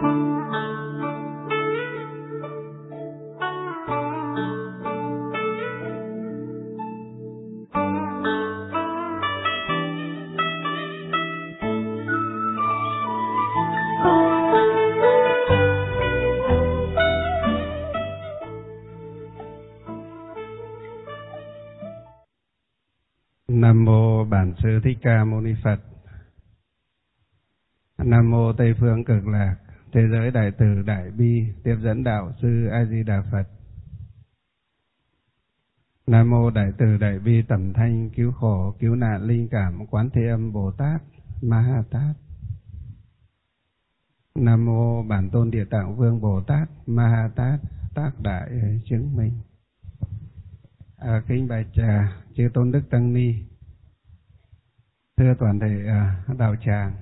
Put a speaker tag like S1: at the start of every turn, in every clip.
S1: Nam mô Bản Sư Thích Ca Mâu Ni Phật. Nam mô Tây Phương Cực Lạc, Thế giới Đại Từ Đại Bi, Tiếp dẫn Đạo Sư A Di Đà Phật. Nam mô Đại Từ Đại Bi Tẩm Thanh Cứu Khổ Cứu Nạn Linh Cảm Quán Thế Âm Bồ Tát Ma Ha Tát. Nam mô Bản Tôn Địa Tạng Vương Bồ Tát Ma Ha Tát, tác đại chứng minh. Kính bạch chư tôn đức tăng ni, thưa toàn thể đạo tràng,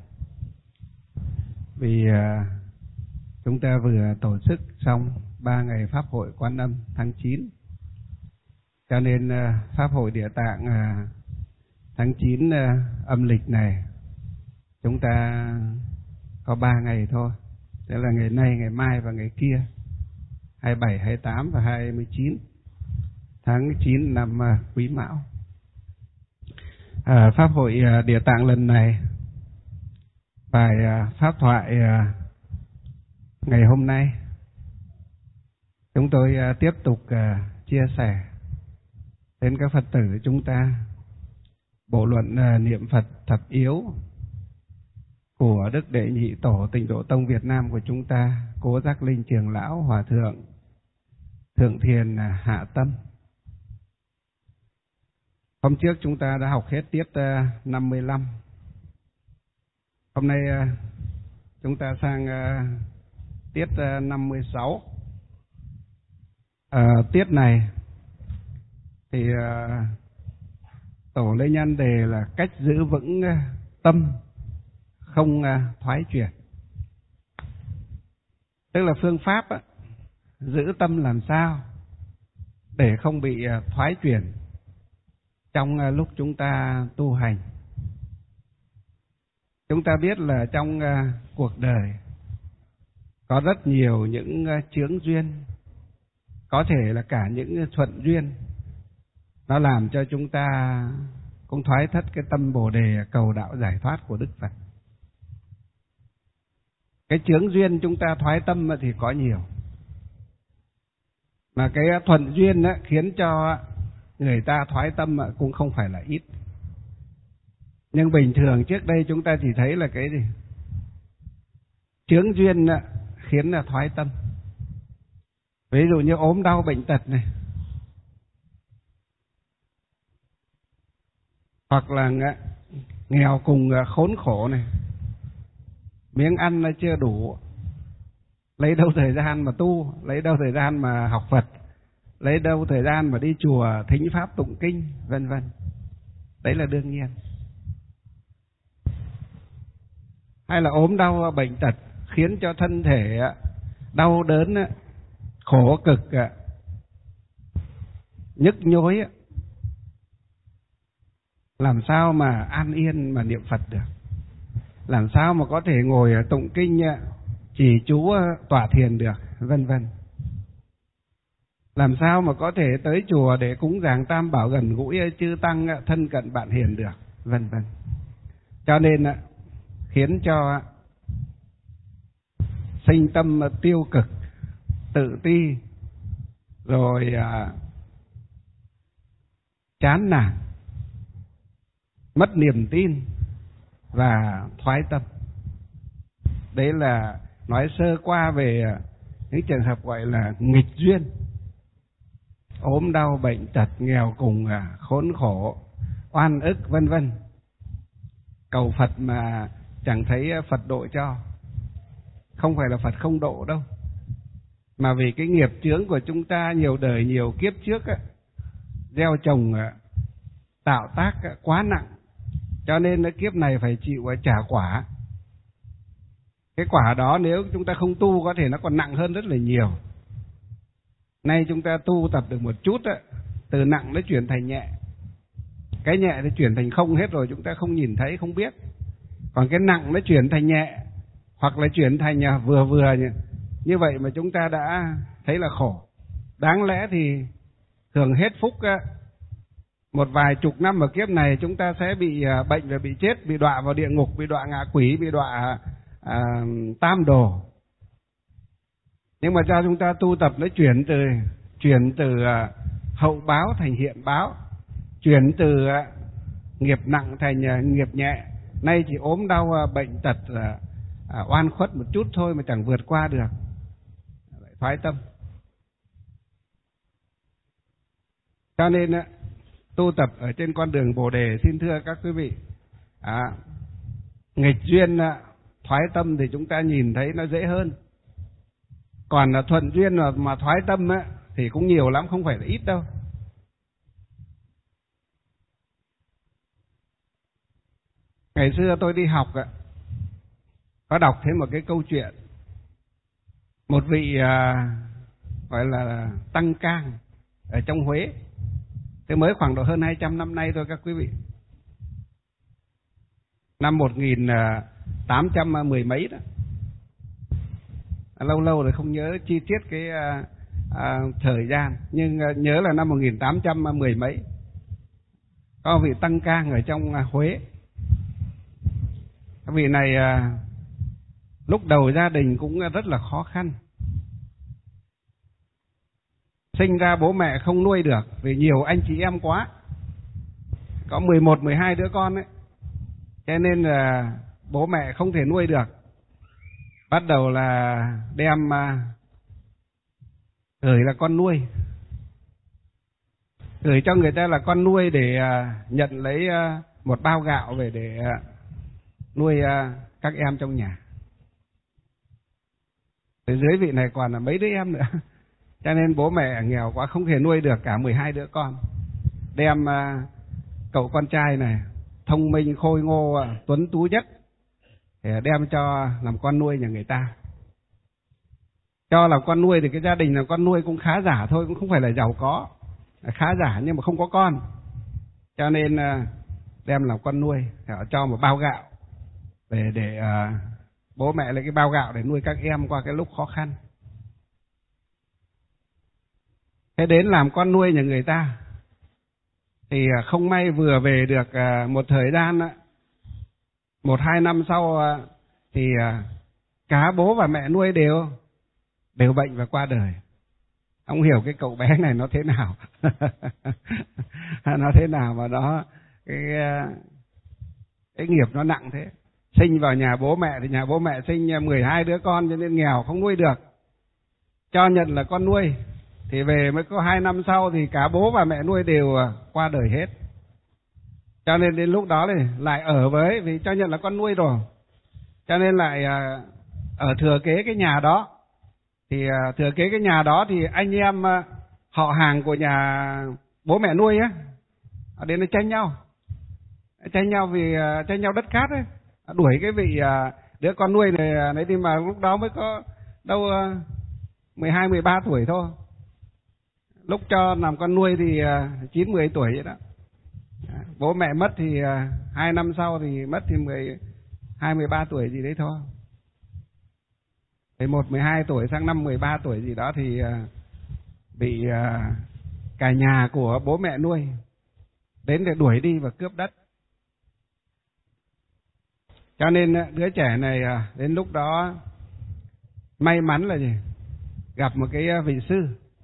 S1: vì chúng ta vừa tổ chức xong 3 ngày Pháp hội Quan Âm tháng 9, cho nên Pháp hội Địa Tạng tháng 9 âm lịch này chúng ta có 3 ngày thôi, tức là ngày nay, ngày mai và ngày kia, 27, 28 và 29 tháng 9 năm Quý Mão. Pháp hội Địa Tạng lần này, bài pháp thoại ngày hôm nay, chúng tôi tiếp tục chia sẻ đến các Phật tử chúng ta bộ luận niệm Phật thập yếu của Đức Đệ Nhị Tổ Tịnh Độ Tông Việt Nam của chúng ta, Cố Giác Linh Trường Lão Hòa Thượng Thượng Thiền Hạ Tâm. Hôm trước chúng ta đã học hết tiết 55. Hôm nay chúng ta sang tiết 56. Tiết này thì Tổ lấy nhan đề là cách giữ vững tâm không thoái chuyển. Tức là phương pháp giữ tâm làm sao để không bị thoái chuyển trong lúc chúng ta tu hành. Chúng ta biết là trong cuộc đời có rất nhiều những chướng duyên, có thể là cả những thuận duyên, nó làm cho chúng ta cũng thoái thất cái tâm Bồ Đề cầu đạo giải thoát của Đức Phật. Cái chướng duyên chúng ta thoái tâm thì có nhiều, mà cái thuận duyên khiến cho người ta thoái tâm cũng không phải là ít. Nhưng bình thường trước đây chúng ta chỉ thấy là cái gì? Chướng duyên khiến là thoái tâm. Ví dụ như ốm đau bệnh tật này, hoặc là nghèo cùng khốn khổ này, miếng ăn nó chưa đủ, lấy đâu thời gian mà tu, lấy đâu thời gian mà học Phật, lấy đâu thời gian mà đi chùa thính pháp tụng kinh, vân vân. Đấy là đương nhiên. Hay là ốm đau bệnh tật khiến cho thân thể đau đớn, khổ cực, nhức nhối, làm sao mà an yên mà niệm Phật được? Làm sao mà có thể ngồi tụng kinh, trì chú tọa thiền được, vân vân. Làm sao mà có thể tới chùa để cúng dường tam bảo gần gũi chư tăng thân cận bạn hiền được, vân vân. Cho nên khiến cho sinh tâm tiêu cực, tự ti, rồi chán nản, mất niềm tin và thoái tâm. Đấy là nói sơ qua về những trường hợp gọi là nghịch duyên, ốm đau bệnh tật, nghèo cùng khốn khổ, oan ức, vân vân. Cầu Phật mà chẳng thấy Phật độ cho. Không phải là Phật không độ đâu, mà vì cái nghiệp chướng của chúng ta nhiều đời nhiều kiếp trước gieo trồng tạo tác quá nặng, cho nên kiếp này phải chịu trả quả. Cái quả đó nếu chúng ta không tu có thể nó còn nặng hơn rất là nhiều. Nay chúng ta tu tập được một chút, từ nặng nó chuyển thành nhẹ. Cái nhẹ thì chuyển thành không hết rồi, chúng ta không nhìn thấy, không biết. Còn cái nặng nó chuyển thành nhẹ, hoặc là chuyển thành vừa vừa như vậy mà chúng ta đã thấy là khổ. Đáng lẽ thì thường hết phúc một vài chục năm ở kiếp này chúng ta sẽ bị bệnh và bị chết, bị đọa vào địa ngục, bị đọa ngạ quỷ, bị đọa tam đồ. Nhưng mà cho chúng ta tu tập nó chuyển từ hậu báo thành hiện báo, chuyển từ nghiệp nặng thành nghiệp nhẹ. Nay chỉ ốm đau bệnh tật oan khuất một chút thôi mà chẳng vượt qua được, lại thoái tâm. Cho nên tu tập ở trên con đường Bồ Đề, xin thưa các quý vị, nghịch duyên thoái tâm thì chúng ta nhìn thấy nó dễ hơn. Còn là thuận duyên mà thoái tâm thì cũng nhiều lắm, không phải là ít đâu. Ngày xưa tôi đi học có đọc thêm một cái câu chuyện. Một vị gọi là tăng cang ở trong Huế. Thế mới khoảng độ hơn 200 năm nay thôi các quý vị. Năm 1810 mấy đó. Lâu lâu rồi không nhớ chi tiết cái thời gian, nhưng nhớ là năm 1810 mấy. Có vị tăng cang ở trong Huế. Vị này lúc đầu gia đình cũng rất là khó khăn. Sinh ra bố mẹ không nuôi được vì nhiều anh chị em quá. Có 11, 12 đứa con ấy. Cho nên là bố mẹ không thể nuôi được. Bắt đầu là đem gửi là con nuôi. Gửi cho người ta là con nuôi để nhận lấy một bao gạo về để nuôi các em trong nhà. Ở dưới vị này còn là mấy đứa em nữa. Cho nên bố mẹ nghèo quá không thể nuôi được cả 12 đứa con. Đem cậu con trai này thông minh khôi ngô tuấn tú nhất để đem cho làm con nuôi nhà người ta. Cho làm con nuôi thì cái gia đình làm con nuôi cũng khá giả thôi, cũng không phải là giàu có, khá giả nhưng mà không có con. Cho nên đem làm con nuôi, cho một bao gạo để bố mẹ lấy cái bao gạo để nuôi các em qua cái lúc khó khăn. Thế đến làm con nuôi nhà người ta thì không may vừa về được một thời gian, 1-2 năm sau thì cả bố và mẹ nuôi đều bệnh và qua đời. Ông hiểu cái cậu bé này nó thế nào. Nó thế nào mà nó cái nghiệp nó nặng thế. Sinh vào nhà bố mẹ thì nhà bố mẹ sinh 12 đứa con cho nên nghèo không nuôi được. Cho nhận là con nuôi thì về mới có 2 năm sau thì cả bố và mẹ nuôi đều qua đời hết. Cho nên đến lúc đó thì lại ở với, vì cho nhận là con nuôi rồi, cho nên lại ở thừa kế cái nhà đó. Thì thừa kế cái nhà đó thì anh em họ hàng của nhà bố mẹ nuôi á, ở đến nó tranh nhau vì tranh nhau đất cát ấy, đuổi cái vị đứa con nuôi này đấy. Thì mà lúc đó mới có đâu 12-13 tuổi thôi. Lúc cho làm con nuôi thì 9-10 tuổi vậy đó. Bố mẹ mất thì 2 năm sau thì mất thì 12-13 tuổi gì đấy thôi. 11-12 tuổi sang năm 13 tuổi gì đó thì bị cả nhà của bố mẹ nuôi đến để đuổi đi và cướp đất. Cho nên đứa trẻ này đến lúc đó may mắn là gì? Gặp một cái vị sư.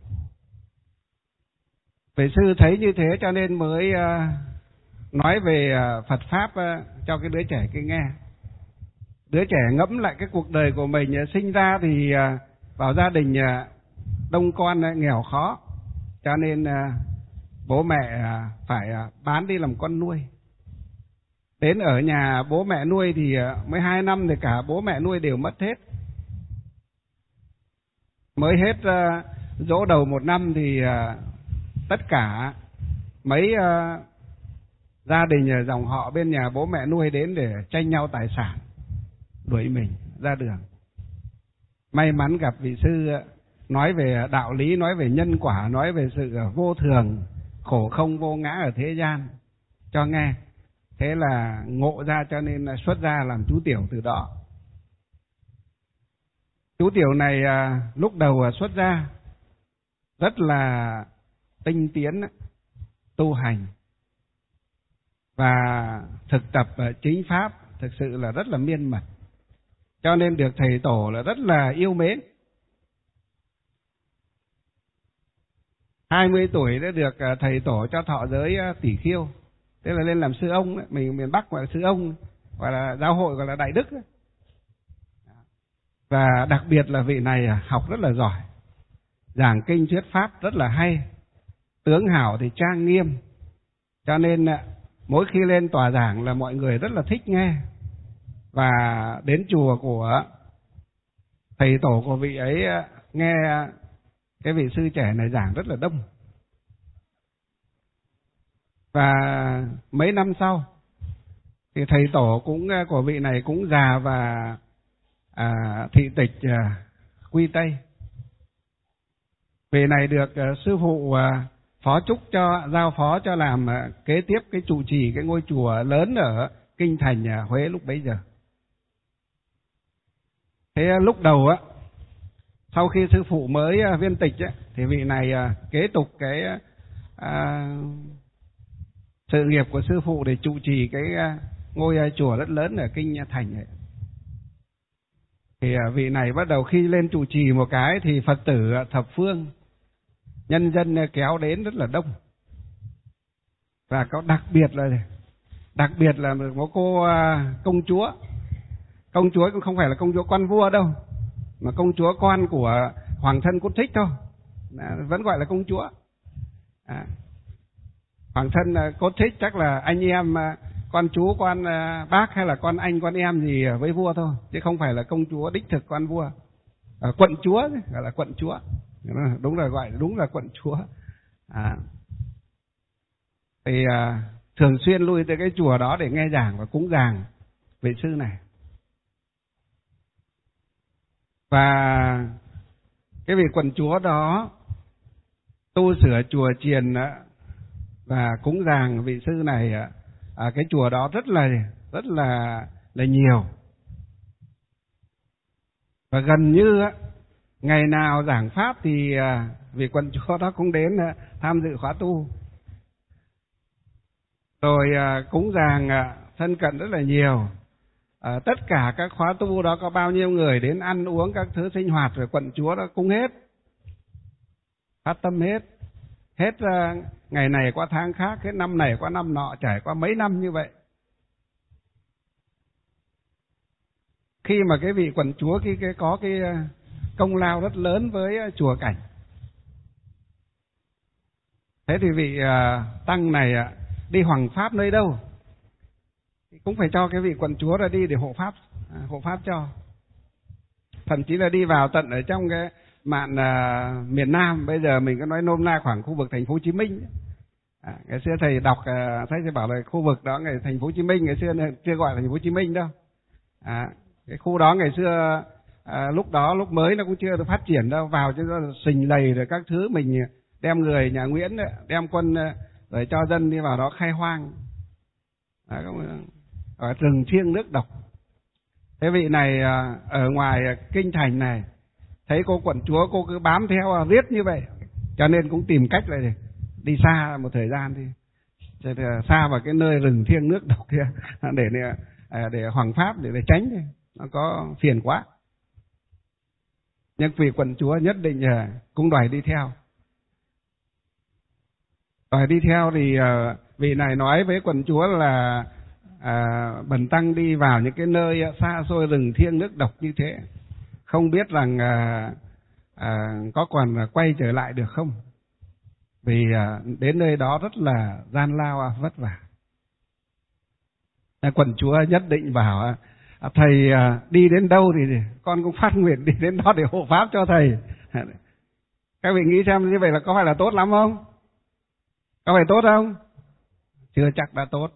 S1: Vị sư thấy như thế cho nên mới nói về Phật Pháp cho cái đứa trẻ kia nghe. Đứa trẻ ngẫm lại cái cuộc đời của mình, sinh ra thì vào gia đình đông con nghèo khó, cho nên bố mẹ phải bán đi làm con nuôi. Đến ở nhà bố mẹ nuôi thì mới 2 năm thì cả bố mẹ nuôi đều mất hết. Mới hết dỗ đầu 1 năm thì tất cả mấy gia đình dòng họ bên nhà bố mẹ nuôi đến để tranh nhau tài sản, đuổi mình ra đường. May mắn gặp vị sư nói về đạo lý, nói về nhân quả, nói về sự vô thường, khổ không vô ngã ở thế gian cho nghe. Thế là ngộ ra cho nên xuất ra làm chú tiểu từ đó. Chú Tiểu này lúc đầu xuất gia rất là tinh tiến tu hành và thực tập chính pháp, thực sự là rất là miên mật, cho nên được thầy tổ là rất là yêu mến. 20 tuổi đã được thầy tổ cho thọ giới tỷ khiêu, thế là lên làm sư ông, mình miền Bắc gọi là sư ông, gọi là giáo hội gọi là đại đức. Và đặc biệt là vị này học rất là giỏi, giảng kinh thuyết pháp rất là hay, tướng hảo thì trang nghiêm, cho nên mỗi khi lên tòa giảng là mọi người rất là thích nghe. Và đến chùa của thầy tổ của vị ấy nghe cái vị sư trẻ này giảng rất là đông. Và mấy năm sau thì thầy tổ cũng của vị này cũng già và thị tịch quy Tây. Vị này được sư phụ phó chúc cho, giao phó cho làm kế tiếp cái trụ trì cái ngôi chùa lớn ở kinh thành Huế lúc bấy giờ. Thế lúc đầu sau khi sư phụ mới viên tịch thì vị này kế tục cái sự nghiệp của sư phụ để trụ trì cái ngôi chùa rất lớn ở kinh thành này. Thì vị này bắt đầu khi lên trụ trì một cái thì Phật tử thập phương, nhân dân kéo đến rất là đông. Và có đặc biệt là một cô công chúa cũng không phải là công chúa con vua đâu, mà công chúa con của hoàng thân Cốt Thích thôi, vẫn gọi là công chúa. Hoàng thân Cốt Thích chắc là anh em con chú con bác hay là con anh con em gì với vua thôi, chứ không phải là công chúa đích thực con vua. Quận chúa gọi là quận chúa, đúng là gọi đúng là quận chúa. Thì thường xuyên lui tới cái chùa đó để nghe giảng và cúng dường vị sư này. Và cái vị quận chúa đó tu sửa chùa chiền và cúng dường vị sư này cái chùa đó rất là nhiều. Và gần như ngày nào giảng pháp thì vị quận chúa đó cũng đến tham dự khóa tu. Rồi cúng dường thân cận rất là nhiều. Tất cả các khóa tu đó có bao nhiêu người đến ăn uống các thứ sinh hoạt, rồi quận chúa đó cúng hết, phát tâm hết ngày này qua tháng khác, hết năm này qua năm nọ, trải qua mấy năm như vậy. Khi mà cái vị quận chúa có cái công lao rất lớn với chùa Cảnh, thế thì vị tăng này đi hoằng pháp nơi đâu cũng phải cho cái vị quận chúa ra đi để hộ pháp cho. Thậm chí là đi vào tận ở trong cái mạn miền Nam, bây giờ mình có nói nôm na khoảng khu vực thành phố Hồ Chí Minh. Ngày xưa thầy đọc thầy sẽ bảo là khu vực đó ngày thành phố Hồ Chí Minh, ngày xưa chưa gọi là thành phố Hồ Chí Minh đâu. Cái khu đó ngày xưa lúc mới nó cũng chưa được phát triển đâu, vào cho nó sình lầy rồi các thứ, mình đem người nhà Nguyễn đem quân rồi cho dân đi vào đó khai hoang. Ở rừng thiêng nước độc. Thế vị này ở ngoài kinh thành này thấy cô quận chúa cô cứ bám theo viết như vậy, cho nên cũng tìm cách là đi xa một thời gian đi, xa vào cái nơi rừng thiêng nước độc kia để hoằng pháp, để tránh đi, nó có phiền quá. Nhưng vị quận chúa nhất định cũng đòi đi theo. Đòi đi theo thì vị này nói với quận chúa là bần tăng đi vào những cái nơi xa xôi rừng thiêng nước độc như thế, không biết rằng có còn quay trở lại được không, vì đến nơi đó rất là gian lao vất vả. Quận chúa nhất định bảo thầy đi đến đâu thì con cũng phát nguyện đi đến đó để hộ pháp cho thầy. Các vị nghĩ xem như vậy là có phải là tốt lắm không? Có phải tốt không? Chưa chắc đã tốt.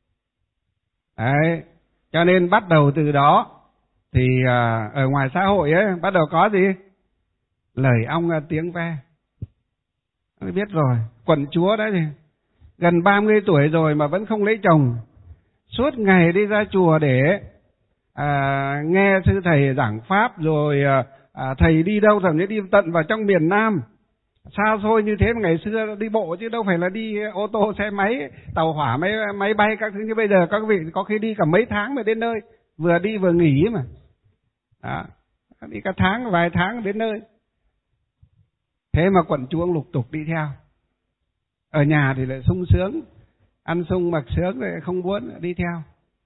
S1: Đấy, cho nên bắt đầu từ đó thì ở ngoài xã hội ấy bắt đầu có gì? Lời ong tiếng ve. Tôi biết rồi, quận chúa đấy thì gần 30 tuổi rồi mà vẫn không lấy chồng, suốt ngày đi ra chùa để nghe sư thầy giảng pháp rồi thầy đi đâu thậm chí đi tận vào trong miền Nam xa xôi như thế, mà ngày xưa đi bộ chứ đâu phải là đi ô tô, xe máy, tàu hỏa, máy bay các thứ như bây giờ. Các vị có khi đi cả mấy tháng mới đến nơi, vừa đi vừa nghỉ mà. Đi cả tháng, vài tháng đến nơi. Thế mà quận chúa lục tục đi theo. Ở nhà thì lại sung sướng, ăn sung mặc sướng, lại không muốn đi theo.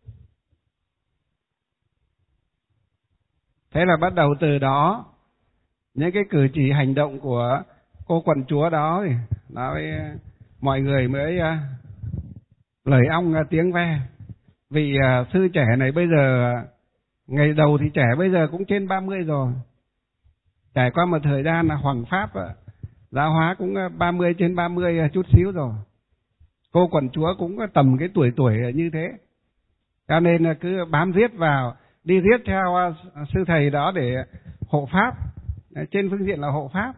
S1: Thế là bắt đầu từ đó, những cái cử chỉ hành động của cô quận chúa đó thì nói mọi người mới lời ong tiếng ve. Vị sư trẻ này bây giờ, ngày đầu thì trẻ, bây giờ cũng trên 30 rồi. Trải qua một thời gian là hoằng pháp, giáo hóa cũng 30 trên 30 chút xíu rồi. Cô quận chúa cũng tầm cái tuổi như thế. Cho nên là cứ bám riết vào, đi riết theo sư thầy đó để hộ pháp, trên phương diện là hộ pháp.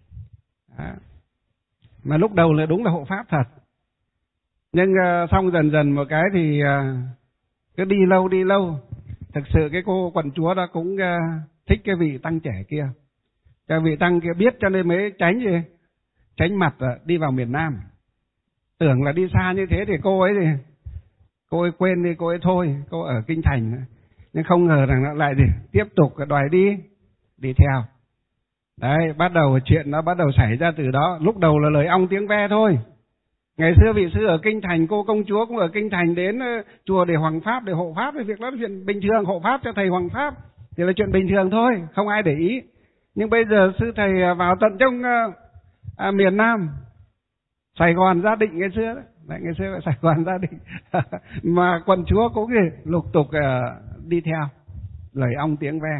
S1: Mà lúc đầu là đúng là hộ pháp thật. Nhưng xong dần dần một cái thì cứ đi lâu. Thực sự cái cô quận chúa đó cũng thích cái vị tăng trẻ kia. Cái vị tăng kia biết cho nên mới tránh mặt đi vào miền Nam. Tưởng là đi xa như thế thì cô ấy quên đi, cô ấy thôi, cô ở kinh thành. Nhưng không ngờ rằng nó lại tiếp tục đòi đi theo. Đấy, bắt đầu chuyện nó bắt đầu xảy ra từ đó. Lúc đầu là lời ong tiếng ve thôi. Ngày xưa vị sư ở kinh thành, cô công chúa cũng ở kinh thành, đến chùa để hoằng pháp, để hộ pháp, thì việc đó là chuyện bình thường. Hộ pháp cho thầy hoằng pháp thì là chuyện bình thường thôi, không ai để ý. Nhưng bây giờ sư thầy vào tận trong miền Nam, Sài Gòn Gia Định ngày xưa đấy, ngày xưa là Sài Gòn Gia Định mà quận chúa cũng lục tục đi theo lời ong tiếng ve.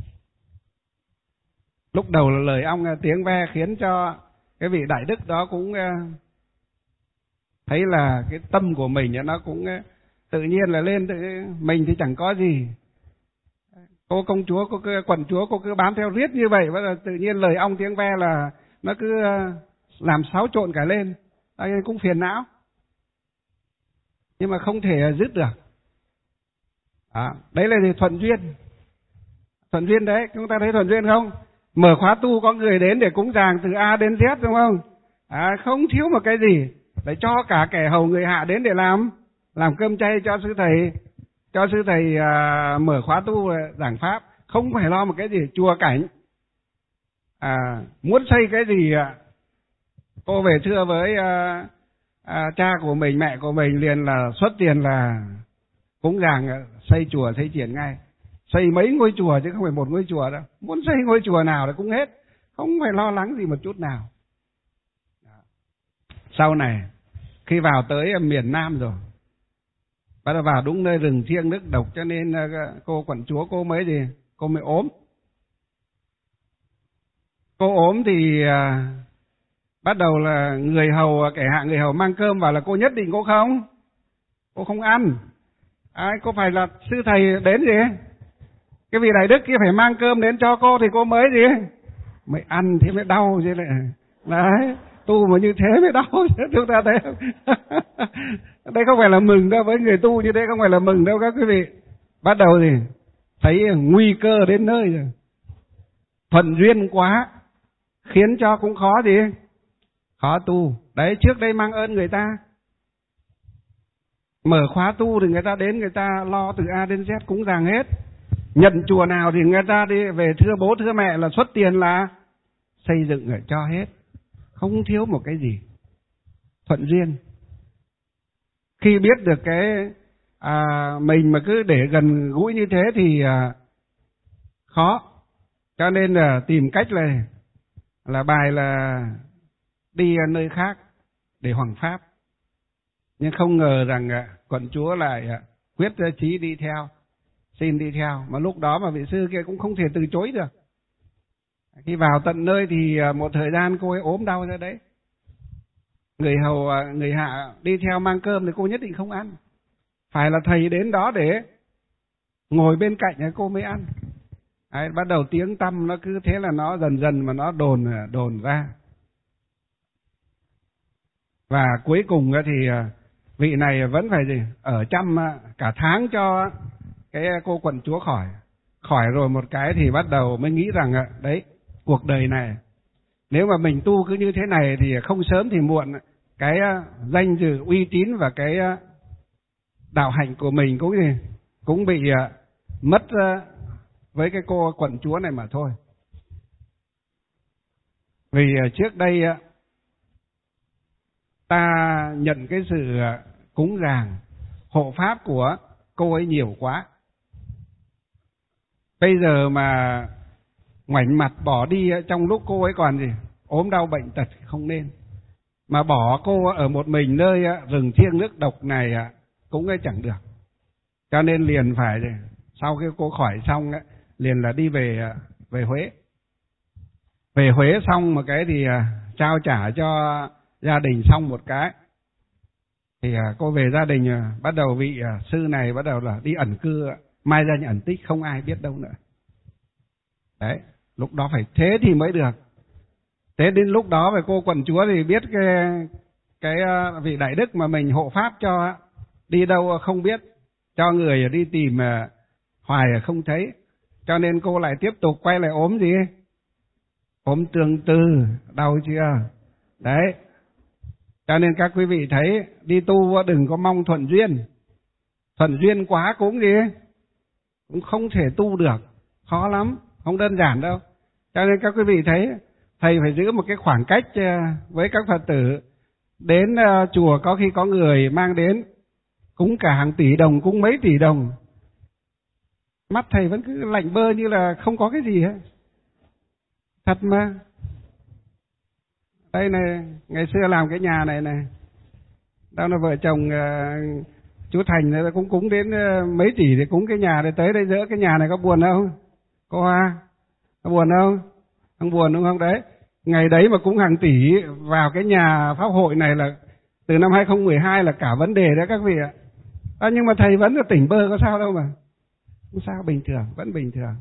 S1: Lúc đầu là lời ong tiếng ve khiến cho cái vị đại đức đó cũng thấy là cái tâm của mình nó cũng tự nhiên là lên, mình thì chẳng có gì. Cô công chúa, cô quận chúa, cô cứ bám theo riết như vậy, và tự nhiên lời ong tiếng ve là nó cứ làm xáo trộn cả lên, cũng phiền não. Nhưng mà không thể dứt được. Đấy là thuận duyên. Thuận duyên đấy, chúng ta thấy thuận duyên không? Mở khóa tu có người đến để cúng dường từ A đến Z, đúng không? Không thiếu một cái gì, để cho cả kẻ hầu người hạ đến để làm cơm chay cho sư thầy. Cho sư thầy mở khóa tu giảng pháp, không phải lo một cái gì. Chùa cảnh, muốn xây cái gì, cô về thưa với cha của mình, mẹ của mình, liền là xuất tiền là cúng dường xây chùa, xây triển ngay. Xây mấy ngôi chùa chứ không phải một ngôi chùa đâu. Muốn xây ngôi chùa nào là cũng hết, không phải lo lắng gì một chút nào. Sau này khi vào tới miền Nam rồi, bắt đầu vào đúng nơi rừng thiêng nước độc, cho nên cô quận chúa cô mới ốm. Cô ốm thì bắt đầu là người hầu, kẻ hạ người hầu mang cơm vào là cô nhất định cô không ăn. Cô phải là sư thầy đến cái vị đại đức kia phải mang cơm đến cho cô thì cô mới mới ăn, thế mới đau chứ lại. Đấy, tu mà như thế mới đau chúng ta thấy không? Đây không phải là mừng đâu, với người tu như thế không phải là mừng đâu các quý vị. Bắt đầu thì thấy nguy cơ đến nơi rồi, thuận duyên quá khiến cho cũng khó tu. Đấy, trước đây mang ơn người ta, mở khóa tu thì người ta đến, người ta lo từ A đến Z cúng dường hết. Nhận chùa nào thì người ta đi về thưa bố thưa mẹ là xuất tiền là xây dựng rồi cho hết, không thiếu một cái gì. Thuận duyên. Khi biết được cái mình mà cứ để gần gũi như thế thì khó. Cho nên là tìm cách là bài là đi nơi khác để hoằng pháp. Nhưng không ngờ rằng quận chúa lại quyết chí đi theo, xin đi theo. Mà lúc đó mà vị sư kia cũng không thể từ chối được. Khi vào tận nơi thì một thời gian cô ấy ốm đau ra đấy. Người hầu, người hạ đi theo mang cơm thì cô nhất định không ăn. Phải là thầy đến đó để ngồi bên cạnh cô mới ăn. Đấy, bắt đầu tiếng tăm nó cứ thế là nó dần dần mà nó đồn ra. Và cuối cùng thì vị này vẫn phải ở chăm cả tháng cho cái cô quận chúa khỏi. khỏi rồi một cái thì bắt đầu mới nghĩ rằng đấy, cuộc đời này nếu mà mình tu cứ như thế này thì không sớm thì muộn cái danh dự uy tín và cái đạo hạnh của mình cũng bị mất với cái cô quận chúa này mà thôi. Vì trước đây ta nhận cái sự cúng dường hộ pháp của cô ấy nhiều quá. Bây giờ mà ngoảnh mặt bỏ đi trong lúc cô ấy còn ốm đau bệnh tật không nên. Mà bỏ cô ở một mình nơi rừng thiêng nước độc này cũng chẳng được. Cho nên liền phải sau khi cô khỏi xong liền là đi về Huế. Về Huế xong một cái thì trao trả cho gia đình xong một cái thì cô về gia đình bắt đầu vị sư này bắt đầu là đi ẩn cư, mai ra ẩn tích không ai biết đâu nữa. Đấy, lúc đó phải thế thì mới được. Thế đến lúc đó về cô quận chúa thì biết cái vị đại đức mà mình hộ pháp cho đi đâu không biết, cho người đi tìm hoài không thấy, cho nên cô lại tiếp tục quay lại ốm ốm tương tư, đau chưa? Đấy, cho nên các quý vị thấy đi tu đừng có mong thuận duyên quá cũng cũng không thể tu được, khó lắm, không đơn giản đâu. Cho nên các quý vị thấy thầy phải giữ một cái khoảng cách với các Phật tử. Đến chùa có khi có người mang đến cúng cả hàng tỷ đồng, cúng mấy tỷ đồng, mắt thầy vẫn cứ lạnh bơ như là không có cái gì hết. Thật mà. Đây này, ngày xưa làm cái nhà này đó là vợ chồng chú Thành này cũng cúng đến mấy tỷ để cúng cái nhà này, tới đây dỡ cái nhà này có buồn không? Cô Hoa, có buồn không? Không buồn đúng không? Đấy, ngày đấy mà cúng hàng tỷ vào cái nhà pháp hội này là từ năm 2012 là cả vấn đề đó các vị ạ. Nhưng mà thầy vẫn là tỉnh bơ, có sao đâu mà. Không sao, bình thường, vẫn bình thường.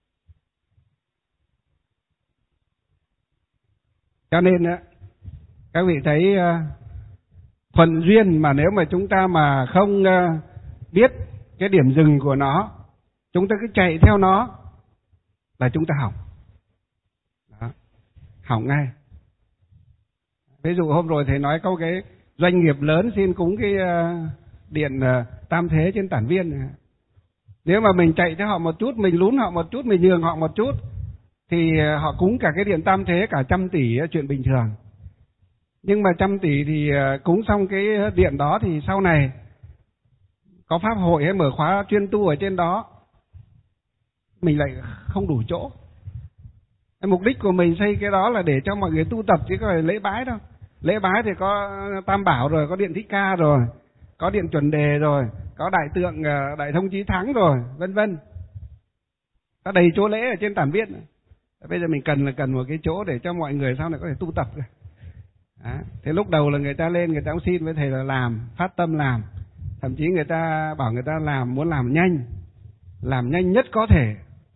S1: Cho nên các vị thấy thuận duyên mà nếu mà chúng ta mà không biết cái điểm dừng của nó, chúng ta cứ chạy theo nó là chúng ta hỏng. Đó, hỏng ngay. Ví dụ hôm rồi thầy nói có cái doanh nghiệp lớn xin cúng cái điện tam thế trên Tản Viên. Nếu mà mình chạy theo họ một chút, mình lún họ một chút, mình nhường họ một chút thì họ cúng cả cái điện tam thế cả 100 tỷ chuyện bình thường. Nhưng mà 100 tỷ thì cúng xong cái điện đó thì sau này có pháp hội hay mở khóa chuyên tu ở trên đó mình lại không đủ chỗ. Mục đích của mình xây cái đó là để cho mọi người tu tập chứ có phải lễ bái đâu. Lễ bái thì có Tam Bảo rồi, có điện Thích Ca rồi, có điện Chuẩn Đề rồi, có đại tượng Đại Thông Chí Thắng rồi, vân vân. Có đầy chỗ lễ ở trên Tản Viên. Bây giờ mình cần một cái chỗ để cho mọi người sau này có thể tu tập rồi. Thế lúc đầu là người ta lên, người ta cũng xin với thầy là làm, phát tâm làm. Thậm chí người ta bảo người ta làm, muốn làm nhanh nhất có thể.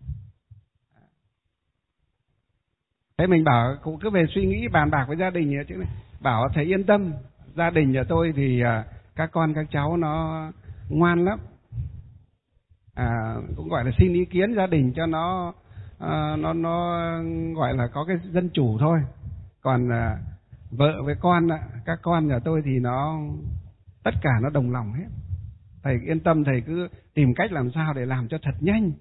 S1: Thế mình bảo cũng cứ về suy nghĩ bàn bạc với gia đình chứ này. Bảo thầy yên tâm, gia đình nhà tôi thì các con các cháu nó ngoan lắm. Cũng gọi là xin ý kiến gia đình cho nó gọi là có cái dân chủ thôi. Còn vợ với con, các con nhà tôi thì nó tất cả nó đồng lòng hết. Thầy yên tâm, thầy cứ tìm cách làm sao để làm cho thật nhanh.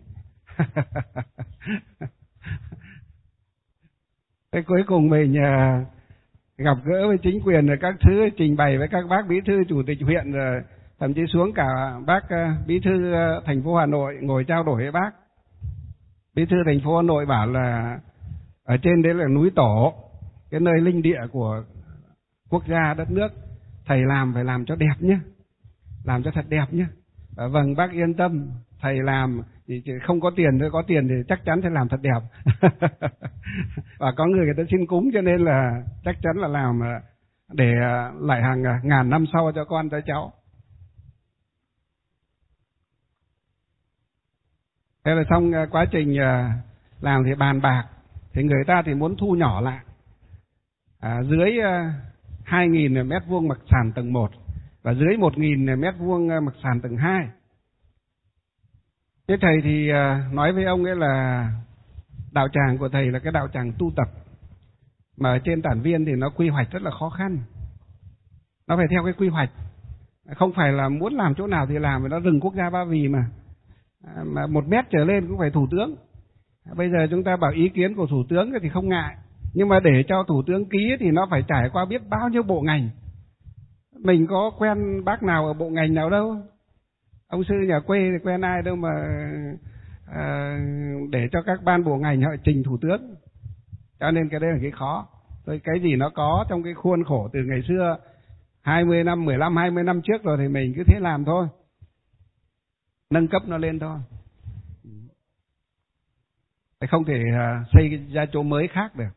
S1: Thế cuối cùng mình gặp gỡ với chính quyền rồi các thứ, trình bày với các bác bí thư chủ tịch huyện rồi thậm chí xuống cả bác bí thư thành phố Hà Nội ngồi trao đổi với bác. Bí thư thành phố Hà Nội bảo là ở trên đấy là núi Tổ, cái nơi linh địa của quốc gia đất nước, thầy làm phải làm cho đẹp nhé, làm cho thật đẹp nhé. Vâng bác yên tâm, thầy làm thì không có tiền thôi, có tiền thì chắc chắn sẽ làm thật đẹp. Và có người ta xin cúng cho nên là chắc chắn là làm để lại hàng ngàn năm sau cho con cho cháu. Thế là xong quá trình làm thì bàn bạc, thì người ta thì muốn thu nhỏ lại dưới 2.000 mét vuông mặt sàn tầng 1 và dưới 1.000 mét vuông mặt sàn tầng 2. Thế thầy thì nói với ông ấy là đạo tràng của thầy là cái đạo tràng tu tập, mà ở trên Tản Viên thì nó quy hoạch rất là khó khăn. Nó phải theo cái quy hoạch, không phải là muốn làm chỗ nào thì làm, nó rừng quốc gia Ba Vì mà 1 mét trở lên cũng phải thủ tướng. Bây giờ chúng ta bảo ý kiến của thủ tướng thì không ngại, nhưng mà để cho thủ tướng ký thì nó phải trải qua biết bao nhiêu bộ ngành. Mình có quen bác nào ở bộ ngành nào đâu, ông sư nhà quê thì quen ai đâu mà để cho các ban bộ ngành họ trình thủ tướng. Cho nên cái đấy là cái khó. Rồi cái gì nó có trong cái khuôn khổ từ ngày xưa 20 năm, 15, 20 năm trước rồi thì mình cứ thế làm thôi, nâng cấp nó lên thôi. Không thể xây ra chỗ mới khác được.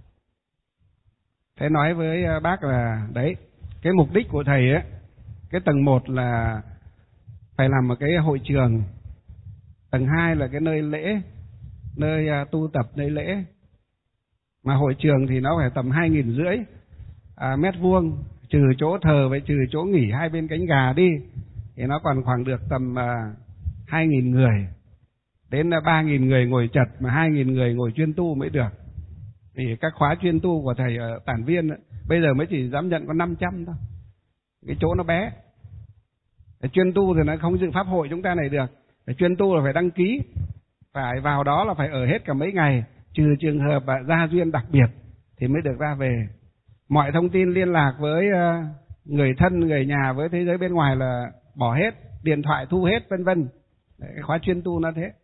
S1: Thế nói với bác là đấy, cái mục đích của thầy ấy, cái tầng 1 là phải làm một cái hội trường, tầng 2 là cái nơi lễ, nơi tu tập, nơi lễ. Mà hội trường thì nó phải tầm 2.500 mét vuông, trừ chỗ thờ với trừ chỗ nghỉ hai bên cánh gà đi, thì nó còn khoảng được tầm 2.000 người đến 3.000 người ngồi chật, mà 2.000 người ngồi chuyên tu mới được. Vì các khóa chuyên tu của thầy ở Tản Viên bây giờ mới chỉ dám nhận có 500 thôi, cái chỗ nó bé. Chuyên tu thì nó không dự pháp hội chúng ta này được. Chuyên tu là phải đăng ký, phải vào đó là phải ở hết cả mấy ngày, trừ trường hợp gia duyên đặc biệt thì mới được ra về. Mọi thông tin liên lạc với người thân, người nhà, với thế giới bên ngoài là bỏ hết, điện thoại thu hết, vân vân. Cái khóa chuyên tu nó thế.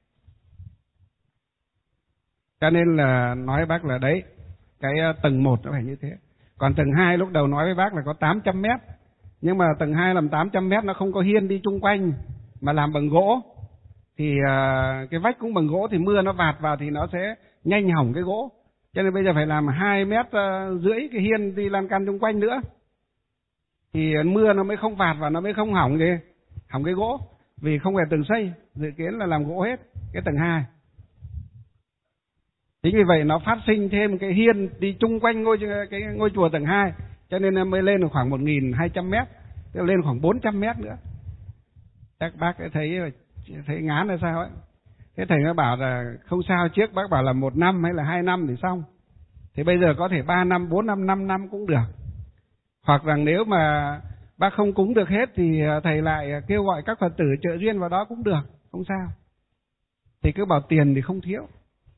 S1: Cho nên là nói bác là đấy, cái tầng 1 nó phải như thế. Còn tầng 2 lúc đầu nói với bác là có 800 mét, nhưng mà tầng 2 làm 800 mét nó không có hiên đi chung quanh, mà làm bằng gỗ. Thì cái vách cũng bằng gỗ, thì mưa nó vạt vào thì nó sẽ nhanh hỏng cái gỗ. Cho nên bây giờ phải làm 2,5 mét cái hiên đi lan can chung quanh nữa, thì mưa nó mới không vạt và nó mới không hỏng cái gỗ. Vì không phải tường xây, dự kiến là làm gỗ hết cái tầng 2. Chính vì vậy nó phát sinh thêm cái hiên đi chung quanh ngôi chùa tầng 2, cho nên mới lên được khoảng 1.200 mét, tức là lên khoảng 400 mét nữa. Các bác thấy ngán là sao ấy. Thế thầy nó bảo là không sao, trước bác bảo là 1 năm hay là 2 năm thì xong. Thì bây giờ có thể 3 năm, 4 năm, 5 năm cũng được. Hoặc rằng nếu mà bác không cúng được hết thì thầy lại kêu gọi các Phật tử trợ duyên vào đó cũng được, không sao. Thì cứ bảo tiền thì không thiếu.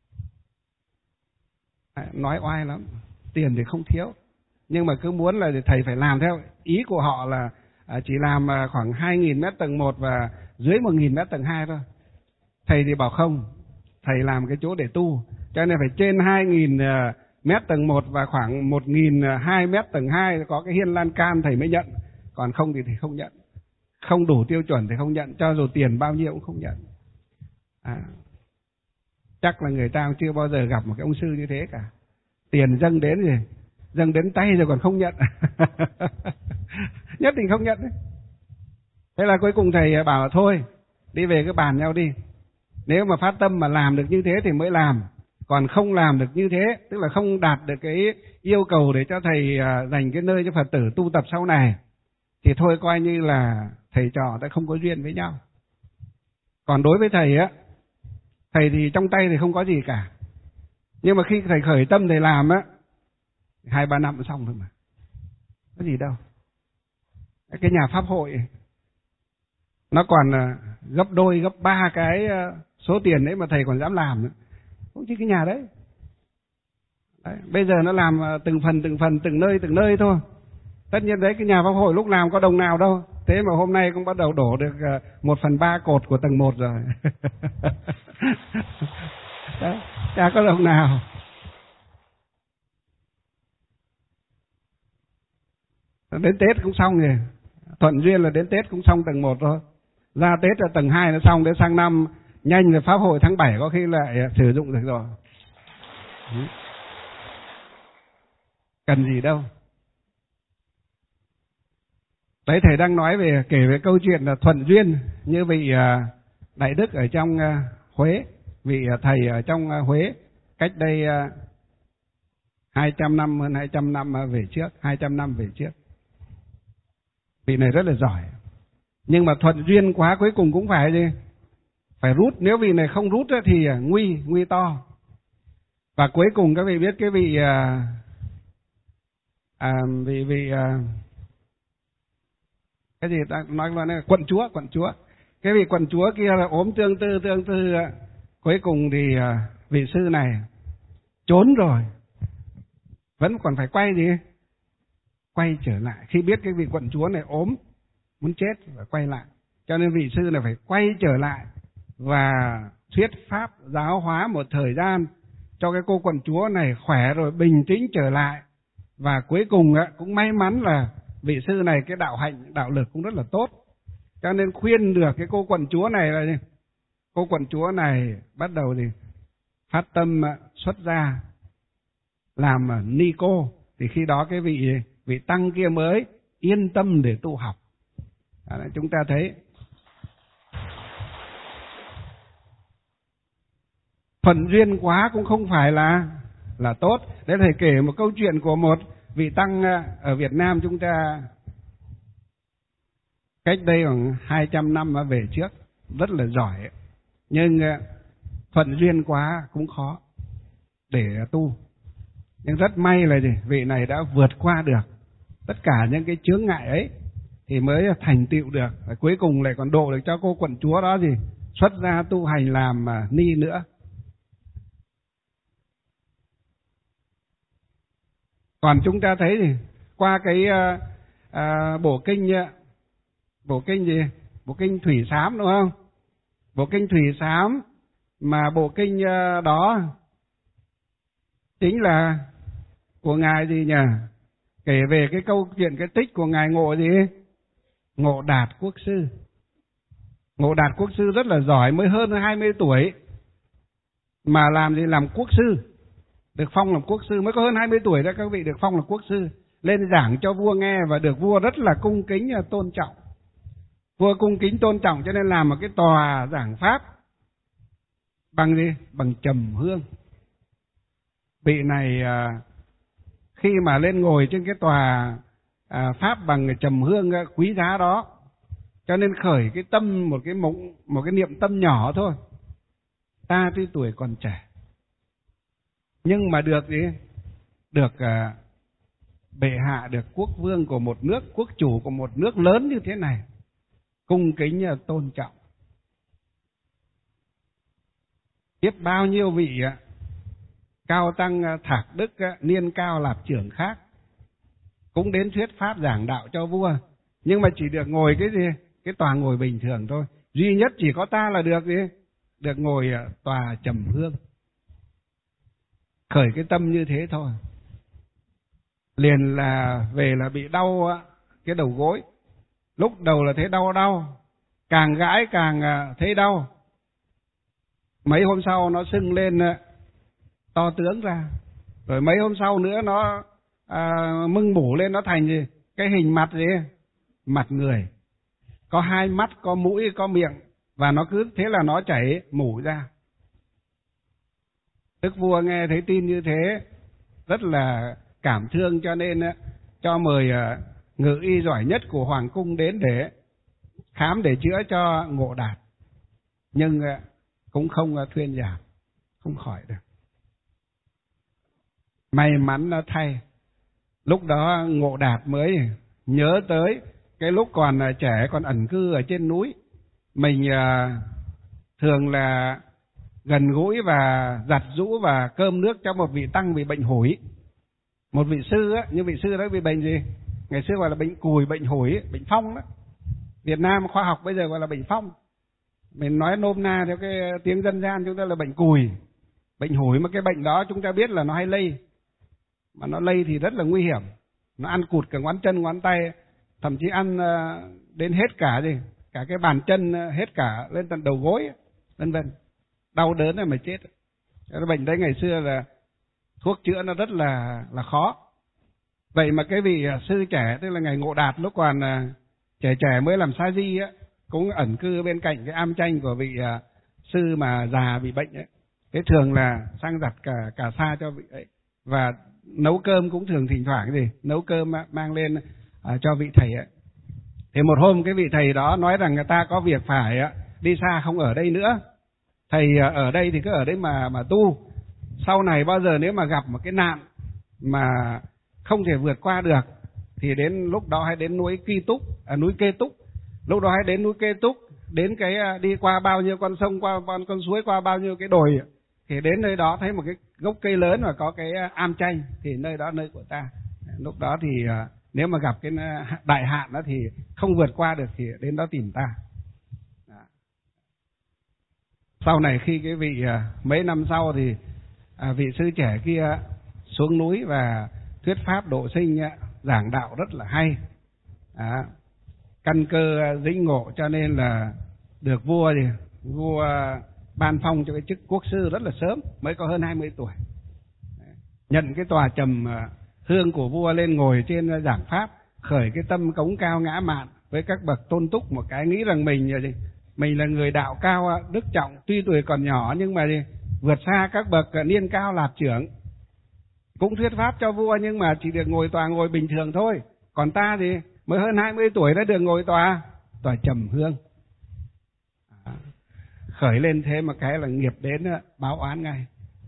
S1: Nói oai lắm, tiền thì không thiếu. Nhưng mà cứ muốn là thầy phải làm theo ý của họ, là chỉ làm khoảng 2.000 mét tầng 1 và dưới 1.000 mét tầng 2 thôi. Thầy thì bảo không, thầy làm cái chỗ để tu, cho nên phải trên 2.000 mét tầng 1 và khoảng 1.200 mét tầng 2 có cái hiên lan can thầy mới nhận. Còn không thì thầy không nhận. Không đủ tiêu chuẩn thì không nhận, cho dù tiền bao nhiêu cũng không nhận. Chắc là người ta cũng chưa bao giờ gặp một cái ông sư như thế cả. Tiền dâng đến rồi, dâng đến tay rồi còn không nhận. Nhất định không nhận đấy. Thế là cuối cùng thầy bảo thôi, đi về cứ bàn nhau đi. Nếu mà phát tâm mà làm được như thế thì mới làm. Còn không làm được như thế, tức là không đạt được cái yêu cầu để cho thầy dành cái nơi cho Phật tử tu tập sau này, thì thôi coi như là thầy trò đã không có duyên với nhau. Còn đối với thầy á, thầy thì trong tay thì không có gì cả. Nhưng mà khi thầy khởi tâm thầy làm á, 2-3 năm xong thôi mà. Có gì đâu. Cái nhà pháp hội nó còn gấp 2, gấp 3 cái số tiền đấy mà thầy còn dám làm nữa. Không chỉ cái nhà đấy. Bây giờ nó làm từng phần, từng nơi thôi. Tất nhiên đấy, cái nhà pháp hội lúc làm có đồng nào đâu. Thế mà hôm nay cũng bắt đầu đổ được 1/3 cột của tầng 1 rồi. Đấy, chả có đồng nào. Đến Tết cũng xong rồi. Thuận duyên là đến Tết cũng xong tầng 1 thôi. Ra Tết là tầng 2 nó xong, đến sang năm nhanh rồi, pháp hội tháng 7 có khi lại sử dụng được rồi. Cần gì đâu. Đấy, thầy đang nói kể về câu chuyện là thuận duyên. Như vị Đại Đức ở trong Huế, vị thầy ở trong Huế cách đây 200 năm, hơn 200 năm về trước, 200 năm về trước. Vị này rất là giỏi. Nhưng mà thuận duyên quá cuối cùng cũng phải gì? phải rút, nếu vị này không rút thì nguy to. Và cuối cùng các vị biết cái vị cái gì ta nói là quận chúa. Cái vị quận chúa kia là ốm tương tư, cuối cùng thì vị sư này trốn rồi, vẫn còn phải quay trở lại. Khi biết cái vị quận chúa này ốm muốn chết phải quay lại, cho nên vị sư này phải quay trở lại và thuyết pháp giáo hóa một thời gian cho cái cô quận chúa này khỏe rồi bình tĩnh trở lại. Và cuối cùng cũng may mắn là vị sư này cái đạo hạnh, đạo lực cũng rất là tốt, cho nên khuyên được cái cô quận chúa này là gì? Cô quận chúa này bắt đầu thì phát tâm xuất gia làm ni cô. Thì khi đó cái vị tăng kia mới yên tâm để tu học. Chúng ta thấy thuận duyên quá cũng không phải là tốt. Để thầy kể một câu chuyện của một vị tăng ở Việt Nam chúng ta cách đây khoảng 200 năm về trước, rất là giỏi, nhưng thuận duyên quá cũng khó để tu. Nhưng rất may là vị này đã vượt qua được tất cả những cái chướng ngại ấy thì mới thành tựu được, và cuối cùng lại còn độ được cho cô quận chúa đó xuất gia tu hành làm ni nữa. Còn chúng ta thấy thì qua cái bộ kinh Thủy Sám, đúng không? Bộ kinh Thủy Sám, mà bộ kinh đó chính là của ngài gì nhỉ? Kể về cái câu chuyện, cái tích của ngài Ngộ Đạt Quốc sư. Ngộ Đạt Quốc sư rất là giỏi, mới hơn 20 tuổi mà làm quốc sư, được phong làm quốc sư. Mới có hơn 20 tuổi đó các vị, được phong làm quốc sư, lên giảng cho vua nghe và được vua rất là cung kính tôn trọng. Vua cung kính tôn trọng cho nên làm một cái tòa giảng pháp bằng gì? Bằng trầm hương. Vị này khi mà lên ngồi trên cái tòa pháp bằng trầm hương quý giá đó, cho nên khởi cái tâm, một cái niệm tâm nhỏ thôi. Ta tuy tuổi còn trẻ nhưng mà được bệ hạ, được quốc vương của một nước, quốc chủ của một nước lớn như thế này cung kính tôn trọng. Biết bao nhiêu vị cao tăng thạc đức, niên cao lạp trưởng khác cũng đến thuyết pháp giảng đạo cho vua, nhưng mà chỉ được ngồi cái tòa ngồi bình thường thôi. Duy nhất chỉ có ta là được ngồi tòa trầm hương. Khởi cái tâm như thế thôi, liền là về là bị đau cái đầu gối. Lúc đầu là thấy đau, càng gãi càng thấy đau. Mấy hôm sau nó sưng lên to tướng ra, rồi mấy hôm sau nữa nó mưng mủ lên, nó thành cái hình mặt mặt người, có hai mắt, có mũi, có miệng, và nó cứ thế là nó chảy mủ ra. Đức vua nghe thấy tin như thế rất là cảm thương, cho nên cho mời ngự y giỏi nhất của hoàng cung đến để khám, để chữa cho Ngộ Đạt, nhưng cũng không thuyên giảm, không khỏi được. May mắn thay, lúc đó Ngộ Đạt mới nhớ tới cái lúc còn trẻ, còn ẩn cư ở trên núi, mình thường là gần gũi và giặt giũ và cơm nước cho một vị tăng bị bệnh hủi. Một vị sư nhưng vị sư đó bị bệnh gì? Ngày xưa gọi là bệnh cùi, bệnh hủi, bệnh phong đó. Việt Nam khoa học bây giờ gọi là bệnh phong. Mình nói nôm na theo cái tiếng dân gian chúng ta là bệnh cùi, bệnh hủi. Mà cái bệnh đó chúng ta biết là nó hay lây, mà nó lây thì rất là nguy hiểm. Nó ăn cụt cả ngón chân ngón tay, thậm chí ăn đến hết cả cả cái bàn chân, hết cả lên tận đầu gối, vân vân. Đau đớn là mà chết. Cái bệnh đấy ngày xưa là thuốc chữa nó rất là khó. Vậy mà cái vị sư trẻ, tức là ngài Ngộ Đạt, lúc còn trẻ mới làm sa di cũng ẩn cư bên cạnh cái am tranh của vị sư mà già bị bệnh ấy. Thế thường là sang giặt cả sa cho vị ấy, và nấu cơm cũng thường thỉnh thoảng nấu cơm mang lên cho vị thầy ấy. Thì một hôm cái vị thầy đó nói rằng người ta có việc phải đi xa không ở đây nữa, thầy ở đây thì cứ ở đấy mà tu. Sau này bao giờ nếu mà gặp một cái nạn mà không thể vượt qua được thì đến lúc đó hãy đến núi Kê Túc. Lúc đó hãy đến núi Kê Túc, đến cái đi qua bao nhiêu con sông, qua con suối, qua bao nhiêu cái đồi, thì đến nơi đó thấy một cái gốc cây lớn và có cái am chanh, thì nơi đó nơi của ta. Lúc đó thì nếu mà gặp cái đại hạn đó thì không vượt qua được thì đến đó tìm ta. Sau này khi cái vị mấy năm sau thì vị sư trẻ kia xuống núi và thuyết pháp độ sinh, giảng đạo rất là hay, căn cơ dĩnh ngộ, cho nên là được vua ban phong cho cái chức quốc sư rất là sớm, mới có hơn 20 tuổi. Nhận cái tòa trầm hương của vua lên ngồi trên giảng pháp, khởi cái tâm cống cao ngã mạn với các bậc tôn túc một cái, nghĩ rằng mình là người đạo cao đức trọng, tuy tuổi còn nhỏ nhưng mà vượt xa các bậc niên cao lạp trưởng, cũng thuyết pháp cho vua nhưng mà chỉ được ngồi tòa ngồi bình thường thôi. Còn ta thì mới hơn 20 tuổi đã được ngồi tòa trầm hương. Khởi lên thế một cái là nghiệp đến báo oán ngay.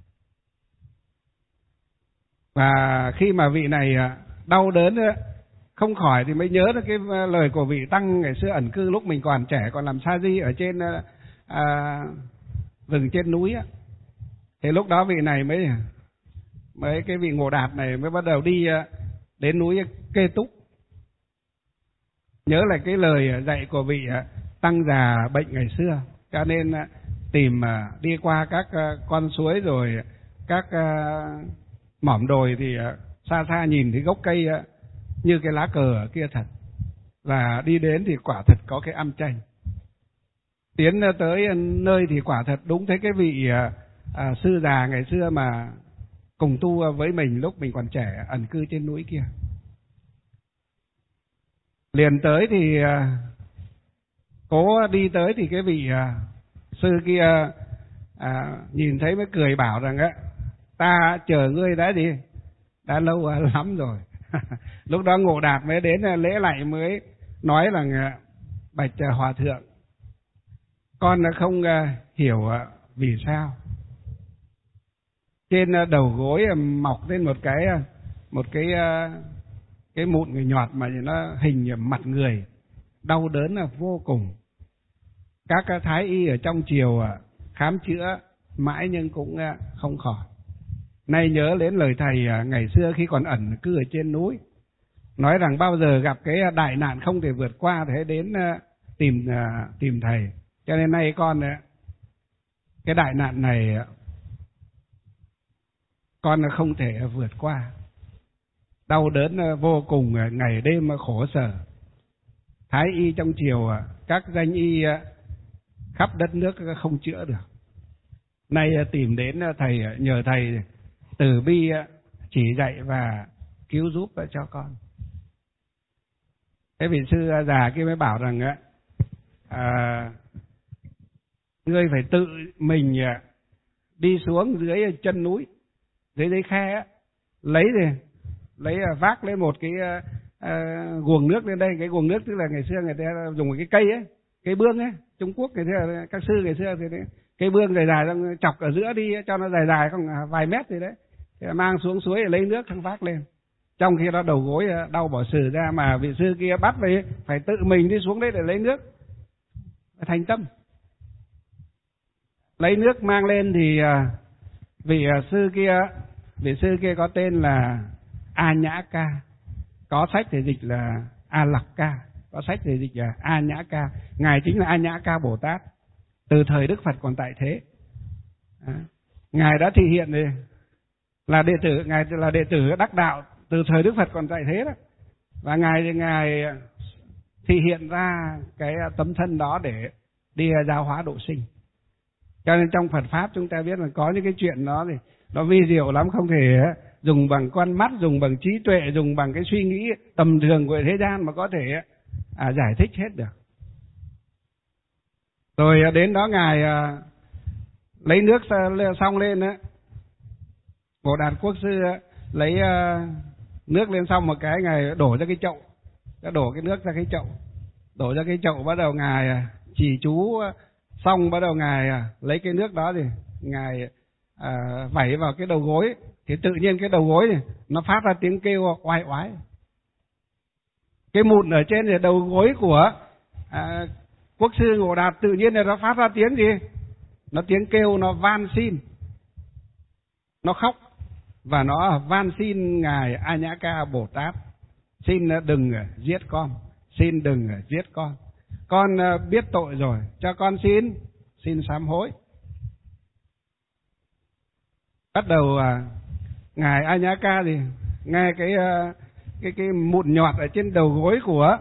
S1: Và khi mà vị này đau đớn không khỏi thì mới nhớ được cái lời của vị tăng ngày xưa ẩn cư lúc mình còn trẻ, còn làm sa di ở trên rừng trên núi á. Thì lúc đó vị này mới cái vị Ngộ Đạt này mới bắt đầu đi đến núi Kê Túc, nhớ lại cái lời dạy của vị tăng già bệnh ngày xưa, cho nên tìm đi qua các con suối rồi các mỏm đồi thì xa xa nhìn thấy gốc cây như cái lá cờ ở kia thật, và đi đến thì quả thật có cái am chanh. Tiến tới nơi thì quả thật đúng thấy cái vị sư già ngày xưa mà cùng tu với mình lúc mình còn trẻ ẩn cư trên núi kia. Liền tới thì cố đi tới thì cái vị sư kia nhìn thấy mới cười bảo rằng ta chờ ngươi đã lâu lắm rồi. Lúc đó Ngộ Đạt mới đến lễ lạy, mới nói rằng bạch hòa thượng, con không hiểu vì sao trên đầu gối mọc lên một cái mụn người nhọt mà nó hình mặt người, đau đớn là vô cùng. Các thái y ở trong triều khám chữa mãi nhưng cũng không khỏi. Nay nhớ đến lời thầy ngày xưa khi còn ẩn cư ở trên núi, nói rằng bao giờ gặp cái đại nạn không thể vượt qua thì hãy đến tìm thầy. Cho nên nay con cái đại nạn này con không thể vượt qua, đau đớn vô cùng, ngày đêm khổ sở. Thái y trong triều, các danh y khắp đất nước không chữa được. Nay tìm đến thầy, nhờ thầy từ bi chỉ dạy và cứu giúp cho con. Cái vị sư già kia mới bảo rằng ngươi phải tự mình đi xuống dưới chân núi, dưới khe lấy vác lên một cái guồng nước lên đây. Cái guồng nước tức là ngày xưa người ta dùng một cái cây cây bương Trung Quốc ngày xưa, các sư ngày xưa thì cây bương dài dài xong chọc ở giữa đi cho nó dài dài không vài mét thì đấy, thì mang xuống suối để lấy nước thăng vác lên. Trong khi đó đầu gối đau bỏ sử ra, mà vị sư kia bắt phải tự mình đi xuống đấy để lấy nước, thành tâm lấy nước mang lên. Thì vị sư kia có tên là A Nhã Ca, có sách thì dịch là A Lạc Ca, có sách thì dịch là A Nhã Ca. Ngài chính là A Nhã Ca Bồ Tát từ thời Đức Phật còn tại thế. Ngài đã thể hiện là đệ tử, ngài là đệ tử đắc đạo từ thời Đức Phật còn tại thế đó, và ngài thể hiện ra cái tấm thân đó để đi giáo hóa độ sinh. Cho nên trong Phật pháp chúng ta biết là có những cái chuyện đó thì nó vi diệu lắm, không thể dùng bằng con mắt, dùng bằng trí tuệ, dùng bằng cái suy nghĩ tầm thường của thế gian mà có thể giải thích hết được. Rồi đến đó ngài lấy nước xong lên Bồ Đạt Quốc sư lấy nước lên xong một cái, ngài đổ ra cái chậu, đổ cái nước ra cái chậu, đổ ra cái chậu, bắt đầu ngài trì chú Xong bắt đầu ngài lấy cái nước đó thì ngài vẩy vào cái đầu gối, thì tự nhiên cái đầu gối này nó phát ra tiếng kêu oai oái. Cái mụn ở trên đầu gối của Quốc sư Ngộ Đạt tự nhiên là nó phát ra tiếng gì? Nó tiếng kêu, nó van xin, nó khóc và nó van xin ngài A Nhã Ca Bồ Tát, xin đừng giết con, xin đừng giết con biết tội rồi, cho con xin sám hối. Bắt đầu ngài A Nhã Ca thì nghe cái mụn nhọt ở trên đầu gối của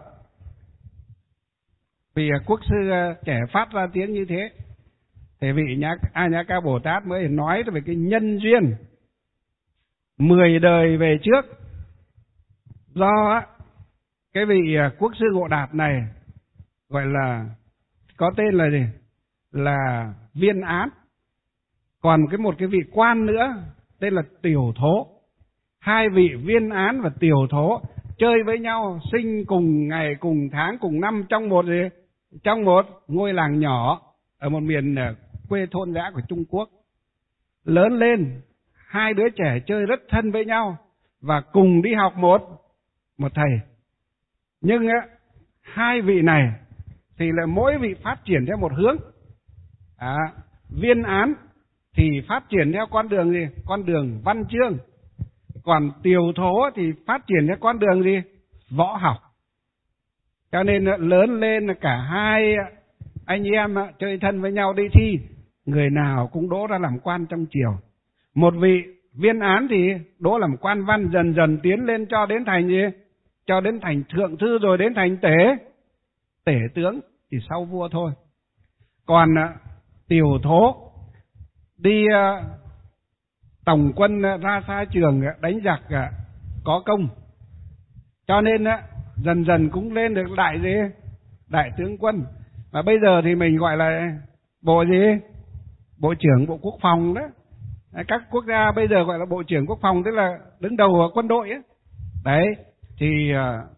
S1: vị quốc sư trẻ phát ra tiếng như thế, thì vị A Nhã Ca Bồ Tát mới nói về cái nhân duyên 10 đời về trước, do cái vị quốc sư Ngộ Đạt này gọi là có tên là gì? Là Viên Án. Còn một cái vị quan nữa tên là Tiểu Thố. Hai vị Viên Án và Tiểu Thố chơi với nhau, sinh cùng ngày, cùng tháng, cùng năm trong một ngôi làng nhỏ ở một miền quê thôn dã của Trung Quốc. Lớn lên, hai đứa trẻ chơi rất thân với nhau và cùng đi học một thầy. Nhưng hai vị này thì là mỗi vị phát triển theo một hướng. Viên Án thì phát triển theo con đường gì? Con đường văn chương. Còn Tiểu Thố thì phát triển theo con đường gì? Võ học. Cho nên lớn lên cả hai anh em chơi thân với nhau đi thi, người nào cũng đỗ ra làm quan trong triều. Một vị Viên Án thì đỗ làm quan văn, dần dần tiến lên cho đến thành gì? Cho đến thành thượng thư, rồi đến thành tể tướng, chỉ sau vua thôi. Còn Tiểu Thố đi tổng quân ra xa trường đánh giặc có công, cho nên dần dần cũng lên được đại tướng quân. Mà bây giờ thì mình gọi là bộ gì? Bộ trưởng Bộ Quốc phòng đó. Các quốc gia bây giờ gọi là Bộ trưởng Quốc phòng, tức là đứng đầu quân đội ấy. Đấy, thì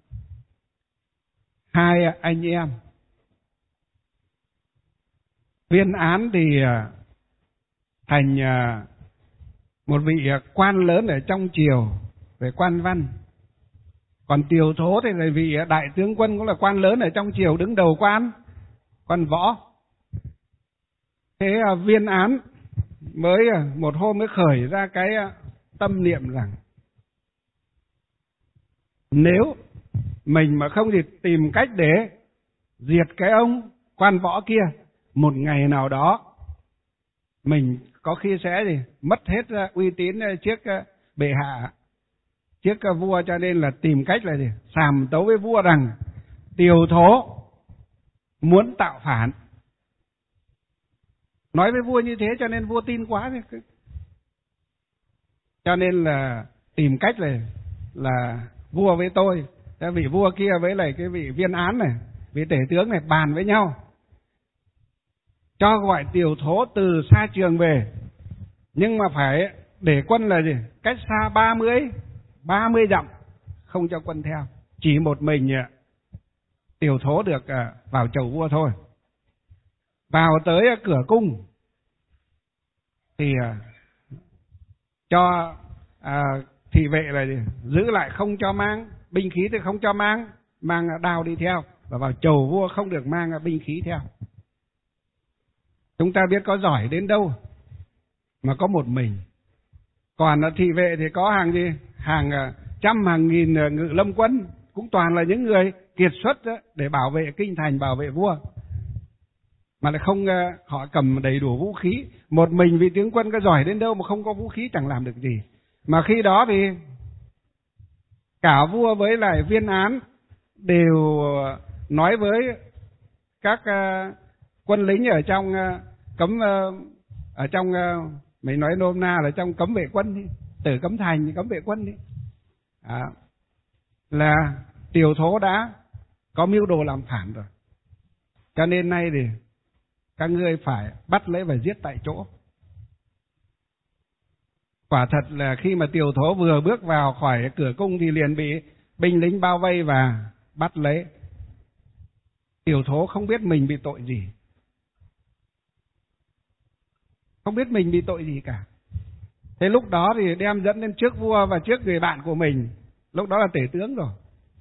S1: hai anh em Viên Án thì thành một vị quan lớn ở trong triều về quan văn. Còn Tiểu Thố thì là vị đại tướng quân, cũng là quan lớn ở trong triều, đứng đầu quan võ. Thế Viên Án mới một hôm mới khởi ra cái tâm niệm rằng nếu mình mà không thì tìm cách để diệt cái ông quan võ kia, một ngày nào đó mình có khi sẽ mất hết uy tín trước bệ hạ, trước vua. Cho nên là tìm cách là sàm tấu với vua rằng Tiểu Thố muốn tạo phản. Nói với vua như thế cho nên vua tin quá. Cho nên là tìm cách là vua với tôi, cái vị vua kia với lại cái vị Viên Án này, vị tể tướng này bàn với nhau, cho gọi Tiểu Thố từ xa trường về, nhưng mà phải để quân là gì? Cách xa 30 dặm, không cho quân theo. Chỉ một mình Tiểu Thố được vào chầu vua thôi. Vào tới cửa cung thì cho thị vệ là giữ lại, không cho mang binh khí, thì không cho mang đao đi theo, và vào chầu vua không được mang binh khí theo. Chúng ta biết có giỏi đến đâu mà có một mình. Còn thị vệ thì có hàng trăm hàng nghìn ngự lâm quân, cũng toàn là những người kiệt xuất để bảo vệ kinh thành, bảo vệ vua, mà lại không họ cầm đầy đủ vũ khí. Một mình vị tướng quân có giỏi đến đâu mà không có vũ khí chẳng làm được gì. Mà khi đó thì cả vua với lại Viên Án đều nói với các quân lính ở trong mình nói nôm na là trong cấm vệ quân đi, Tử Cấm Thành cấm vệ quân đi, là Tiểu Thố đã có mưu đồ làm phản rồi, cho nên nay thì các ngươi phải bắt lấy và giết tại chỗ. Quả thật là khi mà Tiểu Thố vừa bước vào khỏi cửa cung thì liền bị binh lính bao vây và bắt lấy. Tiểu Thố không biết mình bị tội gì, không biết mình bị tội gì cả. Thế lúc đó thì đem dẫn lên trước vua và trước người bạn của mình, lúc đó là tể tướng rồi.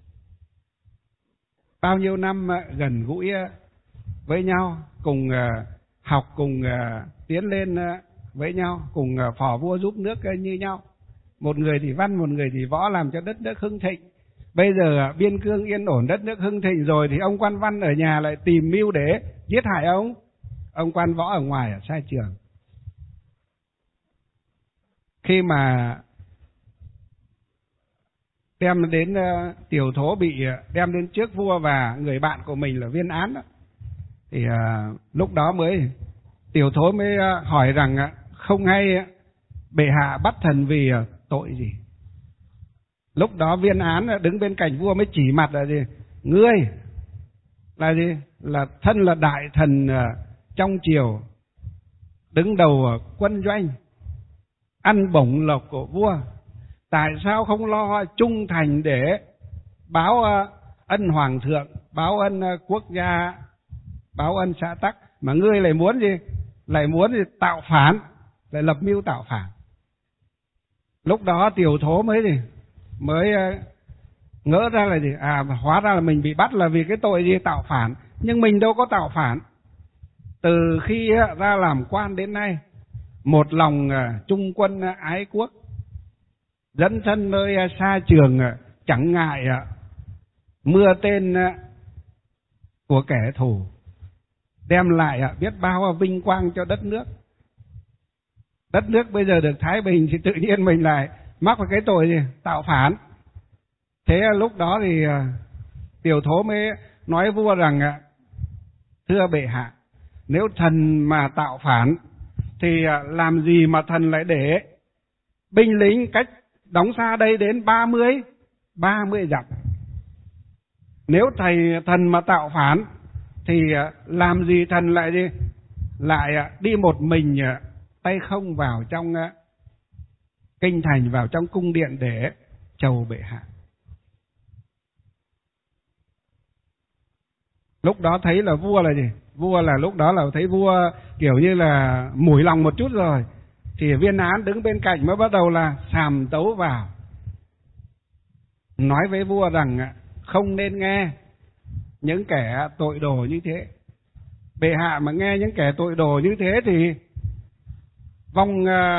S1: Bao nhiêu năm gần gũi với nhau, cùng học, cùng tiến lên với nhau, cùng phò vua giúp nước như nhau. Một người thì văn, một người thì võ, làm cho đất nước hưng thịnh. Bây giờ biên cương yên ổn, đất nước hưng thịnh rồi thì ông quan văn ở nhà lại tìm mưu để giết hại ông quan võ ở ngoài ở sai trường. Khi mà đem đến Tiểu Thố bị đem đến trước vua và người bạn của mình là Viên Án đó, thì lúc đó mới Tiểu Thố mới hỏi rằng không hay bệ hạ bắt thần vì tội gì. Lúc đó Viên Án đứng bên cạnh vua mới chỉ mặt là gì? Ngươi là gì? Là thân là đại thần trong triều, đứng đầu quân doanh, ăn bổng lộc của vua, tại sao không lo trung thành để báo ân hoàng thượng, báo ân quốc gia, báo ân xã tắc, mà ngươi lại muốn gì? Lại muốn gì? Tạo phản, lại lập mưu tạo phản. Lúc đó Tiểu Thố mới ngỡ ra là gì? Hóa ra là mình bị bắt là vì cái tội gì? Tạo phản. Nhưng mình đâu có tạo phản. Từ khi ra làm quan đến nay, một lòng trung quân ái quốc, dẫn thân nơi xa trường, chẳng ngại mưa tên của kẻ thù, đem lại biết bao vinh quang cho đất nước. Đất nước bây giờ được thái bình thì tự nhiên mình lại mắc vào cái tội gì? Tạo phản. Thế lúc đó thì Tiểu Thố mới nói vua rằng thưa bệ hạ, nếu thần mà tạo phản thì làm gì mà thần lại để binh lính cách đóng xa đây đến 30 dặm. Nếu thần mà tạo phản thì làm gì thần lại đi một mình tay không vào trong kinh thành, vào trong cung điện để chầu bệ hạ. Lúc đó thấy là vua là gì? Vua là lúc đó là thấy vua kiểu như là mủi lòng một chút rồi, thì Viên Án đứng bên cạnh mới bắt đầu là sàm tấu vào, nói với vua rằng không nên nghe những kẻ tội đồ như thế. Bệ hạ mà nghe những kẻ tội đồ như thế thì vong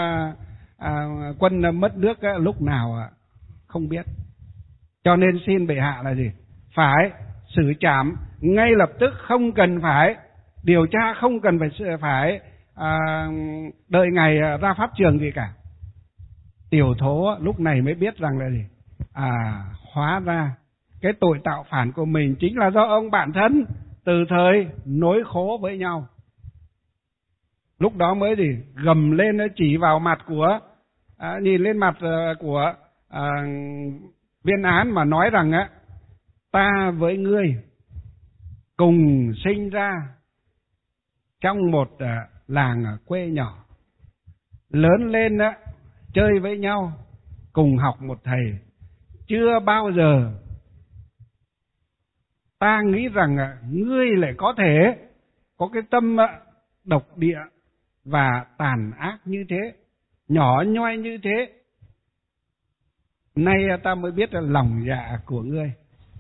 S1: quân mất nước lúc nào không biết. Cho nên xin bệ hạ là gì? Phải xử trảm ngay lập tức, không cần phải điều tra, không cần phải đợi ngày ra pháp trường gì cả. Tiểu Thố lúc này mới biết rằng là gì? Hóa ra cái tội tạo phản của mình chính là do ông bạn thân từ thời nối khố với nhau. Lúc đó mới gì? Gầm lên chỉ vào mặt của nhìn lên mặt của Viên Án mà nói rằng ta với ngươi cùng sinh ra trong một làng quê nhỏ, lớn lên chơi với nhau, cùng học một thầy. Chưa bao giờ ta nghĩ rằng ngươi lại có thể có cái tâm độc địa và tàn ác như thế, nhỏ nhoi như thế. Nay ta mới biết là lòng dạ của ngươi.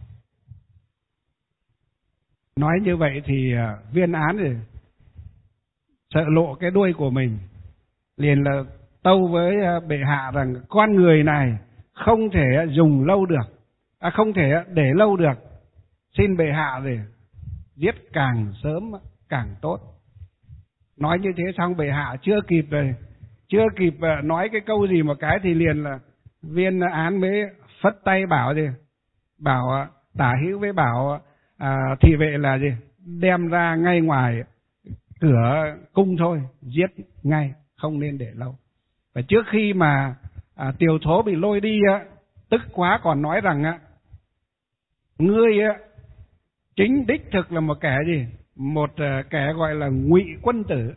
S1: Nói như vậy thì Viên Án thì sợ lộ cái đuôi của mình, liền là tâu với bệ hạ rằng con người này không thể dùng lâu được, không thể để lâu được, xin bệ hạ để giết càng sớm càng tốt. Nói như thế xong bệ hạ chưa kịp nói cái câu gì một cái thì liền là Viên Án mới phất tay bảo gì? Bảo Tả Hữu với bảo thị vệ là gì? Đem ra ngay ngoài cửa cung thôi, giết ngay, không nên để lâu. Và trước khi mà Tiểu Thố bị lôi đi tức quá còn nói rằng ngươi chính đích thực là một kẻ gì? Một kẻ gọi là ngụy quân tử.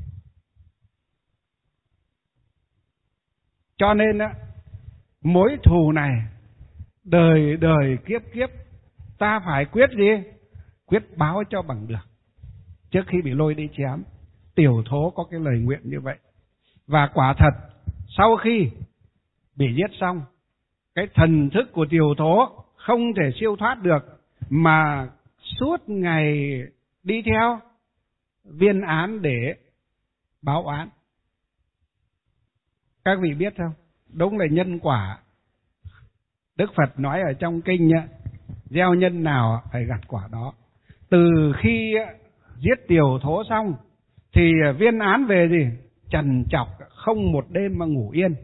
S1: Cho nên mối thù này đời đời kiếp kiếp ta phải quyết gì? Quyết báo cho bằng được trước khi bị lôi đi chém. Tiểu Thố có cái lời nguyện như vậy. Và quả thật sau khi bị giết xong, cái thần thức của Tiểu Thố không thể siêu thoát được, mà suốt ngày đi theo Viên Án để báo oán. Các vị biết không? Đúng là nhân quả. Đức Phật nói ở trong kinh, gieo nhân nào phải gặt quả đó. Từ khi giết Tiểu Thố xong thì Viên Án về gì? Trằn trọc, không một đêm mà ngủ yên.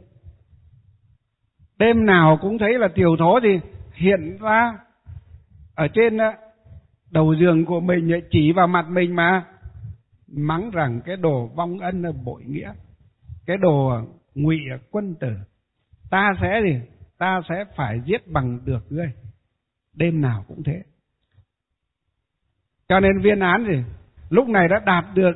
S1: Đêm nào cũng thấy là Tiểu Thố thì hiện ra ở trên đầu giường của mình, chỉ vào mặt mình mà mắng rằng cái đồ vong ân là bội nghĩa, cái đồ ngụy quân tử, ta sẽ phải giết bằng được ngươi. Đêm nào cũng thế. Cho nên Viên Án thì lúc này đã đạt được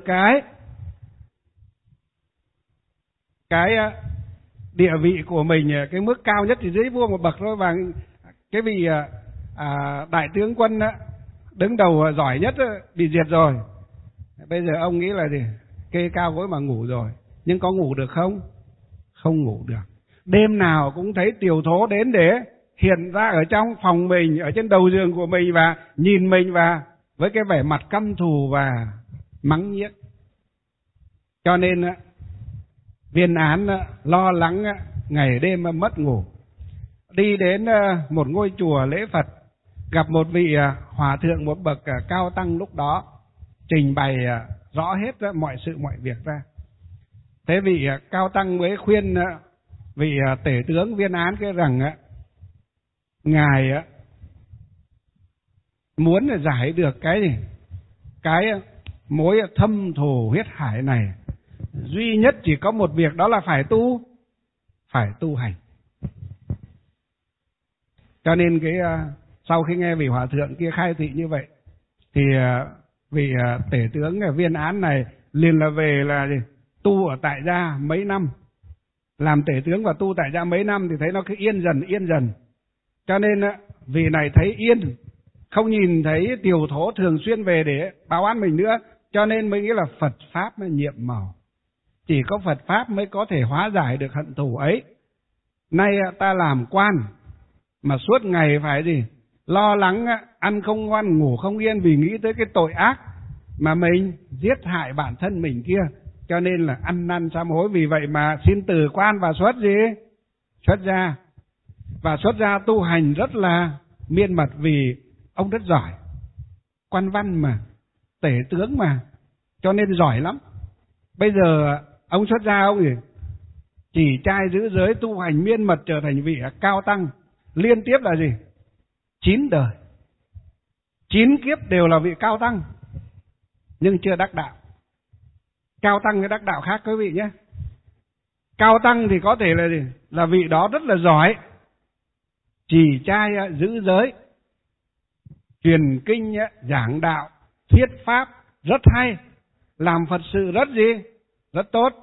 S1: cái địa vị của mình, cái mức cao nhất thì dưới vua một bậc thôi. Và cái vị đại tướng quân đứng đầu giỏi nhất bị diệt rồi. Bây giờ ông nghĩ là gì? Kê cao gối mà ngủ rồi. Nhưng có ngủ được không? Không ngủ được. Đêm nào cũng thấy Tiểu Thố đến để hiện ra ở trong phòng mình, ở trên đầu giường của mình, và nhìn mình và với cái vẻ mặt căm thù và mắng nhiếc. Cho nên Viên Án lo lắng ngày đêm mất ngủ, đi đến một ngôi chùa lễ Phật, gặp một vị hòa thượng một bậc cao tăng lúc đó, trình bày rõ hết mọi sự mọi việc ra. Thế vị cao tăng mới khuyên vị tể tướng Viên Án cái rằng ngài muốn giải được cái mối thâm thù huyết hải này, duy nhất chỉ có một việc, đó là phải tu hành. Cho nên sau khi nghe vị hòa thượng kia khai thị như vậy thì vị tể tướng Viên Án này liền là về là tu ở tại gia mấy năm. Làm tể tướng và tu tại gia mấy năm thì thấy nó cứ yên dần. Cho nên vị này thấy yên, không nhìn thấy Tiểu Thố thường xuyên về để báo án mình nữa, cho nên mới nghĩ là Phật Pháp mới nhiệm màu. Chỉ có Phật Pháp mới có thể hóa giải được hận thù ấy. Nay ta làm quan mà suốt ngày phải lo lắng, ăn không ngon ngủ không yên, vì nghĩ tới cái tội ác mà mình giết hại bản thân mình kia, cho nên là ăn năn sám hối. Vì vậy mà xin từ quan và xuất gia. Và xuất gia tu hành rất là miên mật, vì ông rất giỏi, quan văn mà, tể tướng mà, cho nên giỏi lắm. Bây giờ ông xuất gia, ông chỉ trai giữ giới, tu hành miên mật, trở thành vị cao tăng liên tiếp là 9 đời, 9 kiếp đều là vị cao tăng, nhưng chưa đắc đạo. Cao tăng với đắc đạo khác quý vị nhé. Cao tăng thì có thể là vị đó rất là giỏi, chỉ trai giữ giới, truyền kinh giảng đạo, thuyết pháp rất hay, làm Phật sự rất tốt,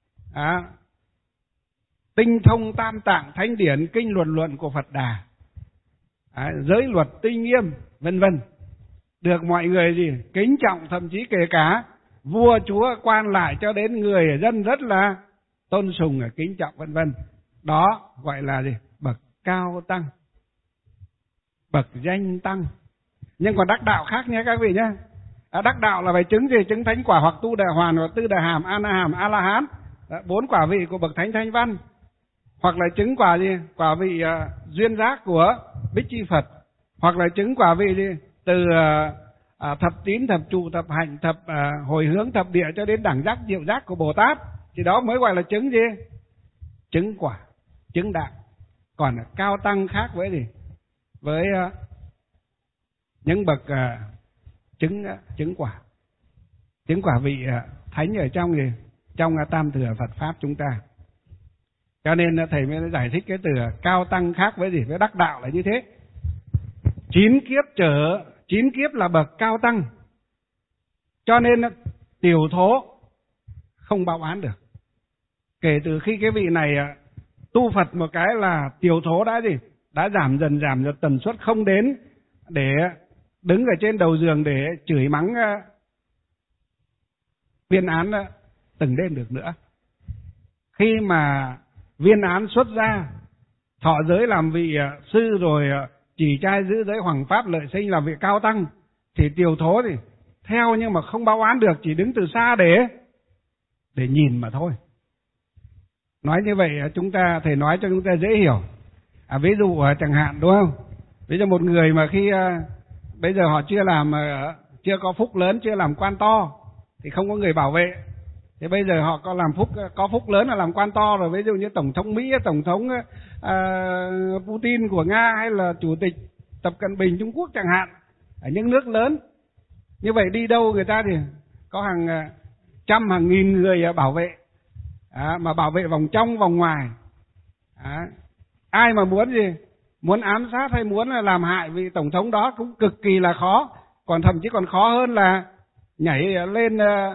S1: tinh thông tam tạng thánh điển, kinh luận của Phật Đà, giới luật tinh nghiêm, vân vân, được mọi người kính trọng, thậm chí kể cả vua chúa quan lại cho đến người dân rất là tôn sùng, kính trọng, vân vân. Đó gọi là bậc cao tăng, bậc danh tăng. Nhưng còn đắc đạo khác nhé các vị nhé. Đắc đạo là phải chứng chứng thánh quả, hoặc tu Đà Hoàn, hoặc tư Đà Hàm, A La Hán, 4 quả vị của bậc thánh thanh văn, hoặc là chứng quả quả vị duyên giác của Bích Chi Phật, hoặc là chứng quả vị từ thập tín, thập trụ, thập hạnh, thập hồi hướng, thập địa cho đến đẳng giác, diệu giác của Bồ Tát, thì đó mới gọi là chứng chứng quả, chứng đạo. Còn cao tăng khác với những bậc chứng quả vị thánh ở trong tam thừa Phật pháp chúng ta. Cho nên thầy mới giải thích cái từ cao tăng khác với đắc đạo là như thế. 9 kiếp là bậc cao tăng. Cho nên Tiểu Thố không báo án được. Kể từ khi cái vị này tu Phật một cái là Tiểu Thố đã giảm dần tần suất không đến để đứng ở trên đầu giường để chửi mắng Viên Án từng lên được nữa. Khi mà Viên Án xuất gia, thọ giới làm vị sư, rồi chỉ trai giữ giới Hoằng Pháp Lợi Sinh làm vị cao tăng, thì Tiều Thố thì theo nhưng mà không báo oán được, chỉ đứng từ xa để nhìn mà thôi. Nói như vậy thầy nói cho chúng ta dễ hiểu. Ví dụ chẳng hạn, đúng không? Ví dụ một người mà khi bây giờ họ chưa có phúc lớn, chưa làm quan to thì không có người bảo vệ. Thế bây giờ họ có phúc lớn là làm quan to rồi, ví dụ như tổng thống Mỹ, tổng thống Putin của Nga, hay là chủ tịch Tập Cận Bình Trung Quốc chẳng hạn, ở những nước lớn. Như vậy đi đâu người ta thì có hàng trăm hàng nghìn người bảo vệ, mà bảo vệ vòng trong vòng ngoài. Ai mà muốn ám sát hay muốn làm hại vị tổng thống đó cũng cực kỳ là khó, thậm chí còn khó hơn là nhảy lên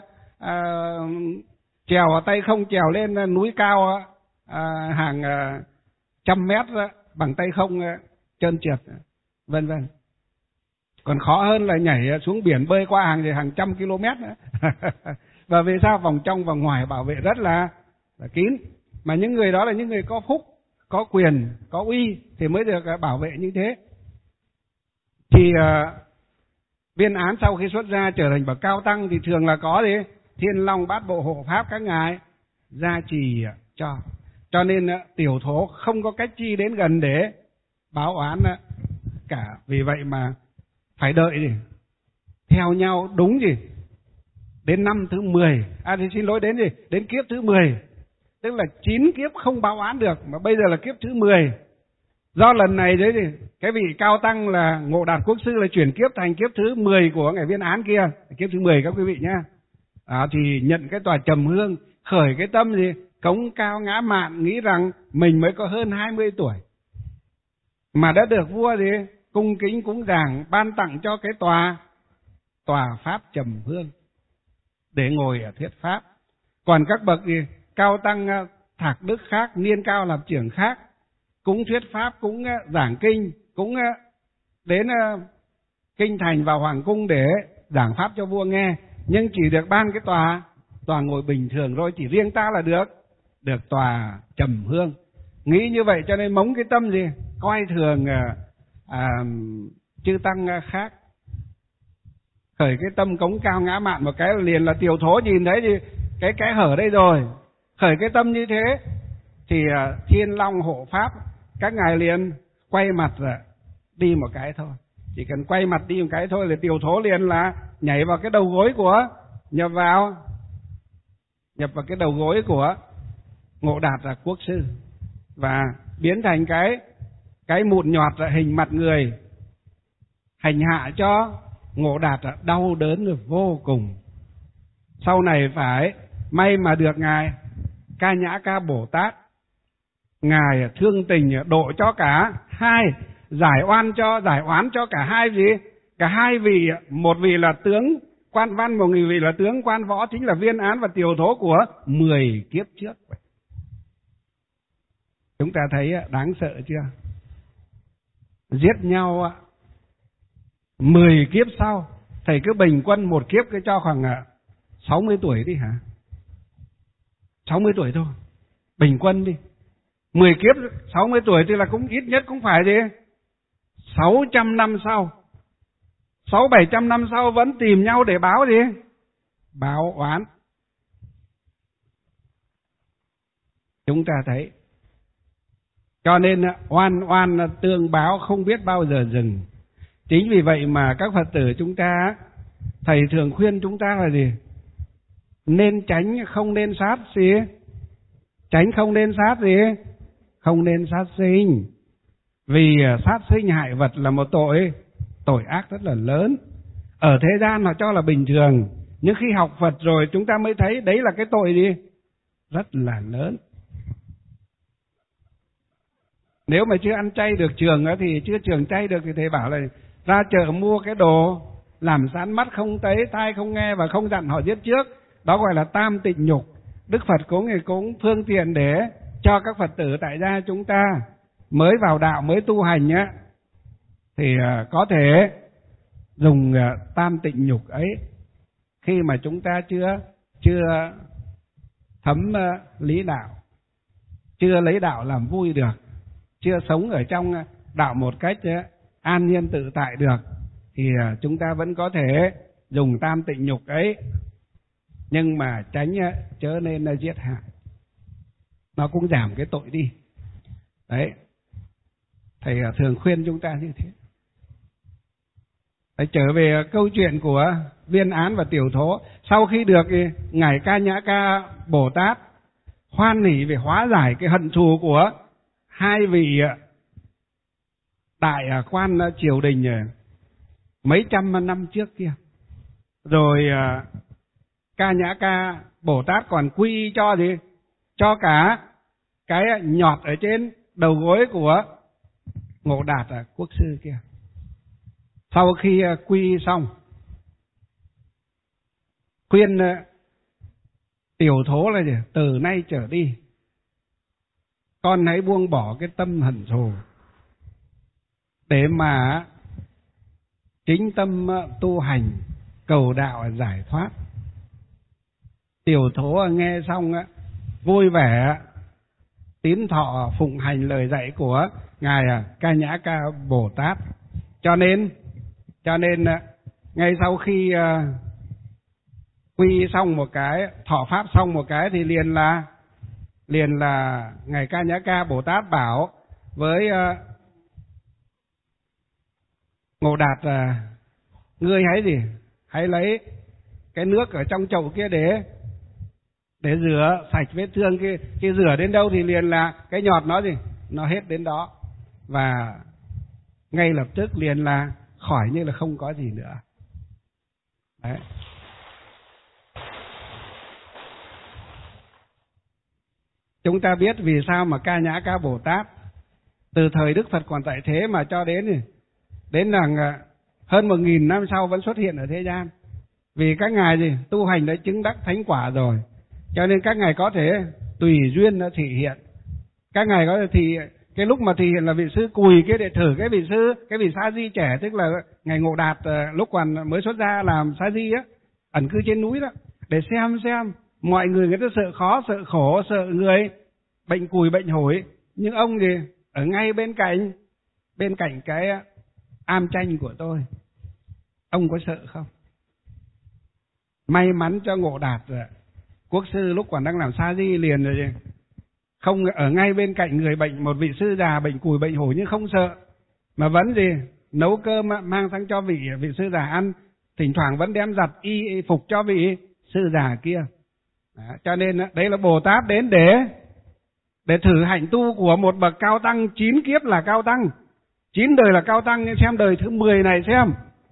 S1: trèo tay không, trèo lên núi cao hàng trăm mét bằng tay không trơn trượt, vân vân. Còn khó hơn là nhảy xuống biển bơi qua hàng trăm km nữa. Và vì sao? Vòng trong vòng ngoài bảo vệ rất là kín. Mà những người đó là những người có phúc, có quyền, có uy thì mới được bảo vệ như thế. Thì Viên Án sau khi xuất gia trở thành bậc cao tăng thì thường là có Thiên Long Bát Bộ Hộ Pháp các ngài gia trì cho. Cho nên Tiểu Thố không có cách chi đến gần để báo oán cả. Vì vậy mà phải đợi theo nhau đúng đến năm thứ 10, đến kiếp thứ 10. Tức là 9 kiếp không báo oán được, mà bây giờ là kiếp thứ 10. Do lần này cái vị cao tăng là Ngộ Đạt Quốc Sư là chuyển kiếp thành kiếp thứ 10 của ngài Viên Án kia, kiếp thứ 10 các quý vị nhá. Thì nhận cái tòa trầm hương, khởi cái tâm cống cao ngã mạn, nghĩ rằng mình mới có hơn 20 tuổi mà đã được vua cung kính cúng dường ban tặng cho cái tòa pháp trầm hương để ngồi ở thuyết pháp. Còn các bậc cao tăng thạc đức khác, niên cao lập trưởng khác, cũng thuyết pháp, cũng giảng kinh, cũng đến kinh thành vào hoàng cung để giảng pháp cho vua nghe, nhưng chỉ được ban cái tòa ngồi bình thường thôi. Chỉ riêng ta là được tòa trầm hương. Nghĩ như vậy cho nên mống cái tâm coi thường chư tăng khác, khởi cái tâm cống cao ngã mạn một cái liền là Tiểu Thố nhìn thấy cái hở đây rồi, khởi cái tâm như thế thì Thiên Long Hộ Pháp các ngài liền quay mặt đi một cái thôi. Chỉ cần quay mặt đi một cái thôi là Tiểu Thố liền là nhảy vào cái đầu gối nhập vào cái đầu gối của Ngộ Đạt Quốc Sư, và biến thành cái mụn nhọt hình mặt người, hành hạ cho Ngộ Đạt đau đớn vô cùng. Sau này phải may mà được ngài Ca Nhã Ca Bồ Tát, ngài thương tình độ cho cả hai, giải oán cho cả hai cả hai vị, một vị là tướng quan văn, một vị là tướng quan võ, chính là Viên Án và Tiểu Thố của 10 kiếp trước. Chúng ta thấy đáng sợ chưa? Giết nhau 10 kiếp sau, thầy cứ bình quân một kiếp cứ cho khoảng 60 tuổi đi hả? 60 tuổi thôi, bình quân đi. 10 kiếp 60 tuổi thì là cũng ít nhất cũng phải 600 năm sau, 600-700 năm sau vẫn tìm nhau để báo oán. Chúng ta thấy, cho nên oan tương báo không biết bao giờ dừng. Chính vì vậy mà các Phật tử chúng ta, thầy thường khuyên chúng ta là nên tránh, không nên sát tránh không nên sát không nên sát sinh. Vì sát sinh hại vật là một tội ác rất là lớn. Ở thế gian họ cho là bình thường, nhưng khi học Phật rồi chúng ta mới thấy đấy là cái tội rất là lớn. Nếu mà chưa ăn chay được trường thì chưa trường chay được thì thầy bảo là ra chợ mua cái đồ làm sán mắt không thấy, tai không nghe và không dặn họ giết trước, đó gọi là tam tịnh nhục. Đức Phật cũng phương tiện để cho các Phật tử tại gia chúng ta mới vào đạo, mới tu hành thì có thể dùng tam tịnh nhục ấy khi mà chúng ta chưa thấm lý đạo, chưa lấy đạo làm vui được, chưa sống ở trong đạo một cách an nhiên tự tại được, thì chúng ta vẫn có thể dùng tam tịnh nhục ấy, nhưng mà tránh chớ nên giết hại, nó cũng giảm cái tội đi. Đấy, thầy thường khuyên chúng ta như thế. Để trở về câu chuyện của Viên Án và Tiểu Thố, sau khi được ngài Ca Nhã Ca Bồ Tát hoan hỷ về hóa giải cái hận thù của hai vị đại quan triều đình mấy trăm năm trước kia, rồi Ca Nhã Ca Bồ Tát còn quy cho gì, cho cả cái nhọt ở trên đầu gối của Ngộ Đạt quốc sư kia. Sau khi quy xong, khuyên Tiểu Thố là gì? Từ nay trở đi con hãy buông bỏ cái tâm hận thù để mà chính tâm tu hành cầu đạo giải thoát. Tiểu Thố nghe xong vui vẻ tín thọ phụng hành lời dạy của ngài Ca Nhã Ca Bồ Tát. Cho nên ngay sau khi quy xong một cái, thọ pháp xong một cái, thì liền là ngài Ca Nhã Ca Bồ Tát bảo với Ngộ Đạt ngươi hãy lấy cái nước ở trong chậu kia để rửa sạch vết thương kia. Khi rửa đến đâu thì liền là cái nhọt nó hết đến đó, và ngay lập tức liền là khỏi như là không có gì nữa. Đấy. Chúng ta biết vì sao mà Ca Nhã Ca Bồ Tát từ thời Đức Phật còn tại thế mà cho đến là hơn 1000 năm sau vẫn xuất hiện ở thế gian. Vì các ngài tu hành đã chứng đắc thánh quả rồi, cho nên các ngài có thể tùy duyên thị hiện. Các ngài có thể thị cái lúc mà thị hiện là vị sư Cùi kia để thử cái vị Sa Di trẻ, tức là ngài Ngộ Đạt lúc còn mới xuất gia làm Sa Di á, ẩn cư trên núi đó, để xem mọi người ta sợ khó sợ khổ, sợ người bệnh cùi bệnh hủi, nhưng ông ở ngay bên cạnh cái am tranh của tôi, ông có sợ không? May mắn cho Ngộ Đạt quốc sư lúc còn đang làm Sa Di liền rồi, không ở ngay bên cạnh người bệnh, một vị sư già bệnh cùi bệnh hủi nhưng không sợ, mà vẫn nấu cơm mang sang cho vị sư già ăn, thỉnh thoảng vẫn đem giặt y phục cho vị sư già kia. Đó, cho nên đấy là Bồ Tát đến để thử hạnh tu của một bậc cao tăng 9 kiếp là cao tăng, 9 đời là cao tăng. Nhưng xem đời thứ 10 này xem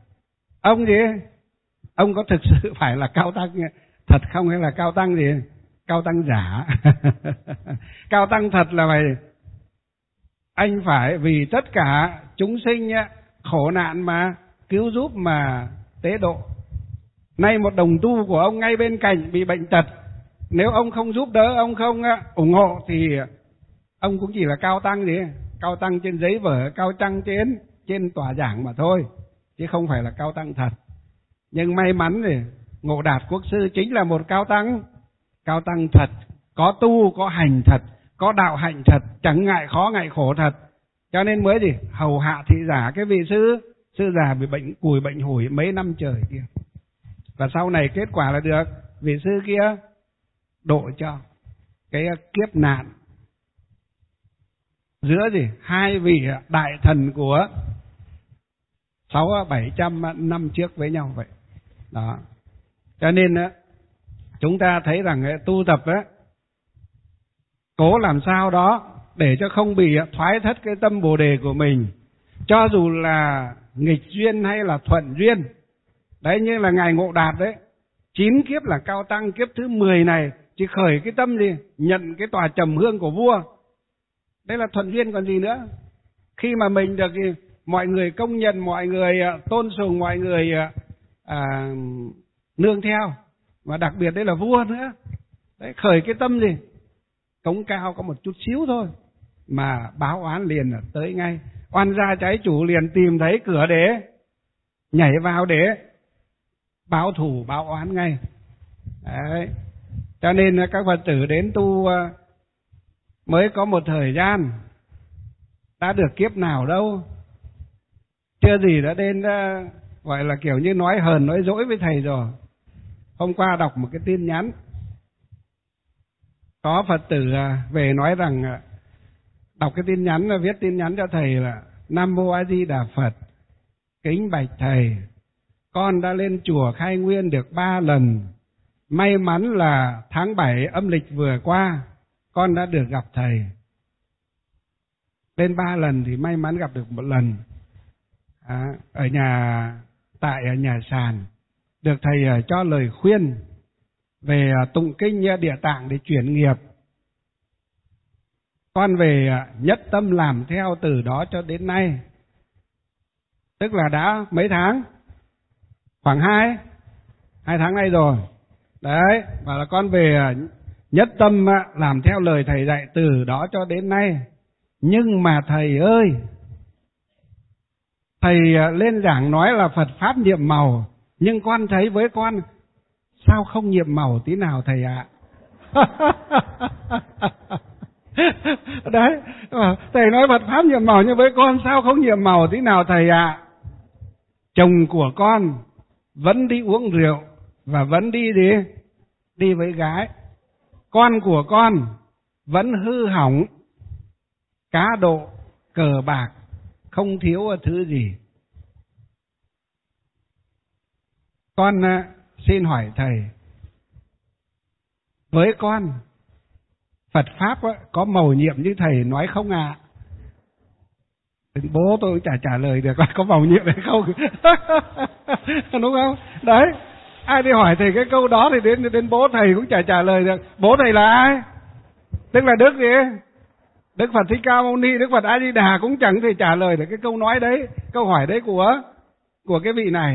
S1: ông có thực sự phải là cao tăng thật không, hay là cao tăng cao tăng giả. Cao tăng thật là anh phải vì tất cả chúng sinh khổ nạn mà cứu giúp mà tế độ. Nay một đồng tu của ông ngay bên cạnh bị bệnh tật, nếu ông không giúp đỡ, ông không ủng hộ thì ông cũng chỉ là cao tăng cao tăng trên giấy vở, cao tăng trên tòa giảng mà thôi, chứ không phải là cao tăng thật. Nhưng may mắn Ngộ Đạt quốc sư chính là một cao tăng thật, có tu, có hành thật, có đạo hạnh thật, chẳng ngại khó ngại khổ thật, cho nên mới hầu hạ thị giả cái vị sư già bị bệnh cùi bệnh hủi mấy năm trời kia. Và sau này kết quả là được vị sư kia độ cho cái kiếp nạn giữa hai vị đại thần của 600-700 năm trước với nhau vậy. Đó. Cho nên chúng ta thấy rằng tu tập cố làm sao đó để cho không bị thoái thất cái tâm Bồ đề của mình, cho dù là nghịch duyên hay là thuận duyên. Đấy, như là ngài Ngộ Đạt 9 kiếp là cao tăng, kiếp thứ 10 này chỉ khởi cái tâm nhận cái tòa trầm hương của vua. Đấy là thuận duyên còn gì nữa. Khi mà mình được mọi người công nhận, mọi người tôn sùng, mọi người nương theo, và đặc biệt đây là vua nữa. Đấy, khởi cái tâm cống cao có một chút xíu thôi mà báo oán liền tới ngay. Oan gia trái chủ liền tìm thấy cửa để nhảy vào để báo thù báo oán ngay. Đấy. Cho nên các Phật tử đến tu mới có một thời gian, đã được kiếp nào đâu, chưa gì đã đến gọi là kiểu như nói hờn nói dỗi với thầy rồi. Hôm qua đọc một cái tin nhắn, có Phật tử về nói rằng đọc cái tin nhắn, viết tin nhắn cho thầy là: Nam Mô A Di Đà Phật, kính bạch thầy, con đã lên chùa Khai Nguyên được 3 lần. May mắn là tháng 7 âm lịch vừa qua con đã được gặp thầy. Lên 3 lần thì may mắn gặp được 1 lần. Ở tại nhà sàn, được thầy cho lời khuyên về tụng kinh Địa Tạng để chuyển nghiệp. Con về nhất tâm làm theo từ đó cho đến nay. Tức là đã mấy tháng? Khoảng 2 tháng nay rồi. Đấy, và là con về nhất tâm làm theo lời thầy dạy từ đó cho đến nay. Nhưng mà thầy ơi, thầy lên giảng nói là Phật Pháp nhiệm màu, nhưng con thấy với con sao không nhiệm màu tí nào thầy ạ? Đấy, thầy nói Phật Pháp nhiệm màu, nhưng với con sao không nhiệm màu tí nào thầy ạ? Chồng của con vẫn đi uống rượu và vẫn đi với gái. Con của con vẫn hư hỏng, cá độ, cờ bạc, không thiếu thứ gì. Con xin hỏi thầy, với con Phật Pháp có màu nhiệm như thầy nói không ạ? Bố tôi cũng chả trả lời được là có màu nhiệm hay không. Đúng không? Đấy, ai đi hỏi thầy cái câu đó thì đến bố thầy cũng chả trả lời được. Bố thầy là ai? Tức là Đức gì? Đức Phật Thích Ca Mâu Ni, Đức Phật A Di Đà cũng chẳng thể trả lời được cái câu nói đấy, câu hỏi đấy của cái vị này.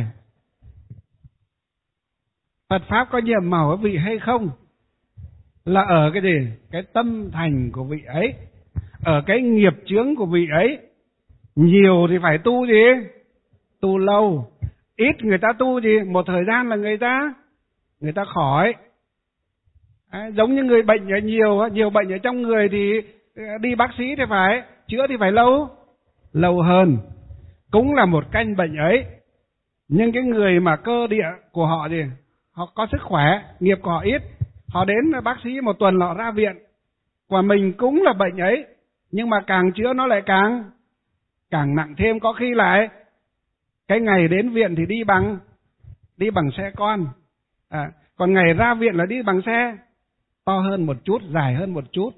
S1: Phật Pháp có nhiệm màu ở vị hay không là ở cái gì? Cái tâm thành của vị ấy, ở cái nghiệp chướng của vị ấy. Nhiều thì phải tu gì? Tu lâu. Ít người ta tu gì? Một thời gian là người ta khỏi. Giống như người bệnh ở nhiều bệnh ở trong người thì đi bác sĩ thì phải chữa thì phải lâu hơn. Cũng là một căn bệnh ấy. Nhưng cái người mà cơ địa của họ thì họ có sức khỏe, nghiệp của họ ít, họ đến bác sĩ 1 tuần họ ra viện. Và mình cũng là bệnh ấy, nhưng mà càng chữa nó lại càng nặng thêm. Có khi lại cái ngày đến viện thì đi bằng xe con, còn ngày ra viện là đi bằng xe to hơn một chút, dài hơn một chút.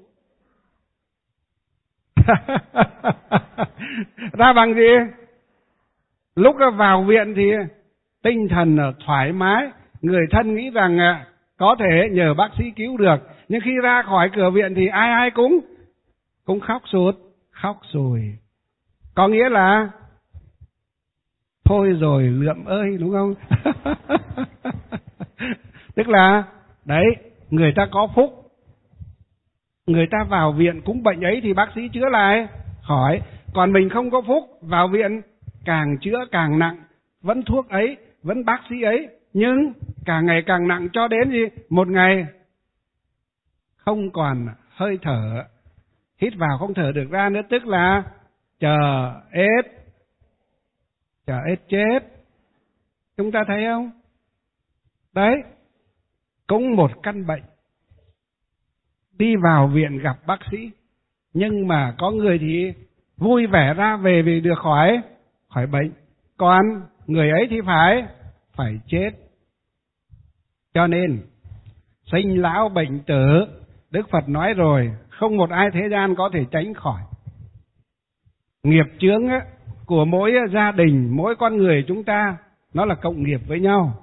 S1: Ra bằng gì? Lúc vào viện thì tinh thần thoải mái, người thân nghĩ rằng có thể nhờ bác sĩ cứu được. Nhưng khi ra khỏi cửa viện thì ai cũng khóc sùi. Có nghĩa là thôi rồi lượm ơi, đúng không? Tức là đấy, người ta có phúc, người ta vào viện cũng bệnh ấy thì bác sĩ chữa lại khỏi. Còn mình không có phúc, vào viện càng chữa càng nặng, vẫn thuốc ấy, vẫn bác sĩ ấy, nhưng càng ngày càng nặng cho đến gì? Một ngày không còn hơi thở, hít vào không thở được ra nữa, tức là chờ ết chết. Chúng ta thấy không? Đấy, cũng một căn bệnh. Đi vào viện gặp bác sĩ, nhưng mà có người thì vui vẻ ra về vì được khỏi bệnh, còn người ấy thì phải chết. Cho nên sinh lão bệnh tử, Đức Phật nói rồi, không một ai thế gian có thể tránh khỏi. Nghiệp chướng của mỗi gia đình, mỗi con người chúng ta, nó là cộng nghiệp với nhau.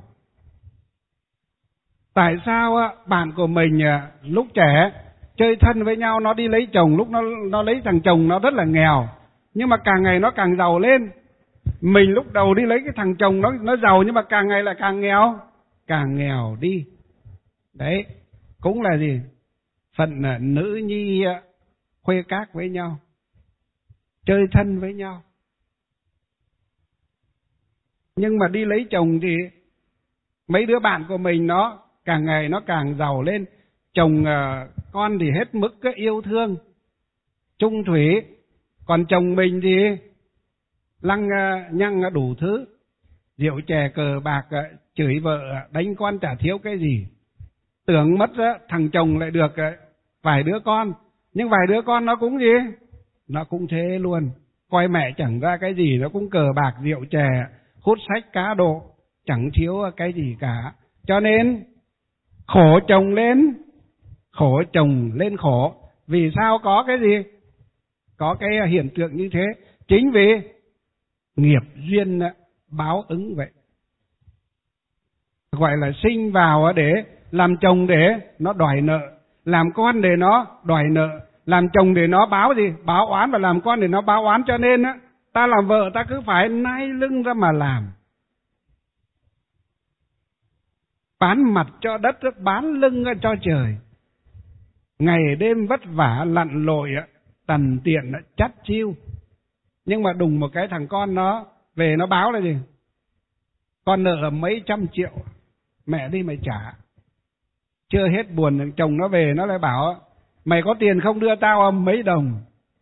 S1: Tại sao bạn của mình lúc trẻ chơi thân với nhau, nó đi lấy chồng, lúc nó lấy thằng chồng nó rất là nghèo, nhưng mà càng ngày nó càng giàu lên. Mình lúc đầu đi lấy cái thằng chồng nó giàu, nhưng mà càng ngày lại càng nghèo đi. Đấy, cũng là gì? Phận nữ nhi khuê các với nhau, chơi thân với nhau. Nhưng mà đi lấy chồng thì mấy đứa bạn của mình nó càng ngày nó càng giàu lên. Chồng con thì hết mức yêu thương, trung thủy, còn chồng mình thì lăng nhăng đủ thứ, rượu chè cờ bạc, chửi vợ, đánh con chả thiếu cái gì. Tưởng mất thằng chồng lại được vài đứa con, nhưng vài đứa con nó cũng gì? Nó cũng thế luôn. Coi mẹ chẳng ra cái gì, nó cũng cờ bạc, rượu chè, hút sách, cá độ, chẳng thiếu cái gì cả. Cho nên khổ chồng lên, khổ chồng lên khổ. Vì sao có cái gì? Có cái hiện tượng như thế. Chính vì nghiệp duyên báo ứng vậy. Gọi là sinh vào để làm chồng để nó đòi nợ, làm con để nó đòi nợ, làm chồng để nó báo gì? Báo oán, và làm con để nó báo oán. Cho nên ta làm vợ ta cứ phải nai lưng ra mà làm. Bán mặt cho đất, bán lưng cho trời. Ngày đêm vất vả lặn lội, tần tiện chắt chiu. Nhưng mà đùng một cái thằng con nó về nó báo là gì? Con nợ mấy trăm triệu, mẹ đi mày trả. Chưa hết buồn, chồng nó về nó lại bảo mày có tiền không đưa tao mấy đồng.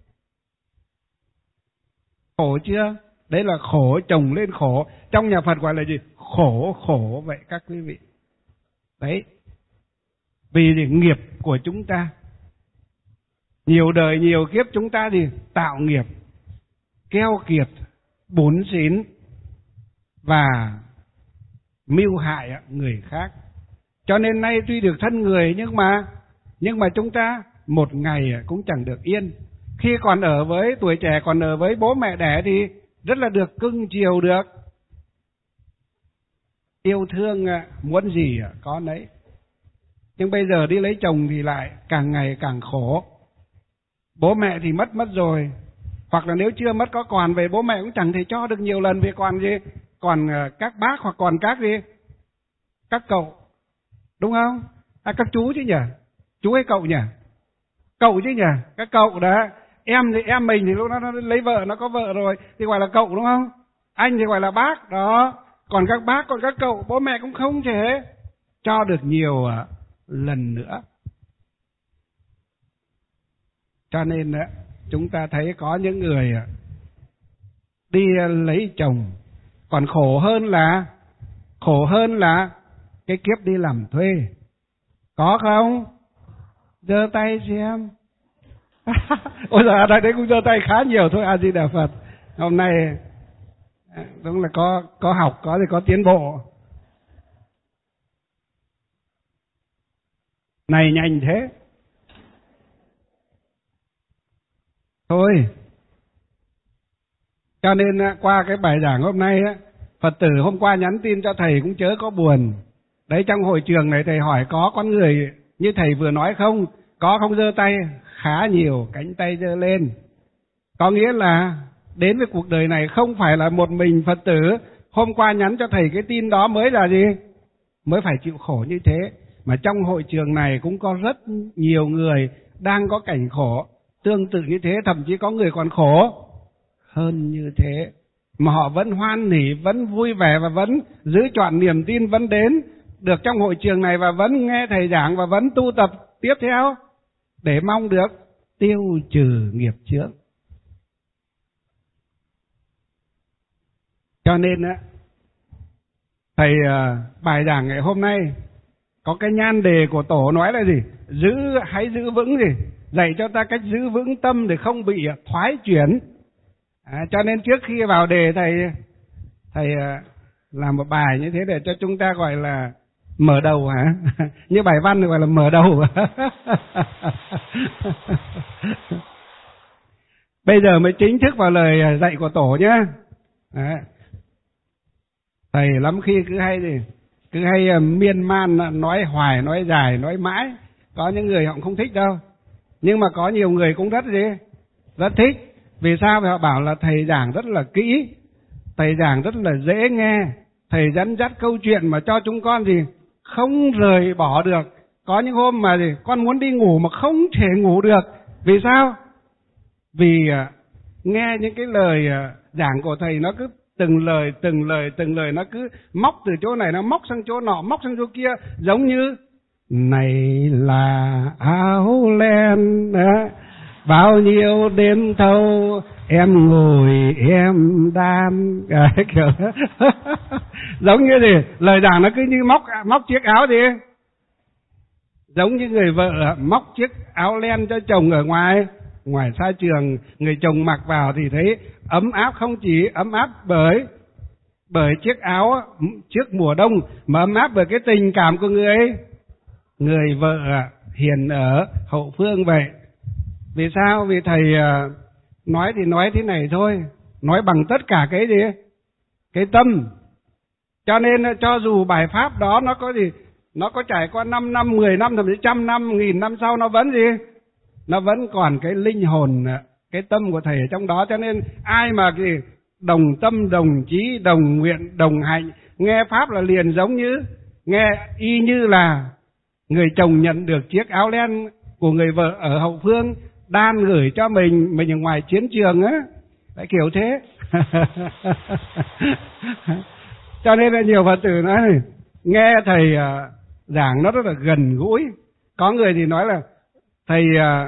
S1: Khổ chưa? Đấy là khổ chồng lên khổ. Trong nhà Phật gọi là gì? Khổ vậy các quý vị. Đấy. Vì nghiệp của chúng ta, nhiều đời nhiều kiếp chúng ta thì tạo nghiệp keo kiệt, bủn xỉn và mưu hại người khác. Cho nên nay tuy được thân người nhưng mà chúng ta một ngày cũng chẳng được yên. Khi còn ở với tuổi trẻ, còn ở với bố mẹ đẻ thì rất là được cưng chiều, được yêu thương, muốn gì có nấy. Nhưng bây giờ đi lấy chồng thì lại càng ngày càng khổ. Bố mẹ thì mất rồi, hoặc là nếu chưa mất có còn về, bố mẹ cũng chẳng thể cho được nhiều lần về, còn gì? Còn các bác hoặc còn các gì? Các cậu, đúng không? Các chú chứ nhỉ? Chú hay cậu nhỉ? Cậu chứ nhỉ? Các cậu đó. Em thì em mình thì lúc đó nó lấy vợ, nó có vợ rồi thì gọi là cậu, đúng không? Anh thì gọi là bác đó. Còn các bác, còn các cậu, bố mẹ cũng không thể cho được nhiều lần nữa. Cho nên chúng ta thấy có những người đi lấy chồng còn khổ hơn là cái kiếp đi làm thuê. Có không? Giơ tay xem. Ôi giời, ở đây cũng giơ tay khá nhiều thôi. A Di Đà Phật. Hôm nay đúng là có học, có thì có tiến bộ. Này nhanh thế. Thôi. Cho nên qua cái bài giảng hôm nay Phật tử hôm qua nhắn tin cho thầy cũng chớ có buồn. Đấy, trong hội trường này thầy hỏi có con người như thầy vừa nói không? Có không giơ tay? Khá nhiều, cánh tay giơ lên. Có nghĩa là đến với cuộc đời này không phải là một mình Phật tử hôm qua nhắn cho thầy cái tin đó mới là gì? Mới phải chịu khổ như thế. Mà trong hội trường này cũng có rất nhiều người đang có cảnh khổ tương tự như thế, thậm chí có người còn khổ hơn như thế. Mà họ vẫn hoan hỉ, vẫn vui vẻ và vẫn giữ trọn niềm tin, vẫn đến được trong hội trường này và vẫn nghe thầy giảng và vẫn tu tập tiếp theo để mong được tiêu trừ nghiệp chướng. Cho nên thầy bài giảng ngày hôm nay có cái nhan đề của tổ nói là gì? Hãy giữ vững gì? Dạy cho ta cách giữ vững tâm để không bị thoái chuyển. Cho nên trước khi vào đề thầy làm một bài như thế để cho chúng ta gọi là mở đầu hả? Như bài văn thì gọi là mở đầu. Bây giờ mới chính thức vào lời dạy của tổ nhá. Thầy lắm khi cứ hay miên man, nói hoài, nói dài, nói mãi. Có những người họ không thích đâu. Nhưng mà có nhiều người cũng rất thích. Vì sao? Vì họ bảo là thầy giảng rất là kỹ, thầy giảng rất là dễ nghe, thầy dẫn dắt câu chuyện mà cho chúng con không rời bỏ được. Có những hôm mà con muốn đi ngủ mà không thể ngủ được. Vì sao? Vì nghe những cái lời giảng của thầy nó cứ từng lời nó cứ móc từ chỗ này, nó móc sang chỗ nọ, móc sang chỗ kia, giống như này là áo len đó, bao nhiêu đêm thâu em ngồi em đan kiểu giống như gì, lời giảng nó cứ như móc chiếc áo gì, giống như người vợ móc chiếc áo len cho chồng ở ngoài xa trường, người chồng mặc vào thì thấy ấm áp, không chỉ ấm áp bởi chiếc áo trước mùa đông, mà ấm áp bởi cái tình cảm của người vợ hiền ở hậu phương vậy. Vì sao? Vì thầy nói thì nói thế này thôi, nói bằng tất cả cái gì? Cái tâm. Cho nên cho dù bài pháp đó nó có gì, nó có trải qua 5 năm, 10 năm, thậm chí 100 năm, 1000 năm sau nó vẫn gì? Nó vẫn còn cái linh hồn, cái tâm của thầy ở trong đó. Cho nên ai mà gì đồng tâm, đồng chí, đồng nguyện, đồng hạnh, nghe pháp là liền giống như, nghe y như là người chồng nhận được chiếc áo len của người vợ ở hậu phương đan gửi cho mình ở ngoài chiến trường á, đấy kiểu thế. Cho nên là nhiều Phật tử nói này, nghe thầy giảng nó rất là gần gũi. Có người thì nói là thầy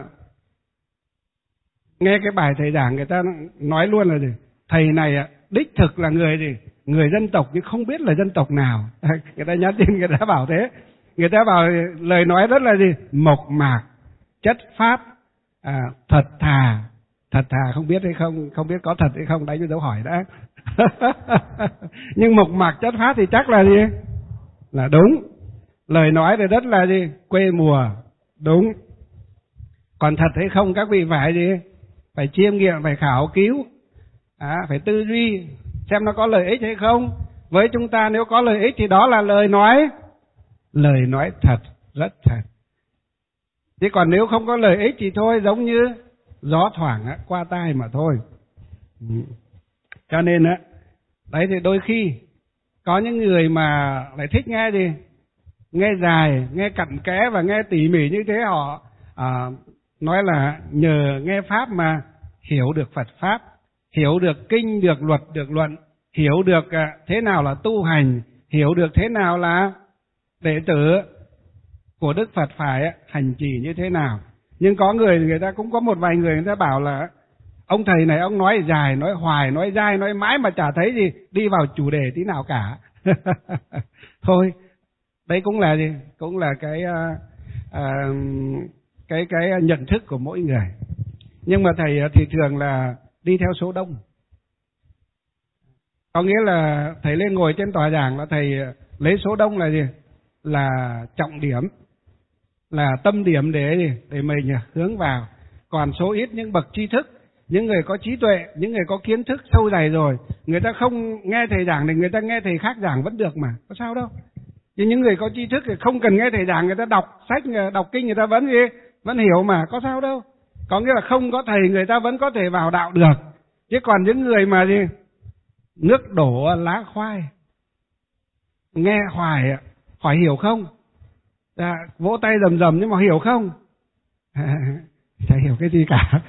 S1: nghe cái bài thầy giảng, người ta nói luôn là gì, thầy này đích thực là người gì, người dân tộc nhưng không biết là dân tộc nào. Người ta nhắn tin người ta bảo thế, người ta bảo lời nói rất là gì, mộc mạc, chất phát, thật thà không biết hay không biết có thật hay không, đánh cái dấu hỏi đã. Nhưng mộc mạc chất phát thì chắc là gì, là đúng. Lời nói thì rất là gì, quê mùa, đúng. Còn thật hay không các vị phải gì, phải chiêm nghiệm, phải khảo cứu, phải tư duy xem nó có lợi ích hay không. Với chúng ta nếu có lợi ích thì đó là lời nói thật, rất thật. Chứ còn nếu không có lợi ích thì thôi, giống như gió thoảng qua tai mà thôi. Cho nên đấy thì đôi khi có những người mà lại thích nghe gì, nghe dài, nghe cặn kẽ và nghe tỉ mỉ như thế, họ nói là nhờ nghe pháp mà hiểu được Phật pháp, hiểu được kinh, được luật, được luận, hiểu được thế nào là tu hành, hiểu được thế nào là đệ tử của Đức Phật phải hành trì như thế nào. Nhưng có người ta cũng có một vài người ta bảo là ông thầy này ông nói dài, nói hoài, nói dai, nói mãi mà chả thấy gì đi vào chủ đề tí nào cả. Thôi, đấy cũng là gì? Cũng là cái nhận thức của mỗi người. Nhưng mà thầy thì thường là đi theo số đông. Có nghĩa là thầy lên ngồi trên tòa giảng là thầy lấy số đông là gì? Là trọng điểm, là tâm điểm để mình hướng vào. Còn số ít những bậc tri thức, những người có trí tuệ, những người có kiến thức sâu dày rồi, người ta không nghe thầy giảng thì người ta nghe thầy khác giảng vẫn được mà, có sao đâu. Nhưng những người có tri thức thì không cần nghe thầy giảng, người ta đọc sách, đọc kinh người ta vẫn hiểu mà, có sao đâu. Có nghĩa là không có thầy người ta vẫn có thể vào đạo được. Chứ còn những người mà gì nước đổ lá khoai, nghe hoài hỏi hiểu không, vỗ tay rầm rầm nhưng mà hiểu không, chả hiểu cái gì cả.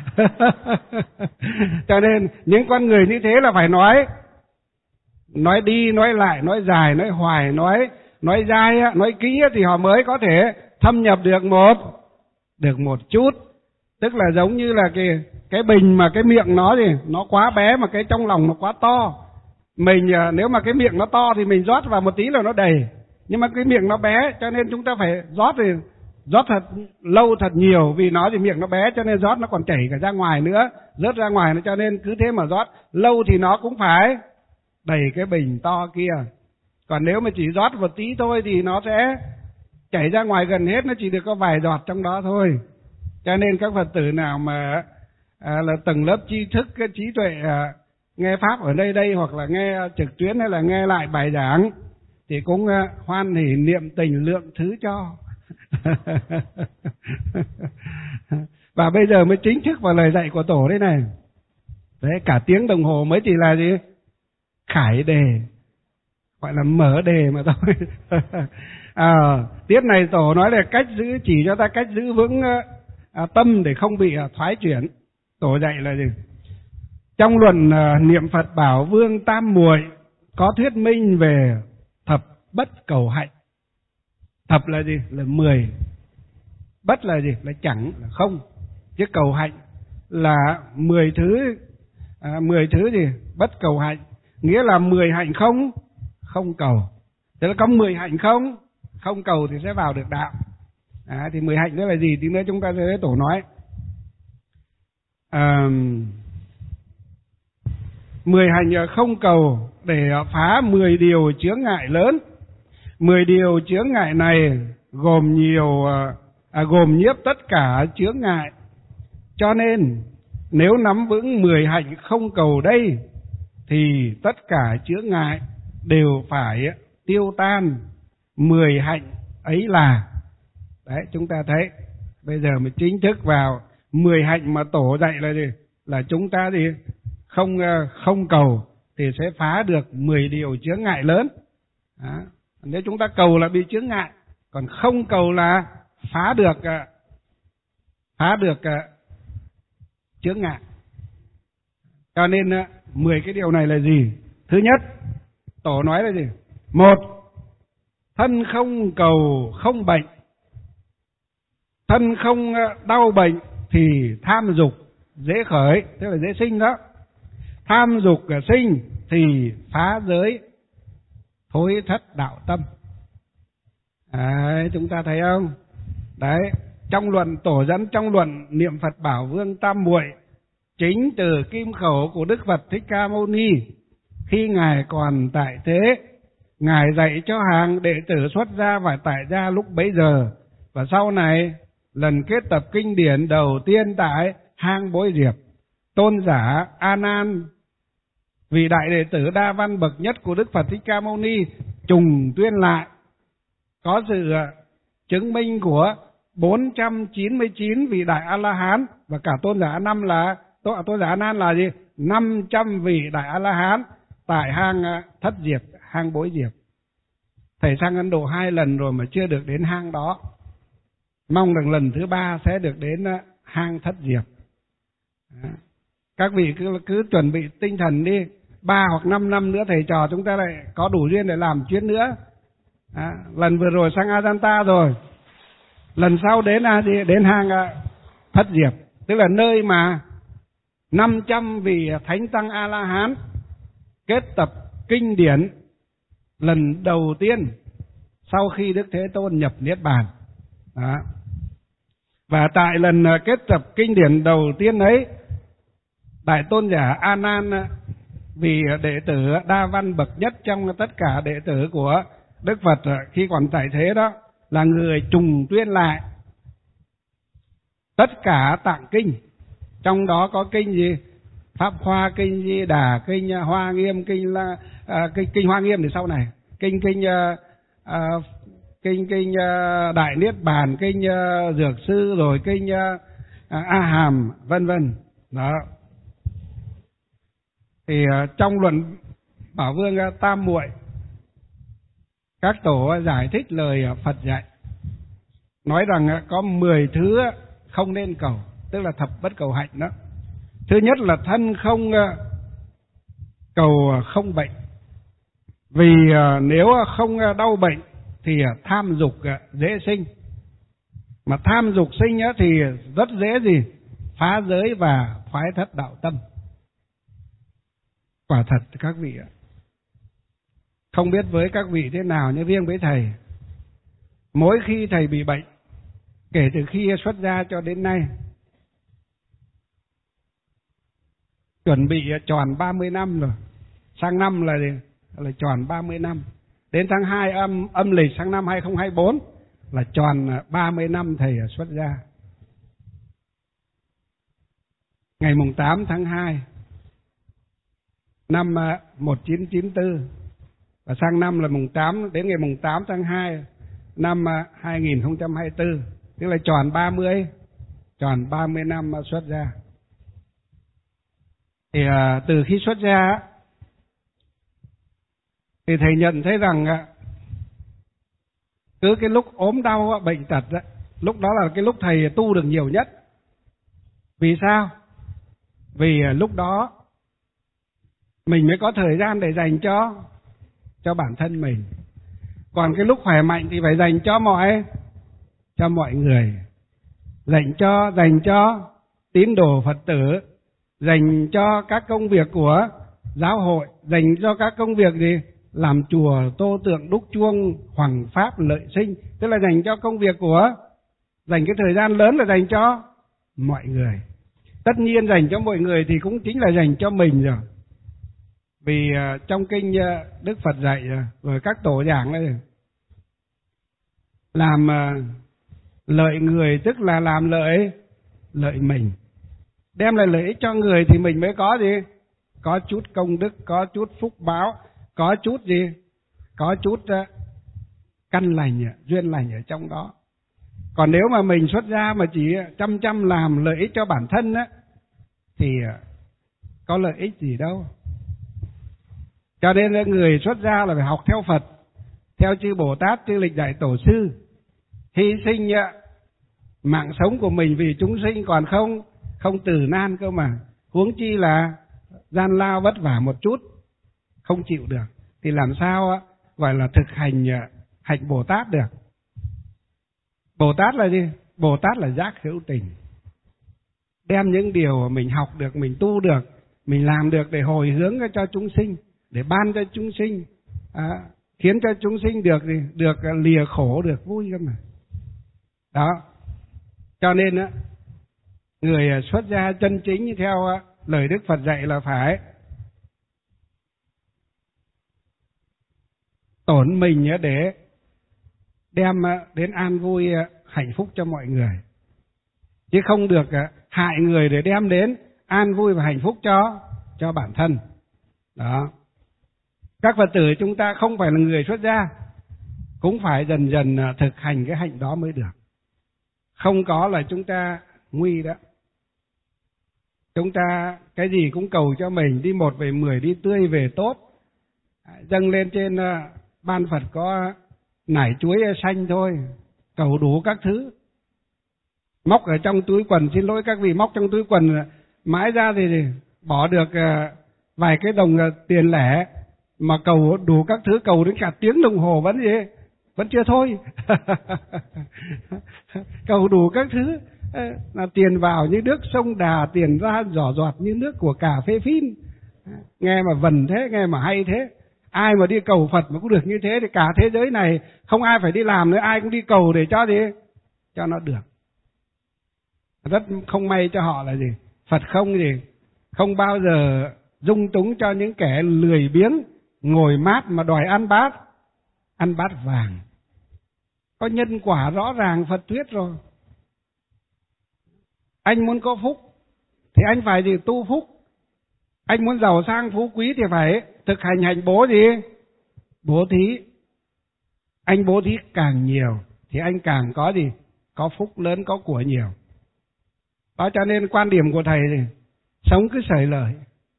S1: Cho nên những con người như thế là phải nói đi nói lại, nói dài, nói hoài, nói dai, nói kỹ thì họ mới có thể thâm nhập được một chút. Tức là giống như là cái bình mà cái miệng nó thì nó quá bé mà cái trong lòng nó quá to. Mình nếu mà cái miệng nó to thì mình rót vào một tí là nó đầy. Nhưng mà cái miệng nó bé cho nên chúng ta phải rót thật lâu, thật nhiều, vì nó thì miệng nó bé cho nên rót nó còn chảy cả ra ngoài nữa, rớt ra ngoài nữa, cho nên cứ thế mà rót lâu thì nó cũng phải đầy cái bình to kia. Còn nếu mà chỉ rót một tí thôi thì nó sẽ chảy ra ngoài gần hết, nó chỉ được có vài giọt trong đó thôi. Cho nên các Phật tử nào mà là tầng lớp tri thức, cái trí tuệ, nghe pháp ở đây hoặc là nghe trực tuyến hay là nghe lại bài giảng thì cũng hoan hỉ niệm tình lượng thứ cho. Và bây giờ mới chính thức vào lời dạy của tổ đây này. Đấy, cả tiếng đồng hồ mới chỉ là gì? Khải đề, gọi là mở đề mà thôi. Tiết này tổ nói là chỉ cho ta cách giữ vững tâm để không bị thoái chuyển. Tổ dạy là gì? Trong luận niệm Phật Bảo Vương Tam Muội có thuyết minh về thập bất cầu hạnh. Thập là gì? Là 10. Bất là gì? Là chẳng, là không. Chứ cầu hạnh là 10 thứ. 10 thứ gì? Bất cầu hạnh, nghĩa là 10 hạnh không cầu. Thế là có 10 hạnh không cầu thì sẽ vào được đạo. Thì 10 hạnh đó là gì? Tí nữa chúng ta sẽ thấy tổ nói. 10 hạnh không cầu để phá 10 điều chướng ngại lớn. 10 điều chướng ngại này gồm nhiếp tất cả chướng ngại. Cho nên nếu nắm vững 10 hạnh không cầu đây thì tất cả chướng ngại đều phải tiêu tan. 10 hạnh ấy là, đấy, chúng ta thấy bây giờ mới chính thức vào 10 hạnh mà tổ dạy là gì? Là chúng ta gì? Không cầu thì sẽ phá được 10 điều chướng ngại lớn. Nếu chúng ta cầu là bị chướng ngại, còn không cầu là phá được chướng ngại. Cho nên 10 cái điều này là gì? Thứ nhất, tổ nói là gì? 1. Thân không cầu không bệnh. Thân không đau bệnh thì tham dục dễ khởi, tức là dễ sinh đó. Tham dục sinh thì phá giới, thối thất đạo tâm. Đấy, chúng ta thấy không? Đấy, trong luận tổ dẫn trong luận niệm Phật Bảo Vương Tam Muội, chính từ kim khẩu của Đức Phật Thích Ca Mâu Ni, khi Ngài còn tại thế, Ngài dạy cho hàng đệ tử xuất gia và tại gia lúc bấy giờ. Và sau này, lần kết tập kinh điển đầu tiên tại hang Bối Diệp, tôn giả A Nan, vị đại đệ tử đa văn bậc nhất của Đức Phật Thích Ca Mâu Ni, trùng tuyên lại, có sự chứng minh của 499 vị đại A La Hán, và cả tôn giả tôn giả A Nan là gì? 500 vị đại A La Hán tại hang Thất Diệp, hang Bối Diệp. Thầy sang Ấn Độ 2 lần rồi mà chưa được đến hang đó. Mong rằng lần thứ 3 sẽ được đến hang Thất Diệp. Các vị cứ chuẩn bị tinh thần đi. 3 hoặc 5 năm nữa thầy trò chúng ta lại có đủ duyên để làm chuyến nữa. Lần vừa rồi sang Ajanta rồi. Lần sau đến hang Thất Diệp, tức là nơi mà 500 vị thánh tăng A La Hán kết tập kinh điển lần đầu tiên sau khi Đức Thế Tôn nhập Niết Bàn. Và tại lần kết tập kinh điển đầu tiên ấy, đại tôn giả A Nan, vì đệ tử đa văn bậc nhất trong tất cả đệ tử của Đức Phật khi còn tại thế đó, là người trùng tuyên lại tất cả tạng kinh. Trong đó có kinh gì? Pháp Hoa, kinh Di Đà, kinh Hoa Nghiêm, kinh Hoa Nghiêm thì sau này, kinh Đại Niết Bàn, kinh Dược Sư, rồi kinh A Hàm, vân vân. Đó. Thì trong luận Bảo Vương Tam Muội, các tổ giải thích lời Phật dạy, nói rằng có 10 thứ không nên cầu, tức là thập bất cầu hạnh đó. Thứ nhất là thân không cầu không bệnh. Vì nếu không đau bệnh thì tham dục dễ sinh. Mà tham dục sinh thì rất dễ gì? Phá giới và thoái thất đạo tâm. Quả thật các vị ạ. Không biết với các vị thế nào, nhưng riêng với thầy, mỗi khi thầy bị bệnh, kể từ khi xuất gia cho đến nay, chuẩn bị tròn 30 năm rồi. Sang năm là tròn 30 năm. Đến tháng 2 âm lịch sang năm 2024 là tròn 30 năm thầy xuất gia. Ngày mùng 8 tháng 2 năm 1994, và sang năm là mùng 8 đến ngày mùng 8 tháng 2 năm 2024, tức là tròn 30 năm xuất gia. Thì từ khi xuất gia thì thầy nhận thấy rằng cứ cái lúc ốm đau bệnh tật lúc đó là cái lúc thầy tu được nhiều nhất. Vì sao? Vì lúc đó mình mới có thời gian để dành cho bản thân mình. Còn cái lúc khỏe mạnh thì phải dành cho mọi người, dành cho tín đồ Phật tử, dành cho các công việc của giáo hội, dành cho các công việc gì? Làm chùa, tô tượng, đúc chuông, hoằng pháp, lợi sinh, tức là dành cho công việc dành cái thời gian lớn là dành cho mọi người. Tất nhiên dành cho mọi người thì cũng chính là dành cho mình rồi. Vì trong kinh Đức Phật dạy rồi các tổ giảng đây, làm lợi người tức là làm lợi mình. Đem lại lợi ích cho người thì mình mới có gì? Có chút công đức, có chút phúc báo, có chút gì? Có chút căn lành, duyên lành ở trong đó. Còn nếu mà mình xuất gia mà chỉ chăm làm lợi ích cho bản thân á, thì có lợi ích gì đâu. Cho nên người xuất gia là phải học theo Phật, theo chư Bồ Tát, chư Lịch Đại Tổ sư, hy sinh mạng sống của mình vì chúng sinh, còn không từ nan cơ mà. Huống chi là gian lao vất vả một chút không chịu được thì làm sao gọi là thực hành hạnh Bồ Tát được. Bồ Tát là gì? Bồ Tát là giác hữu tình. Đem những điều mà mình học được, mình tu được, mình làm được để hồi hướng cho chúng sinh, để ban cho chúng sinh, khiến cho chúng sinh được lìa khổ, được vui cơ mà. Đó. Cho nên người xuất gia chân chính theo lời Đức Phật dạy là phải tổn mình để đem đến an vui hạnh phúc cho mọi người, chứ không được hại người để đem đến an vui và hạnh phúc cho bản thân. Đó. Các Phật tử chúng ta không phải là người xuất gia, cũng phải dần dần thực hành cái hạnh đó mới được. Không có là chúng ta nguy đó. Chúng ta cái gì cũng cầu cho mình, đi 1 về 10, đi tươi về tốt. Dâng lên trên ban Phật có nải chuối xanh thôi, cầu đủ các thứ. Móc ở trong túi quần, xin lỗi các vị, móc trong túi quần mãi ra thì bỏ được vài cái đồng tiền lẻ, mà cầu đủ các thứ, cầu đến cả tiếng đồng hồ vẫn chưa thôi. Cầu đủ các thứ là tiền vào như nước sông Đà, tiền ra giỏ giọt như nước của cà phê phin. Nghe mà vần thế, nghe mà hay thế. Ai mà đi cầu Phật mà cũng được như thế thì cả thế giới này không ai phải đi làm nữa, ai cũng đi cầu để cho nó được. Rất không may cho họ là gì? Phật không bao giờ dung túng cho những kẻ lười biếng ngồi mát mà đòi ăn bát vàng. Có nhân quả rõ ràng Phật thuyết rồi. Anh muốn có phúc thì anh phải tu phúc. Anh muốn giàu sang phú quý thì phải thực hành hạnh bố thí. Anh bố thí càng nhiều thì anh càng có phúc lớn, có của nhiều. Đó, cho nên quan điểm của thầy thì sống cứ sởi lời.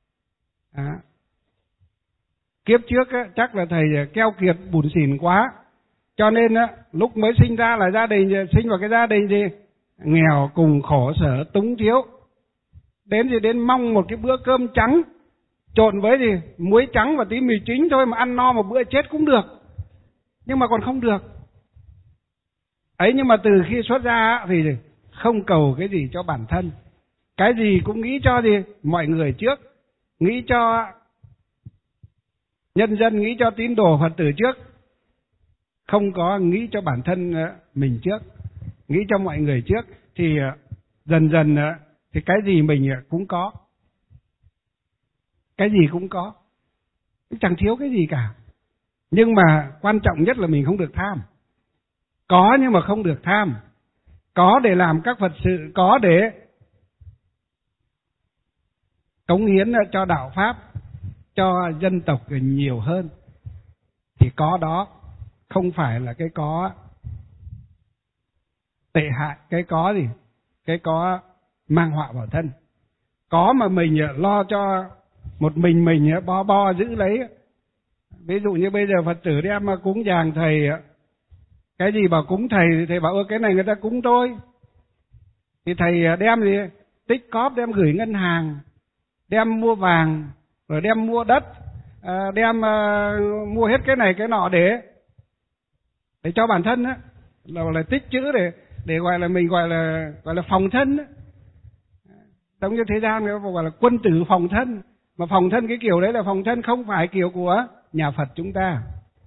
S1: Kiếp trước chắc là thầy keo kiệt bủn xỉn quá, cho nên lúc mới sinh ra là sinh vào cái gia đình nghèo cùng khổ sở túng thiếu. Đến mong một cái bữa cơm trắng trộn với muối trắng và tí mì chính thôi mà ăn no một bữa chết cũng được. Nhưng mà còn không được. Ấy, nhưng mà từ khi xuất ra thì không cầu cái gì cho bản thân. Cái gì cũng nghĩ cho mọi người trước, nghĩ cho nhân dân, nghĩ cho tín đồ Phật tử trước. Không có nghĩ cho bản thân mình trước, nghĩ cho mọi người trước. Thì dần dần thì cái gì mình cũng có. Cái gì cũng có, chẳng thiếu cái gì cả. Nhưng mà quan trọng nhất là mình không được tham. Có nhưng mà không được tham. Có để làm các Phật sự, có để cống hiến cho đạo Pháp, cho dân tộc nhiều hơn. Thì có đó không phải là cái có tệ hại, cái có mang họa vào thân. Có mà mình lo cho một mình bo giữ lấy. Ví dụ như bây giờ Phật tử đem cúng dường thầy, cái gì bảo cúng thầy thì thầy bảo cái này người ta cúng tôi. Thì thầy đem tích cóp, đem gửi ngân hàng, đem mua vàng, rồi đem mua đất, đem mua hết cái này cái nọ để cho bản thân á, là tích trữ để gọi là mình gọi là phòng thân á. Trong như thế gian người gọi là quân tử phòng thân, mà phòng thân cái kiểu đấy là phòng thân không phải kiểu của nhà Phật chúng ta.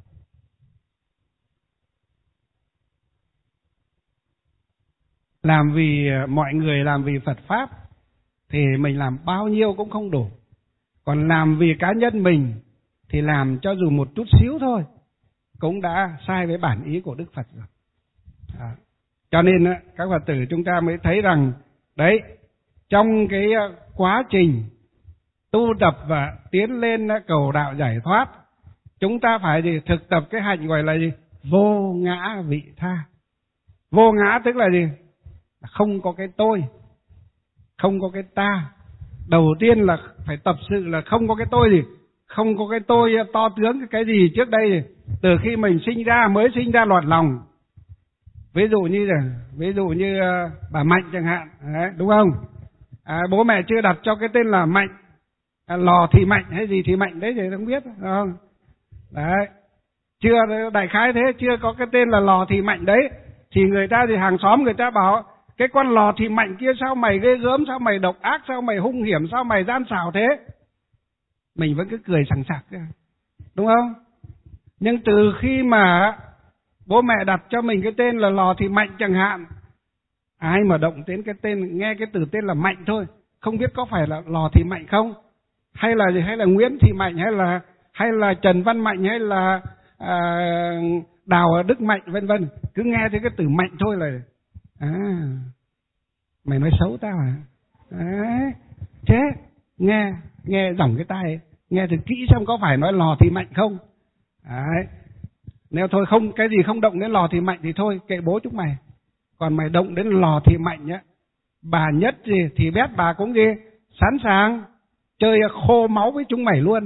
S1: Làm vì mọi người, làm vì Phật Pháp thì mình làm bao nhiêu cũng không đủ. Còn làm vì cá nhân mình thì làm cho dù một chút xíu thôi cũng đã sai với bản ý của Đức Phật rồi. Cho nên các Phật tử chúng ta mới thấy rằng đấy, trong cái quá trình tu tập và tiến lên cầu đạo giải thoát, chúng ta phải thực tập cái hạnh gọi là gì? Vô ngã vị tha. Vô ngã tức là gì? Không có cái tôi, không có cái ta. Đầu tiên là phải tập sự là không có cái tôi gì, không có cái tôi to tướng cái gì trước đây. Từ khi mình mới sinh ra lọt lòng. Ví dụ như bà Mạnh chẳng hạn, đấy, đúng không? Bố mẹ chưa đặt cho cái tên là Mạnh, Lò Thị Mạnh hay gì thì Mạnh đấy thì không biết, đúng không? Đấy, chưa, đại khái thế, chưa có cái tên là Lò Thị Mạnh đấy, thì người ta thì hàng xóm người ta bảo cái con Lò Thị Mạnh kia sao mày ghê gớm, sao mày độc ác, sao mày hung hiểm, sao mày gian xảo thế? Mình vẫn cứ cười sằng sặc, đúng không? Nhưng từ khi mà bố mẹ đặt cho mình cái tên là Lò Thị Mạnh chẳng hạn, ai mà động đến cái tên, nghe cái từ tên là Mạnh thôi, không biết có phải là Lò Thị Mạnh không, hay là gì, hay là Nguyễn Thị Mạnh, hay là Trần Văn Mạnh, hay là Đào Đức Mạnh, vân vân, cứ nghe thấy cái từ Mạnh thôi là mày nói xấu tao à? Đấy, thế nghe dòng cái tai, nghe thật kỹ xem có phải nói Lò Thị Mạnh không. Đấy, nếu thôi không, cái gì không động đến Lò Thị Mạnh thì thôi kệ bố chúng mày. Còn mày động đến Lò Thị Mạnh nhá, bà Nhất gì thì biết bà cũng gì sẵn sàng chơi khô máu với chúng mày luôn.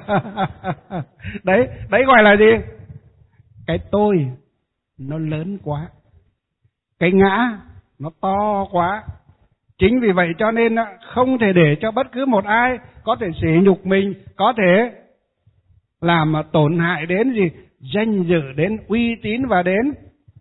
S1: Đấy gọi là gì? Cái tôi nó lớn quá, cái ngã nó to quá. Chính vì vậy cho nên không thể để cho bất cứ một ai có thể sỉ nhục mình, có thể làm tổn hại đến gì danh dự, đến uy tín và đến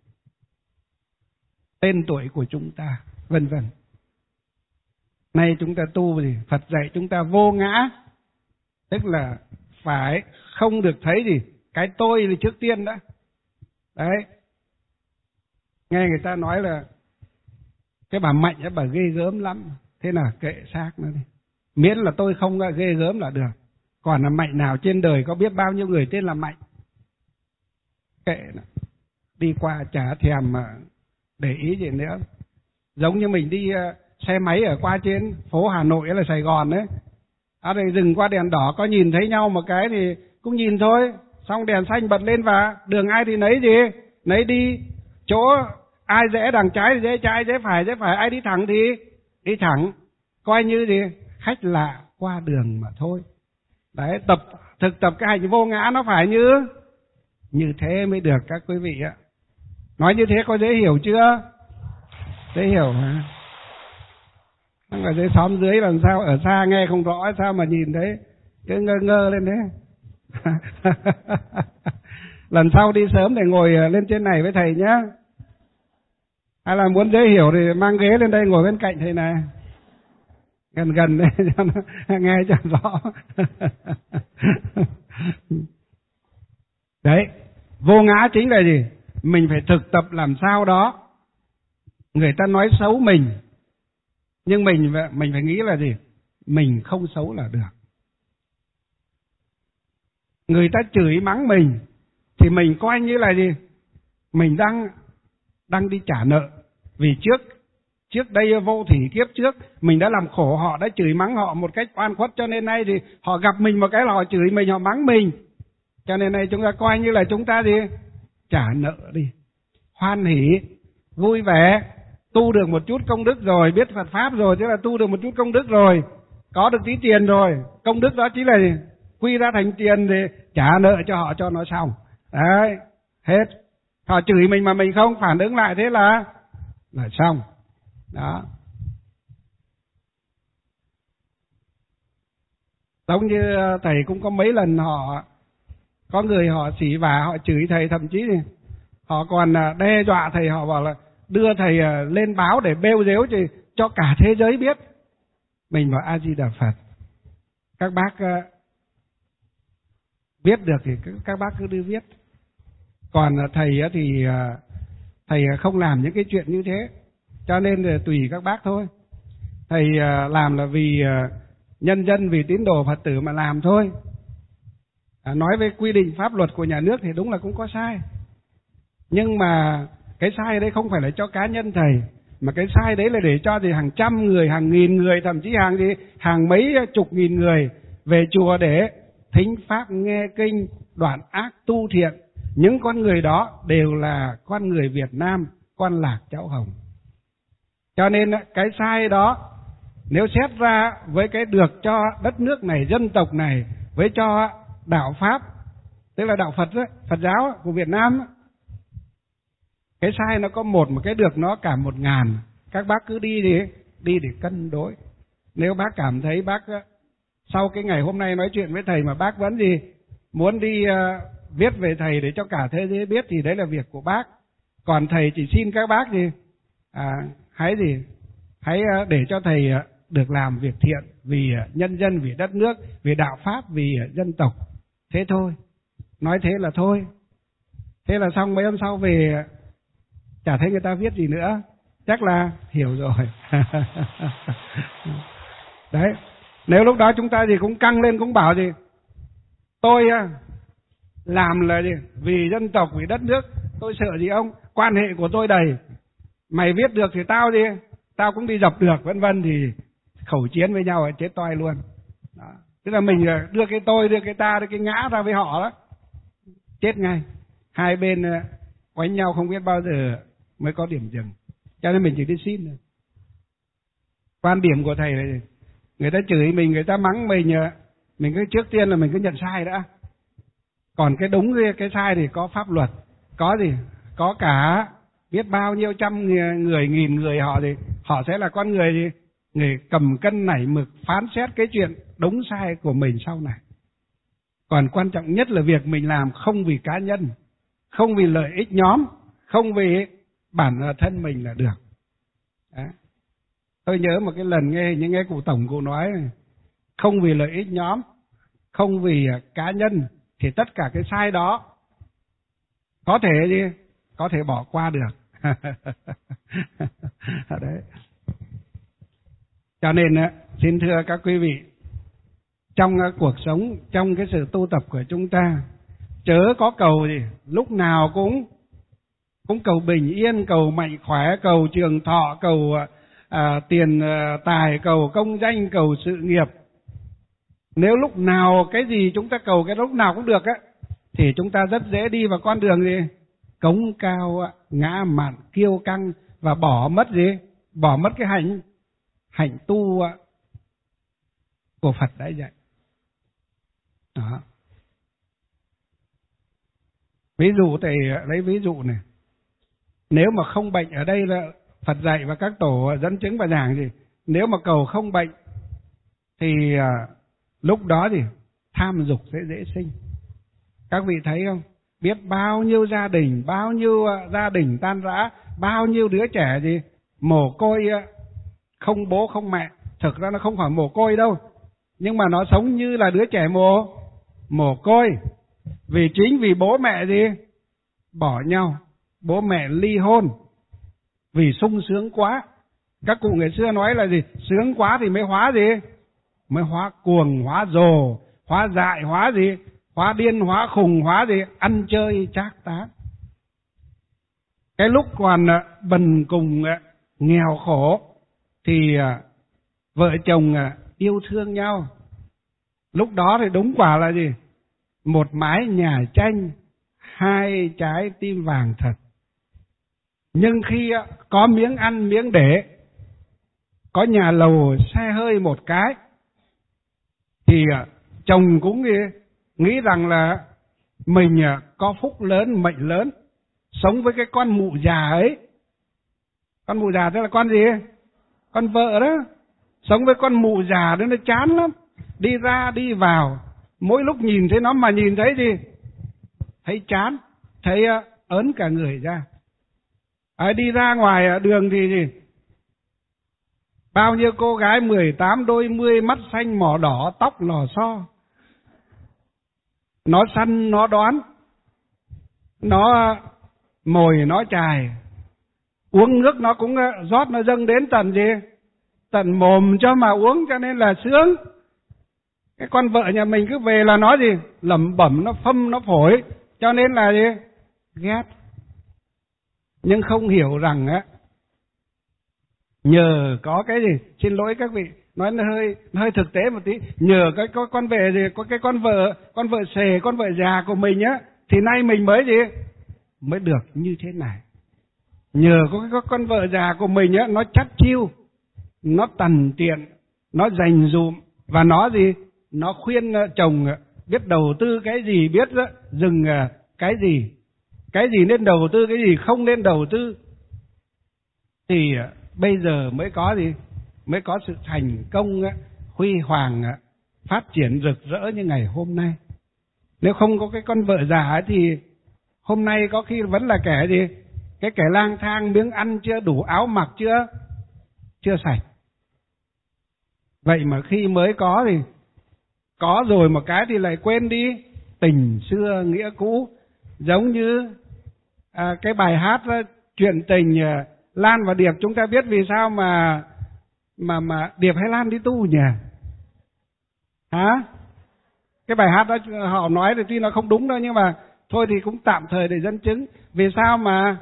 S1: tên tuổi của chúng ta, vân vân. Nay chúng ta tu gì? Phật dạy chúng ta vô ngã, tức là phải không được thấy gì cái tôi là trước tiên đã. Đấy, nghe người ta nói là cái bà Mạnh ấy, bà ghê gớm lắm, thế nào kệ xác nó đi, miễn là tôi không ghê gớm là được. Còn là Mạnh nào trên đời có biết bao nhiêu người tên là Mạnh, kệ nó. Đi qua chả thèm mà để ý gì nữa. Giống như mình đi xe máy ở qua trên phố Hà Nội hay là Sài Gòn đấy, đây dừng qua đèn đỏ có nhìn thấy nhau một cái thì cũng nhìn thôi, xong đèn xanh bật lên và đường ai thì nấy đi, chỗ ai rẽ đằng trái thì rẽ trái, rẽ phải, ai đi thẳng thì đi thẳng, coi như gì khách lạ qua đường mà thôi. Đấy, thực tập cái hành vô ngã nó phải như thế mới được các quý vị ạ. Nói như thế có dễ hiểu chưa? Dễ hiểu hả? Ở dưới xóm dưới làm sao, ở xa nghe không rõ, sao mà nhìn thấy cứ ngơ lên thế. Lần sau đi sớm để ngồi lên trên này với thầy nhé. Hay là muốn dễ hiểu thì mang ghế lên đây ngồi bên cạnh thầy này, gần đây cho nó nghe cho rõ. Đấy, vô ngã chính là gì? Mình phải thực tập làm sao đó người ta nói xấu mình, nhưng mình phải nghĩ là gì? Mình không xấu là được. Người ta chửi mắng mình thì mình coi như là gì? Mình đang đi trả nợ. Vì trước đây vô thỉ kiếp trước mình đã làm khổ họ, đã chửi mắng họ một cách oan khuất, cho nên nay thì họ gặp mình một cái là họ chửi mình, họ mắng mình. Cho nên nay chúng ta coi như là chúng ta gì? Trả nợ đi. Hoan hỉ, vui vẻ, tu được một chút công đức rồi, biết Phật Pháp rồi, tức là tu được một chút công đức rồi, có được tí tiền rồi. Công đức đó chính là gì? Quy ra thành tiền thì trả nợ cho họ cho nó xong. Đấy, hết. Họ chửi mình mà mình không phản ứng lại thế là xong. Đó. Giống như thầy cũng có mấy lần có người họ xỉ vả, họ chửi thầy, thậm chí thì họ còn đe dọa thầy, họ bảo là đưa thầy lên báo để bêu dếu cho cả thế giới biết. Mình bảo A Di Đà Phật, các bác viết được thì các bác cứ đi viết, còn thầy thì thầy không làm những cái chuyện như thế, cho nên là tùy các bác thôi. Thầy làm là vì nhân dân, vì tín đồ Phật tử mà làm thôi. Nói về quy định pháp luật của nhà nước thì đúng là cũng có sai, nhưng mà cái sai đấy không phải là cho cá nhân thầy, mà cái sai đấy là để cho hàng trăm người, hàng nghìn người, thậm chí hàng mấy chục nghìn người về chùa để thính pháp, nghe kinh, đoạn ác, tu thiện. Những con người đó đều là con người Việt Nam, con lạc cháu hồng. Cho nên cái sai đó nếu xét ra với cái được cho đất nước này, dân tộc này, với cho đạo Pháp, tức là đạo Phật đó, Phật giáo của Việt Nam, cái sai nó có một, mà cái được nó cả 1000. Các bác cứ đi để cân đối. Nếu bác cảm thấy bác sau cái ngày hôm nay nói chuyện với thầy mà bác vẫn muốn đi viết về thầy để cho cả thế giới biết thì đấy là việc của bác. Còn thầy chỉ xin các bác hãy để cho thầy được làm việc thiện vì nhân dân, vì đất nước, vì đạo Pháp, vì dân tộc. Thế thôi. Nói thế là thôi. Thế là xong, mấy hôm sau về chả thấy người ta viết gì nữa. Chắc là hiểu rồi. Đấy. Nếu lúc đó chúng ta cũng căng lên, cũng bảo tôi làm là vì dân tộc, vì đất nước, tôi sợ gì ông, quan hệ của tôi đầy, mày viết được thì tao cũng đi dập được, vân vân, thì khẩu chiến với nhau chết toi luôn. Đó. Tức là mình đưa cái tôi, đưa cái ta, đưa cái ngã ra với họ đó, chết ngay. Hai bên quánh nhau không biết bao giờ mới có điểm dừng. Cho nên mình chỉ đi xin thôi. Quan điểm của thầy là người ta chửi mình, người ta mắng mình cứ trước tiên là mình cứ nhận sai đã. Còn cái đúng cái sai thì có pháp luật, có cả biết bao nhiêu trăm người, nghìn người, họ sẽ là con người người cầm cân nảy mực phán xét cái chuyện đúng sai của mình sau này. Còn quan trọng nhất là việc mình làm không vì cá nhân, không vì lợi ích nhóm, không vì bản thân mình là được. Đấy. Tôi nhớ một cái lần nghe cụ tổng cụ nói, không vì lợi ích nhóm, không vì cá nhân, thì tất cả cái sai đó có thể bỏ qua được. Đấy. Cho nên xin thưa các quý vị, trong cuộc sống, trong cái sự tu tập của chúng ta, chớ có cầu lúc nào cũng cầu bình yên, cầu mạnh khỏe, cầu trường thọ, cầu tiền tài, cầu công danh, cầu sự nghiệp. Nếu lúc nào cái gì chúng ta cầu cái lúc nào cũng được thì chúng ta rất dễ đi vào con đường cống cao, ngã mạn, kiêu căng, và bỏ mất cái hạnh tu của Phật đã dạy. Đó. Ví dụ thầy lấy ví dụ này, nếu mà không bệnh, ở đây là Phật dạy và các tổ dẫn chứng và giảng nếu mà cầu không bệnh thì lúc đó tham dục sẽ dễ sinh. Các vị thấy không? Biết bao nhiêu gia đình tan rã, bao nhiêu đứa trẻ mồ côi, không bố không mẹ. Thực ra nó không phải mồ côi đâu, nhưng mà nó sống như là đứa trẻ mồ côi. Chính vì bố mẹ bỏ nhau, bố mẹ ly hôn, vì sung sướng quá. Các cụ ngày xưa nói là sướng quá thì mới hóa cuồng, hóa rồ, hóa dại, hóa điên, hóa khùng, hóa ăn chơi trác táng. Cái lúc còn bần cùng nghèo khổ thì vợ chồng yêu thương nhau. Lúc đó thì đúng quả là một mái nhà tranh, hai trái tim vàng thật. Nhưng khi có miếng ăn miếng để, có nhà lầu xe hơi một cái, thì chồng cũng nghĩ rằng là mình có phúc lớn, mệnh lớn, sống với cái con mụ già ấy. Con mụ già tức là con gì? Con vợ đó. Sống với con mụ già đó nó chán lắm. đi ra đi vào, mỗi lúc nhìn thấy nó mà nhìn thấy gì? Thấy chán, thấy ớn cả người ra. Đi ra ngoài đường thì gì? Bao nhiêu cô gái 18 đôi mươi, mắt xanh mỏ đỏ, tóc lò xo. Nó săn, nó đoán, nó mồi, nó chài. Uống nước nó cũng rót, nó dâng đến tận gì? Tận mồm cho mà uống, cho nên là sướng. Cái con vợ nhà mình cứ về là nó gì? Lẩm bẩm, nó phâm, nó phổi, cho nên là gì? Ghét. Nhưng không hiểu rằng nhờ có cái gì? Xin lỗi các vị, nói nó hơi thực tế một tí. Nhờ cái con về gì? Có cái con vợ xề, con vợ già của mình thì nay mình mới gì? Mới được như thế này. Nhờ có cái con vợ già của mình nó chắt chiu, nó tằn tiện, nó dành dụm, và nó gì? Nó khuyên chồng biết đầu tư cái gì, biết dừng cái gì nên đầu tư, cái gì không nên đầu tư. Thì bây giờ mới có gì? Mới có sự thành công huy hoàng, phát triển rực rỡ như ngày hôm nay. Nếu không có cái con vợ già thì hôm nay có khi vẫn là kẻ gì? Cái kẻ lang thang, miếng ăn chưa đủ, áo mặc chưa sạch. Vậy mà khi mới có thì có rồi một cái thì lại quên đi tình xưa nghĩa cũ. Giống như cái bài hát chuyện tình Lan và Điệp, chúng ta biết vì sao mà Điệp hay Lan đi tu nhỉ? Hả? Cái bài hát đó họ nói thì tuy nó không đúng đâu, nhưng mà thôi thì cũng tạm thời để dẫn chứng. Vì sao mà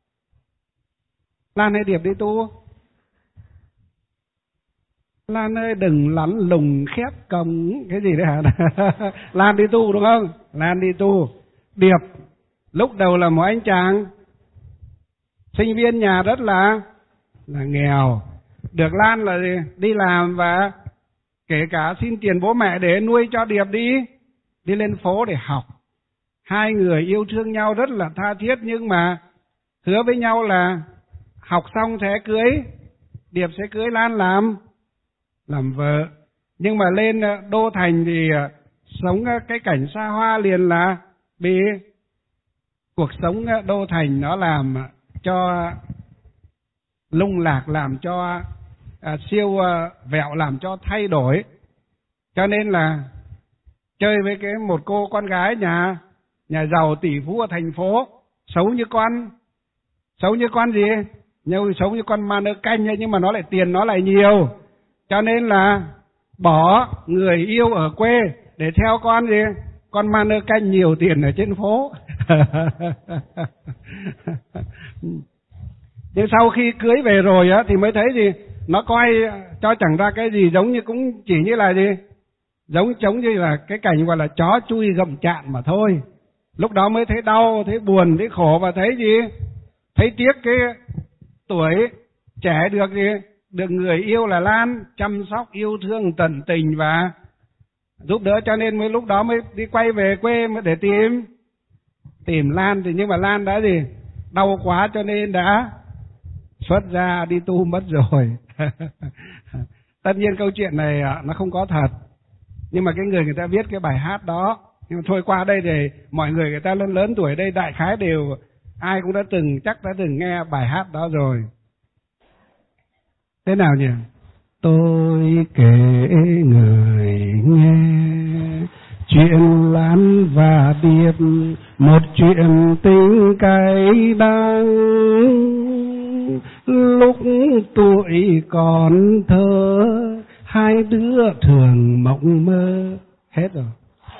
S1: Lan hay Điệp đi tu? Lan ơi đừng lắn lùng khép cổng cái gì đấy hả? Lan đi tu đúng không? Lan đi tu. Điệp lúc đầu là một anh chàng sinh viên nhà rất là nghèo. Được Lan là đi làm và kể cả xin tiền bố mẹ để nuôi cho Điệp đi lên phố để học. Hai người yêu thương nhau rất là tha thiết, nhưng mà hứa với nhau là học xong sẽ cưới, Điệp sẽ cưới Lan làm vợ. Nhưng mà lên đô thành thì sống cái cảnh xa hoa liền là bị cuộc sống đô thành nó làm cho lung lạc, làm cho siêu vẹo, làm cho thay đổi. Cho nên là chơi với một cô con gái nhà giàu tỷ phú ở thành phố, xấu như con gì? Xấu như con ma nơ canh, nhưng mà nó lại tiền nó lại nhiều. Cho nên là bỏ người yêu ở quê để theo con gì? Con ma nơ canh nhiều tiền ở trên phố. Nhưng sau khi cưới về rồi thì mới thấy gì? Nó coi cho chẳng ra cái gì, giống như cũng chỉ như là gì? Giống như là cái cảnh gọi là chó chui gặm chạn mà thôi. Lúc đó mới thấy đau, thấy buồn, thấy khổ, và thấy gì? Thấy tiếc cái tuổi trẻ được gì? Được người yêu là Lan chăm sóc, yêu thương, tận tình và giúp đỡ. Cho nên mới lúc đó mới đi quay về quê để tìm Lan. Thì nhưng mà Lan đã gì? Đau quá cho nên đã xuất gia đi tu mất rồi. Tất nhiên câu chuyện này nó không có thật, nhưng mà cái người ta viết cái bài hát đó. Nhưng mà thôi, qua đây thì mọi người ta lớn tuổi đây đại khái đều ai cũng chắc đã từng nghe bài hát đó rồi. Thế nào nhỉ? Tôi kể người nghe chuyện Lan và Điệp, một chuyện tình cay đắng. Lúc tuổi còn thơ, hai đứa thường mộng mơ. Hết rồi.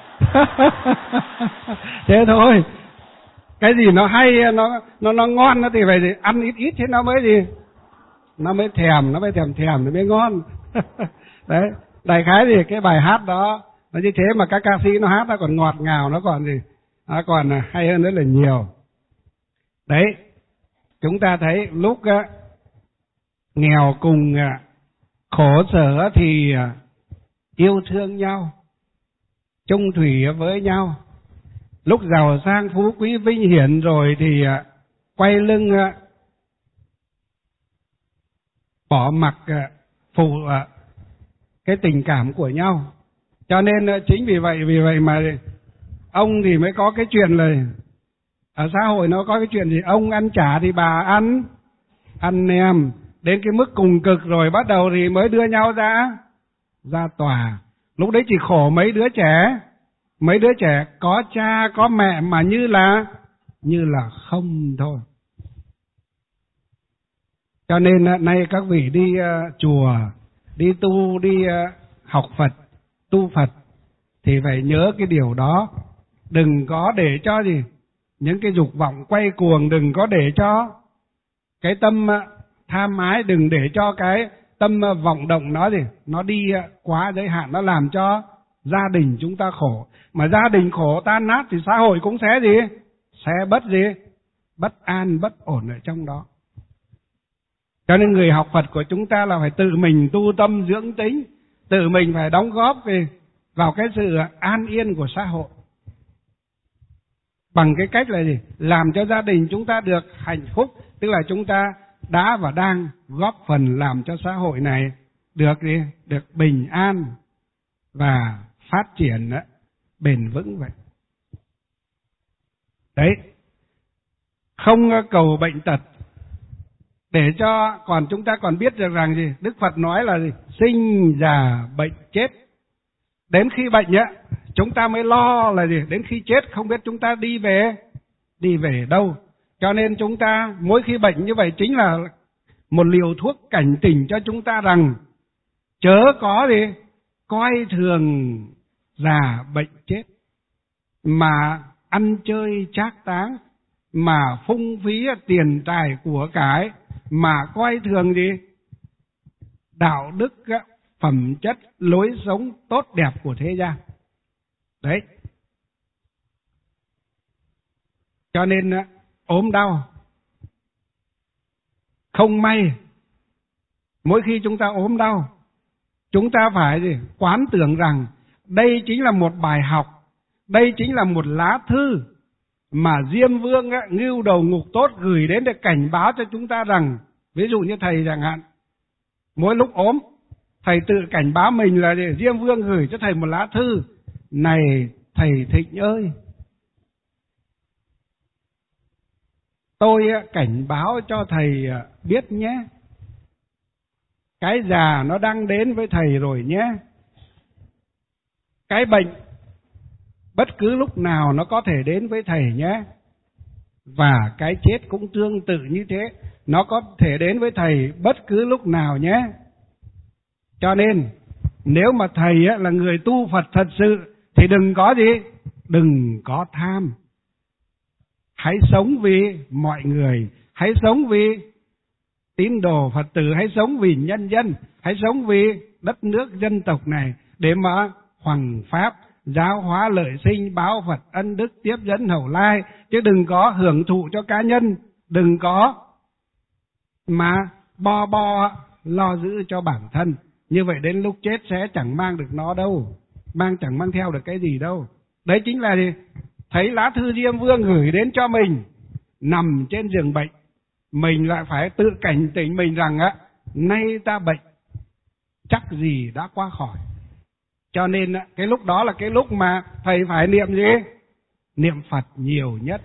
S1: Thế thôi. Cái gì nó hay, nó ngon thì phải gì? Ăn ít thế nó mới gì? Nó mới thèm, nó mới ngon. Đấy, đại khái thì cái bài hát đó nó như thế, mà các ca sĩ nó hát nó còn ngọt ngào, nó còn gì? Nó còn hay hơn rất là nhiều. Đấy, chúng ta thấy lúc nghèo cùng khổ sở thì yêu thương nhau, chung thủy với nhau. Lúc giàu sang phú quý vinh hiển rồi thì quay lưng bỏ mặc phụ cái tình cảm của nhau. Cho nên chính vì vậy mà ông thì mới có cái chuyện là ở xã hội nó có cái chuyện gì, ông ăn chả thì bà ăn nem, đến cái mức cùng cực rồi bắt đầu thì mới đưa nhau ra tòa. Lúc đấy chỉ khổ mấy đứa trẻ có cha có mẹ mà như là không thôi. Cho nên nay các vị đi chùa, đi tu, đi học Phật, tu Phật thì phải nhớ cái điều đó. Đừng có để cho gì những cái dục vọng quay cuồng, đừng có để cho cái tâm tham ái, đừng để cho cái tâm vọng động nó đi quá giới hạn, nó làm cho gia đình chúng ta khổ. Mà gia đình khổ tan nát thì xã hội cũng sẽ bất an, bất ổn ở trong đó. Cho nên người học Phật của chúng ta là phải tự mình tu tâm dưỡng tính, tự mình phải đóng góp vào cái sự an yên của xã hội. Bằng cái cách là gì? Làm cho gia đình chúng ta được hạnh phúc, tức là chúng ta đã và đang góp phần làm cho xã hội này được bình an và phát triển bền vững vậy. Đấy, không cầu bệnh tật, để cho chúng ta còn biết được rằng gì? Đức Phật nói là gì? Sinh già bệnh chết. Đến khi bệnh chúng ta mới lo là gì? Đến khi chết không biết chúng ta đi về đâu. Cho nên chúng ta mỗi khi bệnh như vậy chính là một liều thuốc cảnh tỉnh cho chúng ta rằng chớ có coi thường già bệnh chết, mà ăn chơi trác táng, mà phung phí tiền tài của cải, mà coi thường đạo đức, phẩm chất, lối sống tốt đẹp của thế gian. Đấy. Cho nên ốm đau không may, mỗi khi chúng ta ốm đau, chúng ta phải quán tưởng rằng đây chính là một bài học, đây chính là một lá thư mà Diêm Vương ngưu đầu ngục tốt gửi đến để cảnh báo cho chúng ta rằng, ví dụ như thầy chẳng hạn, mỗi lúc ốm thầy tự cảnh báo mình là Diêm Vương gửi cho thầy một lá thư này: thầy Thịnh ơi, tôi cảnh báo cho thầy biết nhé, cái già nó đang đến với thầy rồi nhé. Cái bệnh bất cứ lúc nào nó có thể đến với thầy nhé. Và cái chết cũng tương tự như thế, nó có thể đến với thầy bất cứ lúc nào nhé. Cho nên nếu mà thầy là người tu Phật thật sự thì đừng có tham. Hãy sống vì mọi người, hãy sống vì tín đồ Phật tử, hãy sống vì nhân dân, hãy sống vì đất nước dân tộc này để mà hoằng pháp, giáo hóa lợi sinh, báo Phật ân đức, tiếp dẫn hậu lai, chứ đừng có hưởng thụ cho cá nhân, đừng có mà bo lo giữ cho bản thân. Như vậy đến lúc chết sẽ chẳng mang được nó đâu, chẳng mang theo được cái gì đâu. Đấy chính là thấy lá thư Diêm Vương gửi đến cho mình, nằm trên giường bệnh, mình lại phải tự cảnh tỉnh mình rằng nay ta bệnh, chắc gì đã qua khỏi. Cho nên cái lúc đó là cái lúc mà thầy phải niệm niệm Phật nhiều nhất.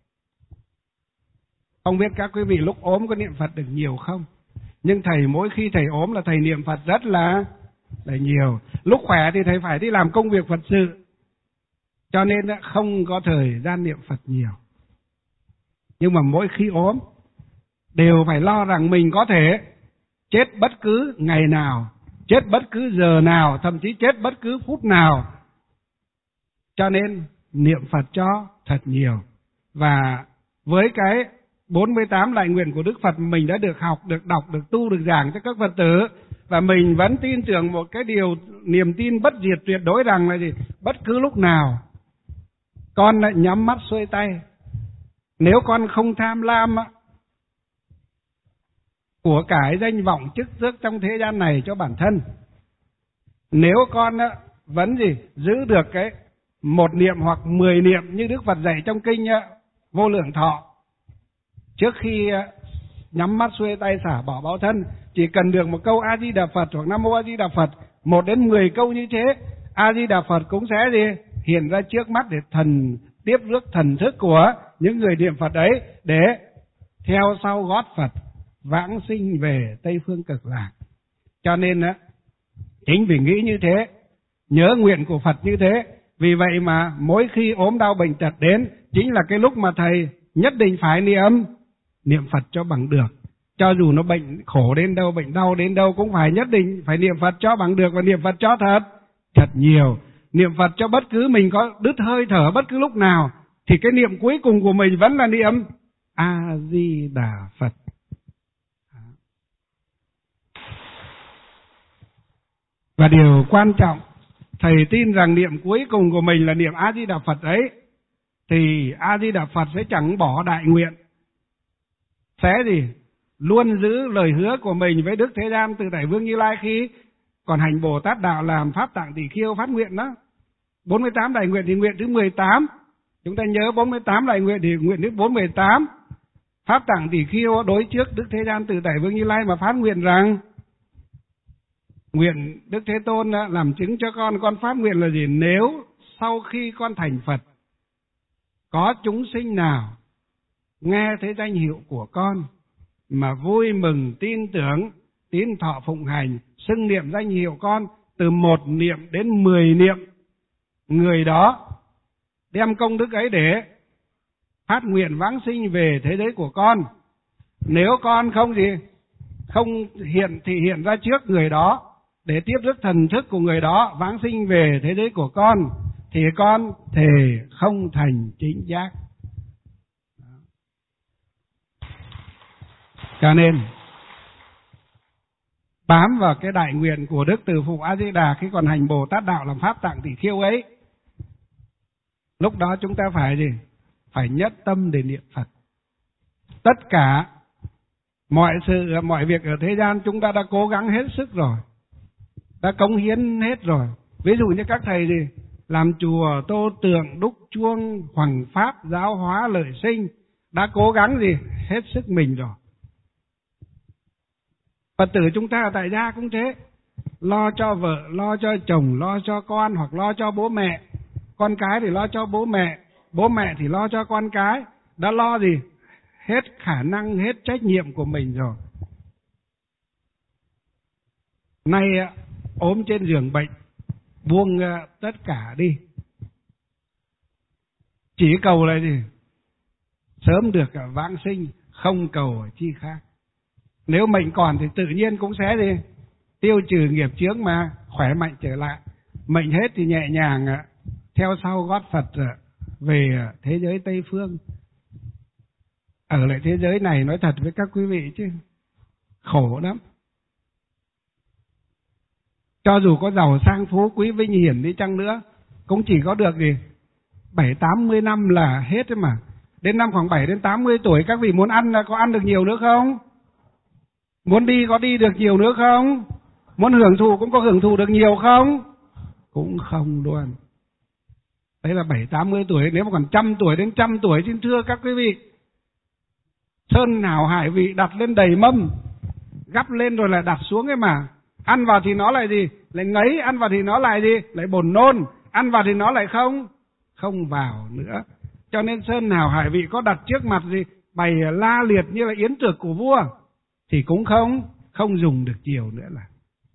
S1: Không biết các quý vị lúc ốm có niệm Phật được nhiều không? Nhưng thầy mỗi khi thầy ốm là thầy niệm Phật rất là nhiều. Lúc khỏe thì thầy phải đi làm công việc Phật sự, cho nên không có thời gian niệm Phật nhiều. Nhưng mà mỗi khi ốm đều phải lo rằng mình có thể chết bất cứ ngày nào, chết bất cứ giờ nào, thậm chí chết bất cứ phút nào. Cho nên niệm Phật cho thật nhiều. Và với cái 48 đại nguyện của Đức Phật mình đã được học, được đọc, được tu, được giảng cho các Phật tử, và mình vẫn tin tưởng một cái điều niềm tin bất diệt tuyệt đối rằng là bất cứ lúc nào con lại nhắm mắt xuôi tay, nếu con không tham lam của cải danh vọng chức tước trong thế gian này cho bản thân, nếu con vẫn giữ được cái 1 niệm hoặc 10 niệm như Đức Phật dạy trong kinh Vô Lượng Thọ, trước khi nhắm mắt xuôi tay xả bỏ báo thân, chỉ cần được một câu A Di Đà Phật hoặc Nam Mô A Di Đà Phật, 1 đến 10 câu như thế, A Di Đà Phật cũng sẽ gì? Hiện ra trước mắt để tiếp rước thần thức của những người niệm Phật ấy, để theo sau gót Phật vãng sinh về Tây Phương Cực Lạc. Cho nên á, chính vì nghĩ như thế, nhớ nguyện của Phật như thế, vì vậy mà mỗi khi ốm đau bệnh tật đến, chính là cái lúc mà thầy nhất định phải niệm Phật cho bằng được. Cho dù nó bệnh khổ đến đâu, bệnh đau đến đâu, cũng phải nhất định phải niệm Phật cho bằng được, và niệm Phật cho thật nhiều. Niệm Phật cho bất cứ mình có đứt hơi thở bất cứ lúc nào, thì cái niệm cuối cùng của mình vẫn là niệm A Di Đà Phật. Và điều quan trọng, thầy tin rằng niệm cuối cùng của mình là niệm A Di Đà Phật ấy, thì A Di Đà Phật sẽ chẳng bỏ đại nguyện, sẽ luôn giữ lời hứa của mình với Đức Thế Gian Từ Đại Vương Như Lai khi còn hành Bồ Tát Đạo làm Pháp Tạng Tỳ Khưu phát nguyện đó. 48 đại nguyện thì nguyện thứ 18, chúng ta nhớ 48 đại nguyện thì nguyện thứ 418. Pháp Tạng Tỳ Khưu đối trước Đức Thế Gian Từ Đại Vương Như Lai mà phát nguyện rằng, nguyện Đức Thế Tôn làm chứng cho con phát nguyện là gì? Nếu sau khi con thành Phật, có chúng sinh nào nghe thấy danh hiệu của con mà vui mừng tin tưởng, tín thọ phụng hành, xưng niệm danh hiệu con từ 1 niệm đến 10 niệm, người đó đem công đức ấy để phát nguyện vãng sinh về thế giới của con. Nếu con không hiện ra trước người đó để tiếp rước thần thức của người đó vãng sinh về thế giới của con, thì con thề không thành chính giác. Cho nên bám vào cái đại nguyện của Đức Từ Phụ A Di Đà khi còn hành Bồ Tát Đạo làm Pháp Tạng Tỳ Khưu ấy, lúc đó chúng ta phải nhất tâm để niệm Phật. Tất cả mọi sự mọi việc ở thế gian chúng ta đã cố gắng hết sức rồi, đã cống hiến hết rồi. Ví dụ như các thầy làm chùa, tô tượng, đúc chuông, hoằng pháp, giáo hóa lợi sinh, đã cố gắng hết sức mình rồi. Phật tử chúng ta ở tại gia cũng thế, lo cho vợ, lo cho chồng, lo cho con, hoặc lo cho bố mẹ. Con cái thì lo cho bố mẹ thì lo cho con cái. Đã lo hết khả năng, hết trách nhiệm của mình rồi. Nay ốm trên giường bệnh, buông tất cả đi, chỉ cầu là sớm được vãng sinh, không cầu chi khác. Nếu mệnh còn thì tự nhiên cũng sẽ tiêu trừ nghiệp chướng mà khỏe mạnh trở lại. Mệnh hết thì nhẹ nhàng theo sau gót Phật về thế giới Tây Phương. Ở lại thế giới này nói thật với các quý vị chứ khổ lắm. Cho dù có giàu sang phú quý vinh hiển đi chăng nữa, cũng chỉ có được 7-80 năm là hết ấy mà. Đến năm khoảng 7 đến 80 tuổi, các vị muốn ăn là có ăn được nhiều nữa không? Muốn đi có đi được nhiều nữa không? Muốn hưởng thụ cũng có hưởng thụ được nhiều không? Cũng không luôn. Đấy là 7-80 tuổi. Nếu mà còn 100 tuổi đến 100 tuổi, xin thưa các quý vị, sơn nào hải vị đặt lên đầy mâm, gắp lên rồi lại đặt xuống ấy mà. Ăn vào thì nó lại lại ngấy, ăn vào thì nó lại lại buồn nôn, ăn vào thì nó lại không vào nữa. Cho nên sơn nào hải vị có đặt trước mặt bày la liệt như là yến tiệc của vua, thì cũng không dùng được nhiều nữa là.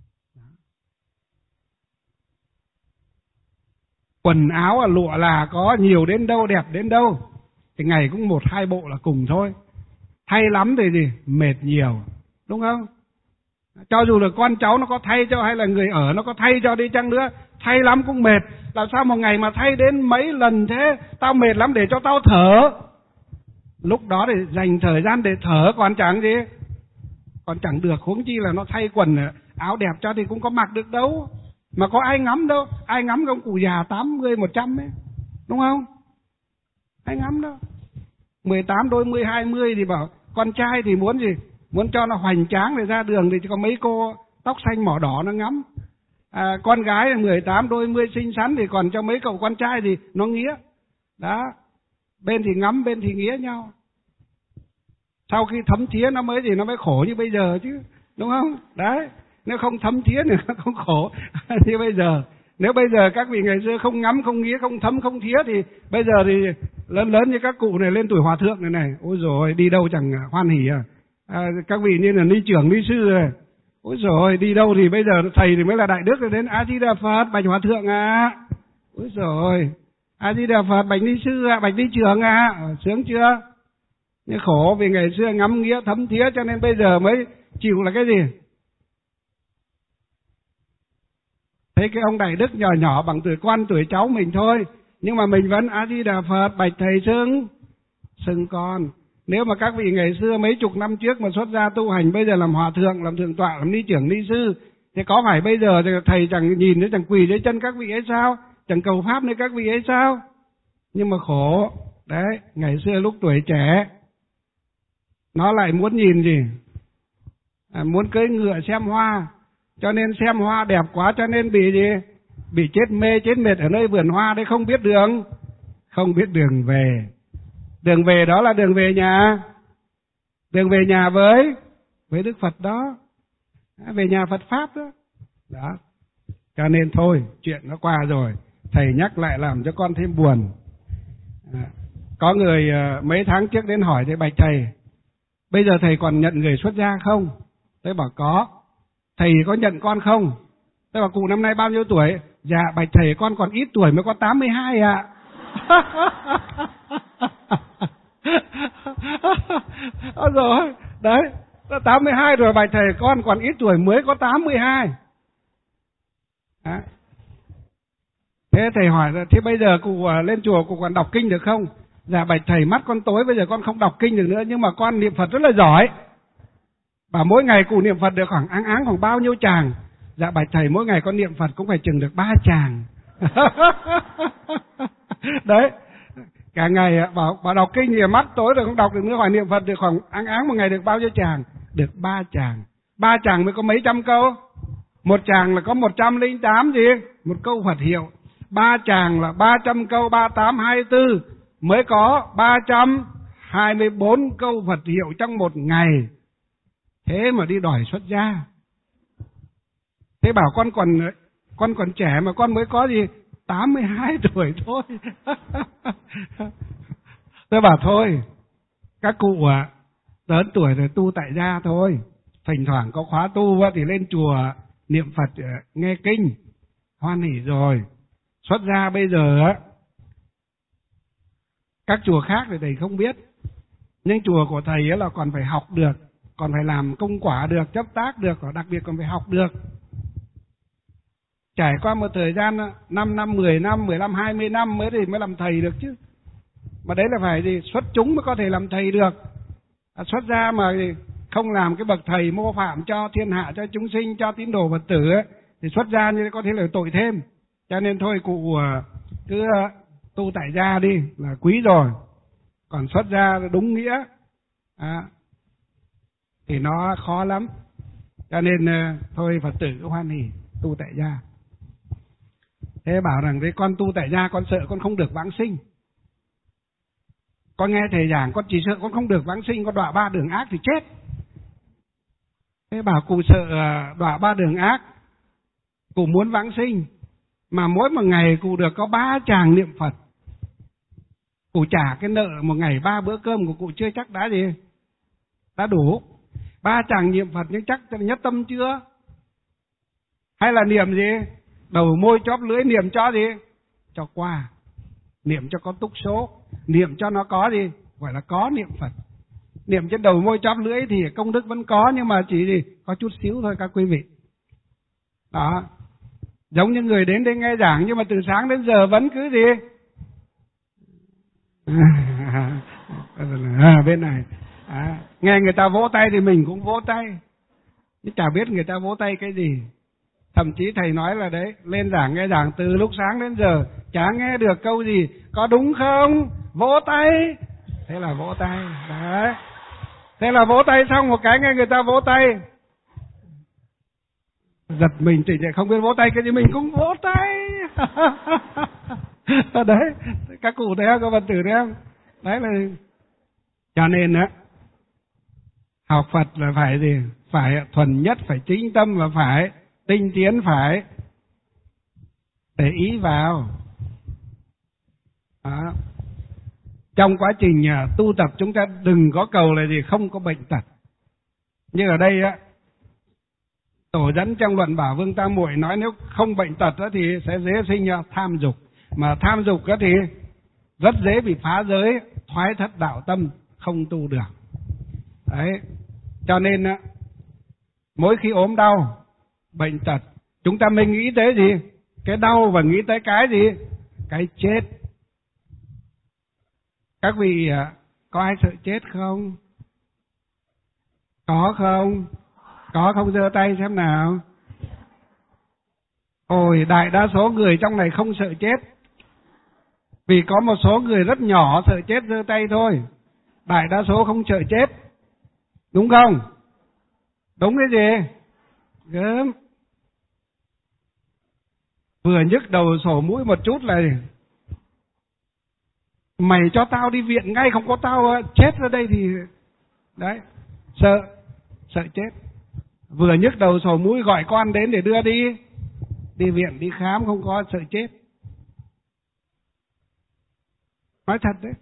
S1: Quần áo lụa là có nhiều đến đâu, đẹp đến đâu, thì ngày cũng 1-2 bộ là cùng thôi. Thay lắm thì mệt nhiều, đúng không? Cho dù là con cháu nó có thay cho, hay là người ở nó có thay cho đi chăng nữa, thay lắm cũng mệt. Làm sao một ngày mà thay đến mấy lần thế? Tao mệt lắm, để cho tao thở. Lúc đó thì dành thời gian để thở còn chẳng được, huống chi là nó thay quần áo đẹp cho thì cũng có mặc được đâu. Mà có ai ngắm đâu, ai ngắm ông cụ già 80, 100 ấy, đúng không? Ai ngắm đâu. 18 đôi 10, 20 thì bảo con trai thì muốn muốn cho nó hoành tráng để ra đường thì có mấy cô tóc xanh mỏ đỏ nó ngắm. Con gái là 18 đôi 10 xinh xắn thì còn cho mấy cậu con trai thì nó nghía. Đó, bên thì ngắm, bên thì nghía nhau. Sau khi thấm thía nó mới nó mới khổ như bây giờ chứ, đúng không? Đấy, nếu không thấm thía thì nó không khổ như bây giờ. Nếu bây giờ các vị ngày xưa không ngắm, không nghĩa, không thấm, không thía thì bây giờ thì lớn như các cụ này lên tuổi hòa thượng này, ôi rồi đi đâu chẳng hoan hỉ các vị như là ni trưởng, ni sư này, ôi rồi đi đâu thì bây giờ thầy thì mới là đại đức, rồi đến A Di Đà Phật, bạch hòa thượng ôi rồi A Di Đà Phật, bạch ni sư bạch ni trưởng sướng chưa? Nhưng khổ vì ngày xưa ngắm nghĩa thấm thía cho nên bây giờ mới chịu là cái gì? Thấy cái ông đại đức nhỏ nhỏ bằng tuổi con tuổi cháu mình thôi, nhưng mà mình vẫn A Di Đà Phật, bạch thầy xưng con. Nếu mà các vị ngày xưa mấy chục năm trước mà xuất gia tu hành, bây giờ làm hòa thượng, làm thượng tọa, làm ni trưởng, ni sư, thì có phải bây giờ thầy chẳng nhìn nữa, chẳng quỳ dưới chân các vị ấy sao? Chẳng cầu pháp nơi các vị ấy sao? Nhưng mà khổ, đấy, ngày xưa lúc tuổi trẻ, nó lại muốn nhìn gì? Muốn cưỡi ngựa xem hoa, cho nên xem hoa đẹp quá cho nên bị gì? Bị chết mê, chết mệt ở nơi vườn hoa đấy, không biết đường về. Đường về đó là đường về nhà. Đường về nhà với Đức Phật đó. Về nhà Phật Pháp đó. Cho nên thôi, chuyện nó qua rồi. Thầy nhắc lại làm cho con thêm buồn. Có người mấy tháng trước đến hỏi thầy, bạch thầy, bây giờ thầy còn nhận người xuất gia không? Tôi bảo có. Thầy có nhận con không? Tôi bảo cụ năm nay bao nhiêu tuổi? Dạ bạch thầy con còn ít tuổi mới có 82 ạ. Rồi, đấy, 82 rồi bạch thầy con còn ít tuổi mới có 82. Đó. Thế thầy hỏi là thế bây giờ cụ lên chùa cụ còn đọc kinh được không? Dạ bạch thầy mắt con tối bây giờ con không đọc kinh được nữa, nhưng mà con niệm Phật rất là giỏi. Và mỗi ngày cụ niệm Phật được khoảng khoảng bao nhiêu tràng? Dạ bạch thầy mỗi ngày con niệm Phật cũng phải chừng được 3 tràng. Đấy, cả ngày bảo đọc kinh thì mắt tối rồi không đọc được nữa, hỏi niệm Phật được khoảng một ngày được bao nhiêu tràng? Được 3 tràng. 3 tràng mới có mấy trăm câu. Một tràng là có 108 gì? Một câu Phật hiệu. 3 tràng là 300 câu, 38, 24 mới có 324 câu Phật hiệu trong một ngày. Thế mà đi đòi xuất gia. Thế bảo con còn trẻ mà con mới có gì 82 tuổi thôi. Tôi bảo thôi, các cụ lớn tuổi rồi tu tại gia thôi. Thỉnh thoảng có khóa tu thì lên chùa niệm Phật nghe kinh, hoan hỉ rồi. Xuất gia bây giờ các chùa khác thì thầy không biết, nhưng chùa của thầy là còn phải học được, còn phải làm công quả được, chấp tác được, và đặc biệt còn phải học được. Trải qua một thời gian 5 năm, 10 năm, 15, 20 năm mới làm thầy được chứ. Mà đấy là phải gì? Xuất chúng mới có thể làm thầy được. Xuất gia mà không làm cái bậc thầy mô phạm cho thiên hạ, cho chúng sinh, cho tín đồ Phật tử thì xuất gia như thế có thể là tội thêm. Cho nên thôi cụ cứ tu tại gia đi là quý rồi. Còn xuất gia đúng nghĩa thì nó khó lắm. Cho nên thôi Phật tử cứ hoan hỉ tu tại gia. Thế bảo rằng đấy, con tu tại gia con sợ con không được vãng sinh. Con nghe thầy giảng con chỉ sợ con không được vãng sinh, con đọa 3 đường ác thì chết. Thế bảo cụ sợ đọa 3 đường ác, cụ muốn vãng sinh, mà mỗi một ngày cụ được có 3 tràng niệm Phật. Cụ trả cái nợ một ngày 3 bữa cơm của cụ chưa chắc đã đủ. 3 tràng niệm Phật nhưng chắc nhất tâm chưa? Hay là niệm gì? Đầu môi chóp lưỡi niệm cho gì? Cho qua. Niệm cho có túc số. Niệm cho nó có gì? Gọi là có niệm Phật. Niệm trên đầu môi chóp lưỡi thì công đức vẫn có, nhưng mà chỉ gì? Có chút xíu thôi các quý vị. Đó. Giống như người đến đây nghe giảng nhưng mà từ sáng đến giờ vẫn cứ gì? Bên này. Nghe người ta vỗ tay thì mình cũng vỗ tay. Nhưng chả biết người ta vỗ tay cái gì. Thậm chí thầy nói là đấy, lên giảng nghe giảng từ lúc sáng đến giờ chả nghe được câu gì, có đúng không? Vỗ tay. Thế là vỗ tay. Đấy. Thế là vỗ tay xong một cái nghe người ta vỗ tay, giật mình tỉnh dậy không biết vỗ tay cái gì, mình cũng vỗ tay. Đấy, các cụ thấy không, các Phật tử thấy không? Đấy là cho nên học Phật là phải gì? Phải thuần nhất, phải chính tâm và phải tinh tiến, phải để ý vào. Đó. Trong quá trình tu tập chúng ta đừng có cầu là gì không có bệnh tật. Như ở đây á, tổ dẫn trong luận Bảo Vương Tam Muội nói nếu không bệnh tật đó thì sẽ dễ sinh tham dục. Mà tham dục đó thì rất dễ bị phá giới, thoái thất đạo tâm, không tu được. Đấy. Cho nên á, mỗi khi ốm đau, bệnh tật, chúng ta mới nghĩ tới gì? Cái đau và nghĩ tới cái gì? Cái chết. Các vị có ai sợ chết không? Có không? Có không, giơ tay xem nào. Ôi, đại đa số người trong này không sợ chết. Vì có một số người rất nhỏ sợ chết giơ tay thôi. Đại đa số không sợ chết. Đúng không? Đúng cái gì? Gớm. Vừa nhức đầu sổ mũi một chút là mày cho tao đi viện ngay, không có tao chết ra đây thì... Đấy, sợ chết. Vừa nhức đầu sổ mũi gọi con đến để đưa đi viện, đi khám, không có sợ chết. Nói thật đấy.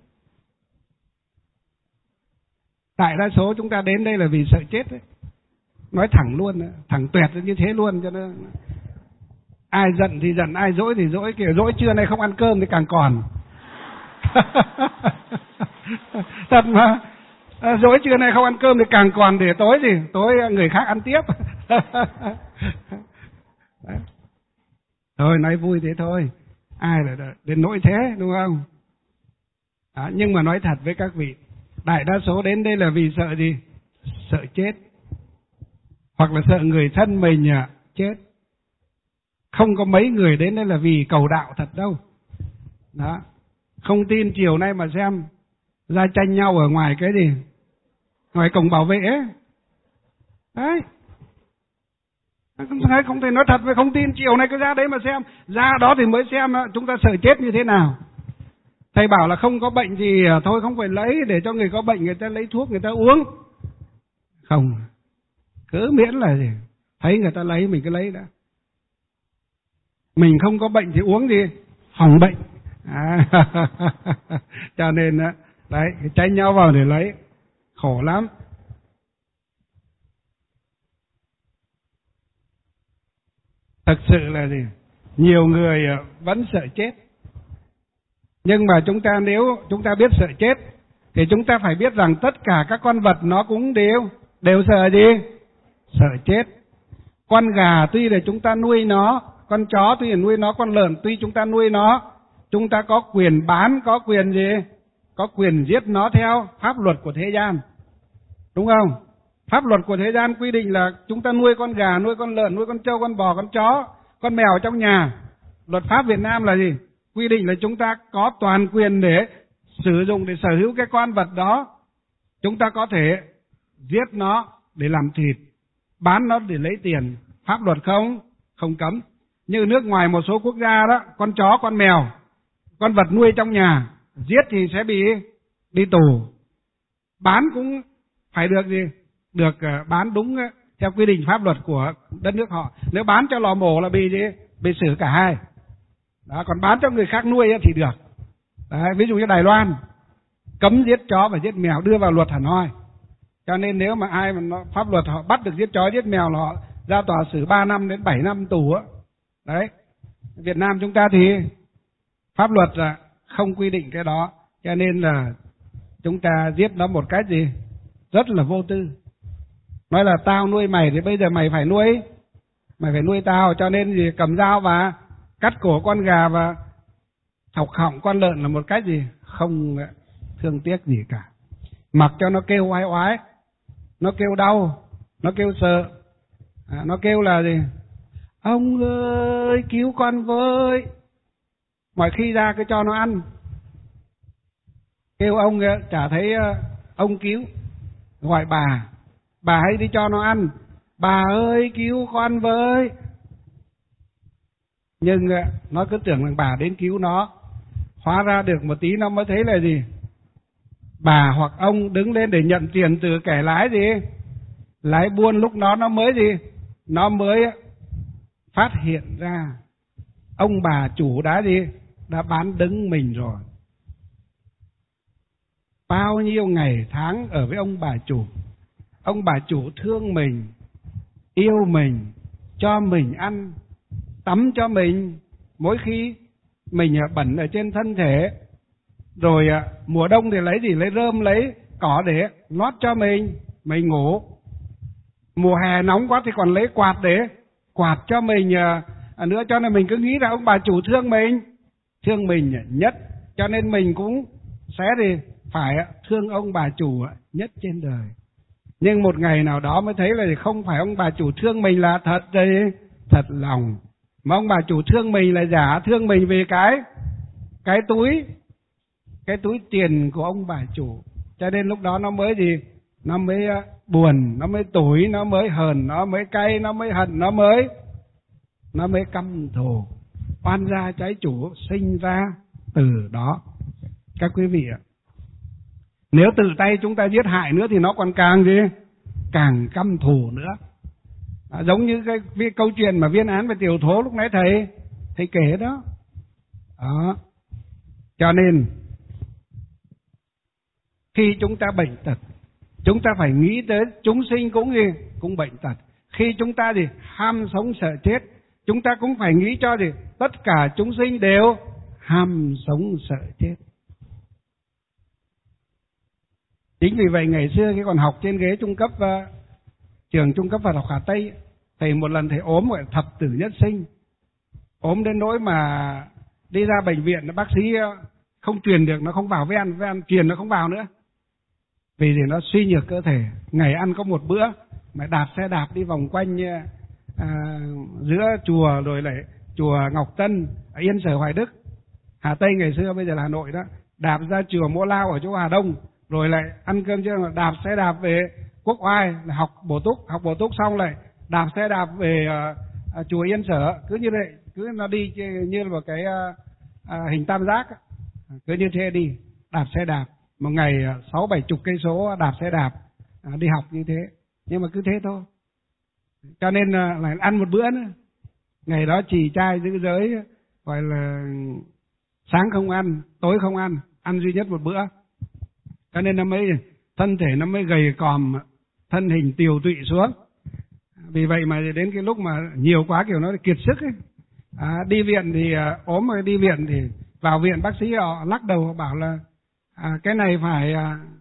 S1: Đại đa số chúng ta đến đây là vì sợ chết đấy. Nói thẳng luôn, thẳng tuyệt như thế luôn. Cho nên ai giận thì giận, ai dỗi thì dỗi. Kiểu dỗi trưa nay không ăn cơm thì càng còn. Thật mà. Dỗi trưa nay không ăn cơm thì càng còn, để tối gì tối người khác ăn tiếp. Thôi nói vui thế thôi, ai là đến nỗi thế, đúng không? Đó, nhưng mà nói thật với các vị, đại đa số đến đây là vì sợ gì? Sợ chết, hoặc là sợ người thân mình chết. Không có mấy người đến đây là vì cầu đạo thật đâu. Đó, không tin chiều nay mà xem ra tranh nhau ở ngoài cái gì, ngoài cổng bảo vệ ấy. Đấy, không thể nói thật với không tin, chiều nay cứ ra đấy mà xem, ra đó thì mới xem chúng ta sợ chết như thế nào. Thầy bảo là không có bệnh thì thôi không phải lấy, để cho người có bệnh người ta lấy thuốc người ta uống. Không, cứ miễn là gì, thấy người ta lấy mình cứ lấy đã. Mình không có bệnh thì uống gì, phòng bệnh. Cho nên đấy, tranh nhau vào để lấy, khổ lắm. Thực sự là gì? Nhiều người vẫn sợ chết. Nhưng mà nếu chúng ta biết sợ chết thì chúng ta phải biết rằng tất cả các con vật nó cũng đều sợ gì? Sợ chết. Con gà tuy là chúng ta nuôi nó, con chó tuy là nuôi nó, con lợn tuy chúng ta nuôi nó, chúng ta có quyền bán, có quyền gì? Có quyền giết nó theo pháp luật của thế gian. Đúng không? Pháp luật của thế gian quy định là chúng ta nuôi con gà, nuôi con lợn, nuôi con trâu, con bò, con chó, con mèo trong nhà. Luật pháp Việt Nam là gì? Quy định là chúng ta có toàn quyền để sử dụng, để sở hữu cái con vật đó. Chúng ta có thể giết nó để làm thịt, bán nó để lấy tiền. Pháp luật không cấm. Như nước ngoài một số quốc gia đó, con chó, con mèo, con vật nuôi trong nhà, giết thì sẽ bị đi tù. Bán cũng phải được gì? Được bán đúng theo quy định pháp luật của đất nước họ. Nếu bán cho lò mổ là bị gì? Bị xử cả hai. Đó, còn bán cho người khác nuôi thì được. Đấy, ví dụ như Đài Loan cấm giết chó và giết mèo, đưa vào luật hẳn hoi. Cho nên nếu mà ai mà pháp luật họ bắt được giết chó giết mèo là họ ra tòa xử 3 năm đến 7 năm tù á. Đấy. Việt Nam chúng ta thì pháp luật là không quy định cái đó, cho nên là chúng ta giết nó một cách gì? Rất là vô tư. Nói là tao nuôi mày thì bây giờ mày phải nuôi tao, cho nên gì? Cầm dao và cắt cổ con gà và thọc họng con lợn là một cách gì? Không thương tiếc gì cả. Mặc cho nó kêu oái oái, nó kêu đau, nó kêu sợ, nó kêu là gì? Ông ơi cứu con với. Mọi khi ra cứ cho nó ăn, kêu ông chả thấy ông cứu, gọi bà hãy đi cho nó ăn, bà ơi cứu con với. Nhưng nó cứ tưởng rằng bà đến cứu nó, hóa ra được một tí nó mới thấy là gì? Bà hoặc ông đứng lên để nhận tiền từ kẻ lái gì? Lái buôn, lúc đó nó mới gì? Nó mới phát hiện ra ông bà chủ đã gì? Đã bán đứng mình rồi. Bao nhiêu ngày tháng ở với ông bà chủ. Ông bà chủ thương mình, yêu mình, cho mình ăn, tắm cho mình mỗi khi mình bẩn ở trên thân thể. Rồi mùa đông thì lấy gì? Lấy rơm, lấy cỏ để lót cho mình ngủ. Mùa hè nóng quá thì còn lấy quạt để quạt cho mình nữa. Cho nên mình cứ nghĩ là ông bà chủ thương mình nhất. Cho nên mình cũng sẽ thì phải thương ông bà chủ nhất trên đời. Nhưng một ngày nào đó mới thấy là không phải ông bà chủ thương mình là thật lòng, mà ông bà chủ thương mình là giả, thương mình vì cái túi tiền của ông bà chủ. Cho nên lúc đó nó mới gì? Nó mới buồn, nó mới tủi, nó mới hờn, nó mới cay, nó mới hận, nó mới căm thù. Oan gia trái chủ sinh ra từ đó. Các quý vị ạ, nếu tự tay chúng ta giết hại nữa thì nó còn càng gì? Càng căm thù nữa. Giống như cái câu chuyện mà viên án về Tiểu Thố lúc nãy thầy kể đó. Cho nên khi chúng ta bệnh tật, chúng ta phải nghĩ tới chúng sinh cũng bệnh tật. Khi chúng ta gì? Ham sống sợ chết, chúng ta cũng phải nghĩ cho gì? Tất cả chúng sinh đều ham sống sợ chết. Chính vì vậy ngày xưa khi còn học trên ghế trung cấp trường trung cấp Phật học Hà Tây, thầy một lần thầy ốm gọi thập tử nhất sinh. Ốm đến nỗi mà đi ra bệnh viện, bác sĩ không truyền được, nó không vào với ăn truyền nó không vào nữa. Vì thì nó suy nhược cơ thể, ngày ăn có một bữa, mà đạp xe đạp đi vòng quanh giữa chùa, rồi lại chùa Ngọc Tân, Yên Sở Hoài Đức, Hà Tây ngày xưa bây giờ là Hà Nội đó, đạp ra chùa Mỗ Lao ở chỗ Hà Đông, rồi lại ăn cơm trưa, đạp xe đạp về Quốc Oai, học bổ túc xong lại đạp xe đạp về chùa Yên Sở. Cứ như vậy, cứ nó đi như là một cái hình tam giác, cứ như thế đi, đạp xe đạp một ngày 60-70 cây số đạp xe đạp đi học như thế. Nhưng mà cứ thế thôi. Cho nên lại ăn một bữa nữa. Ngày đó trì trai giữ giới, gọi là sáng không ăn, tối không ăn, ăn duy nhất một bữa. Cho nên nó mới thân thể nó mới gầy còm, thân hình tiều tụy xuống. Vì vậy mà đến cái lúc mà nhiều quá kiểu nó kiệt sức ấy. Đi viện thì ốm, mà đi viện thì vào viện bác sĩ họ lắc đầu, họ bảo là cái này phải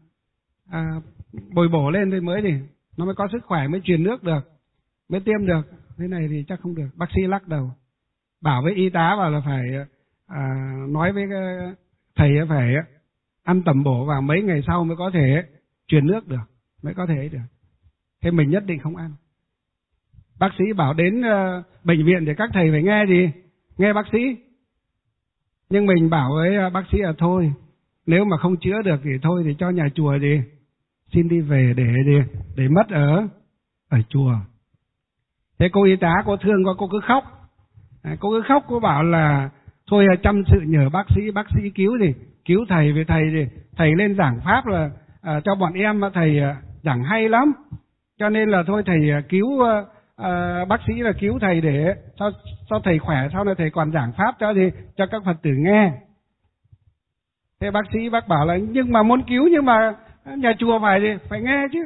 S1: bồi bổ lên thì mới thì nó mới có sức khỏe, mới truyền nước được, mới tiêm được. Thế này thì chắc không được. Bác sĩ lắc đầu, bảo với y tá bảo là phải nói với thầy phải ăn tẩm bổ vào mấy ngày sau mới có thể truyền nước được, mới có thể được. Thế mình nhất định không ăn. Bác sĩ bảo đến bệnh viện thì các thầy phải nghe gì? Nghe bác sĩ. Nhưng mình bảo với bác sĩ là thôi, nếu mà không chữa được thì thôi thì cho nhà chùa gì xin đi về để mất ở chùa. Thế cô y tá cô thương cô cứ khóc. Cô cứ khóc, cô bảo là thôi chăm sự nhờ bác sĩ cứu gì, cứu thầy, về thầy gì, thầy lên giảng pháp là cho bọn em, thầy giảng hay lắm. Cho nên là thôi thầy cứu bác sĩ là cứu thầy để cho thầy khỏe, sau này thầy còn giảng pháp cho các Phật tử nghe. Thế bác sĩ bác bảo là nhưng mà muốn cứu, nhưng mà nhà chùa phải nghe chứ.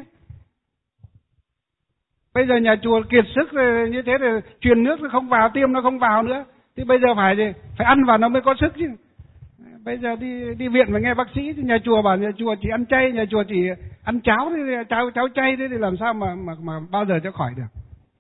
S1: Bây giờ nhà chùa kiệt sức rồi, như thế thì truyền nước nó không vào, tiêm nó không vào nữa. Thì bây giờ phải ăn vào nó mới có sức chứ. Bây giờ đi viện mà nghe bác sĩ, thì nhà chùa bảo nhà chùa chỉ ăn chay, nhà chùa chỉ ăn cháo, cháo chay, thế thì làm sao mà bao giờ cho khỏi được.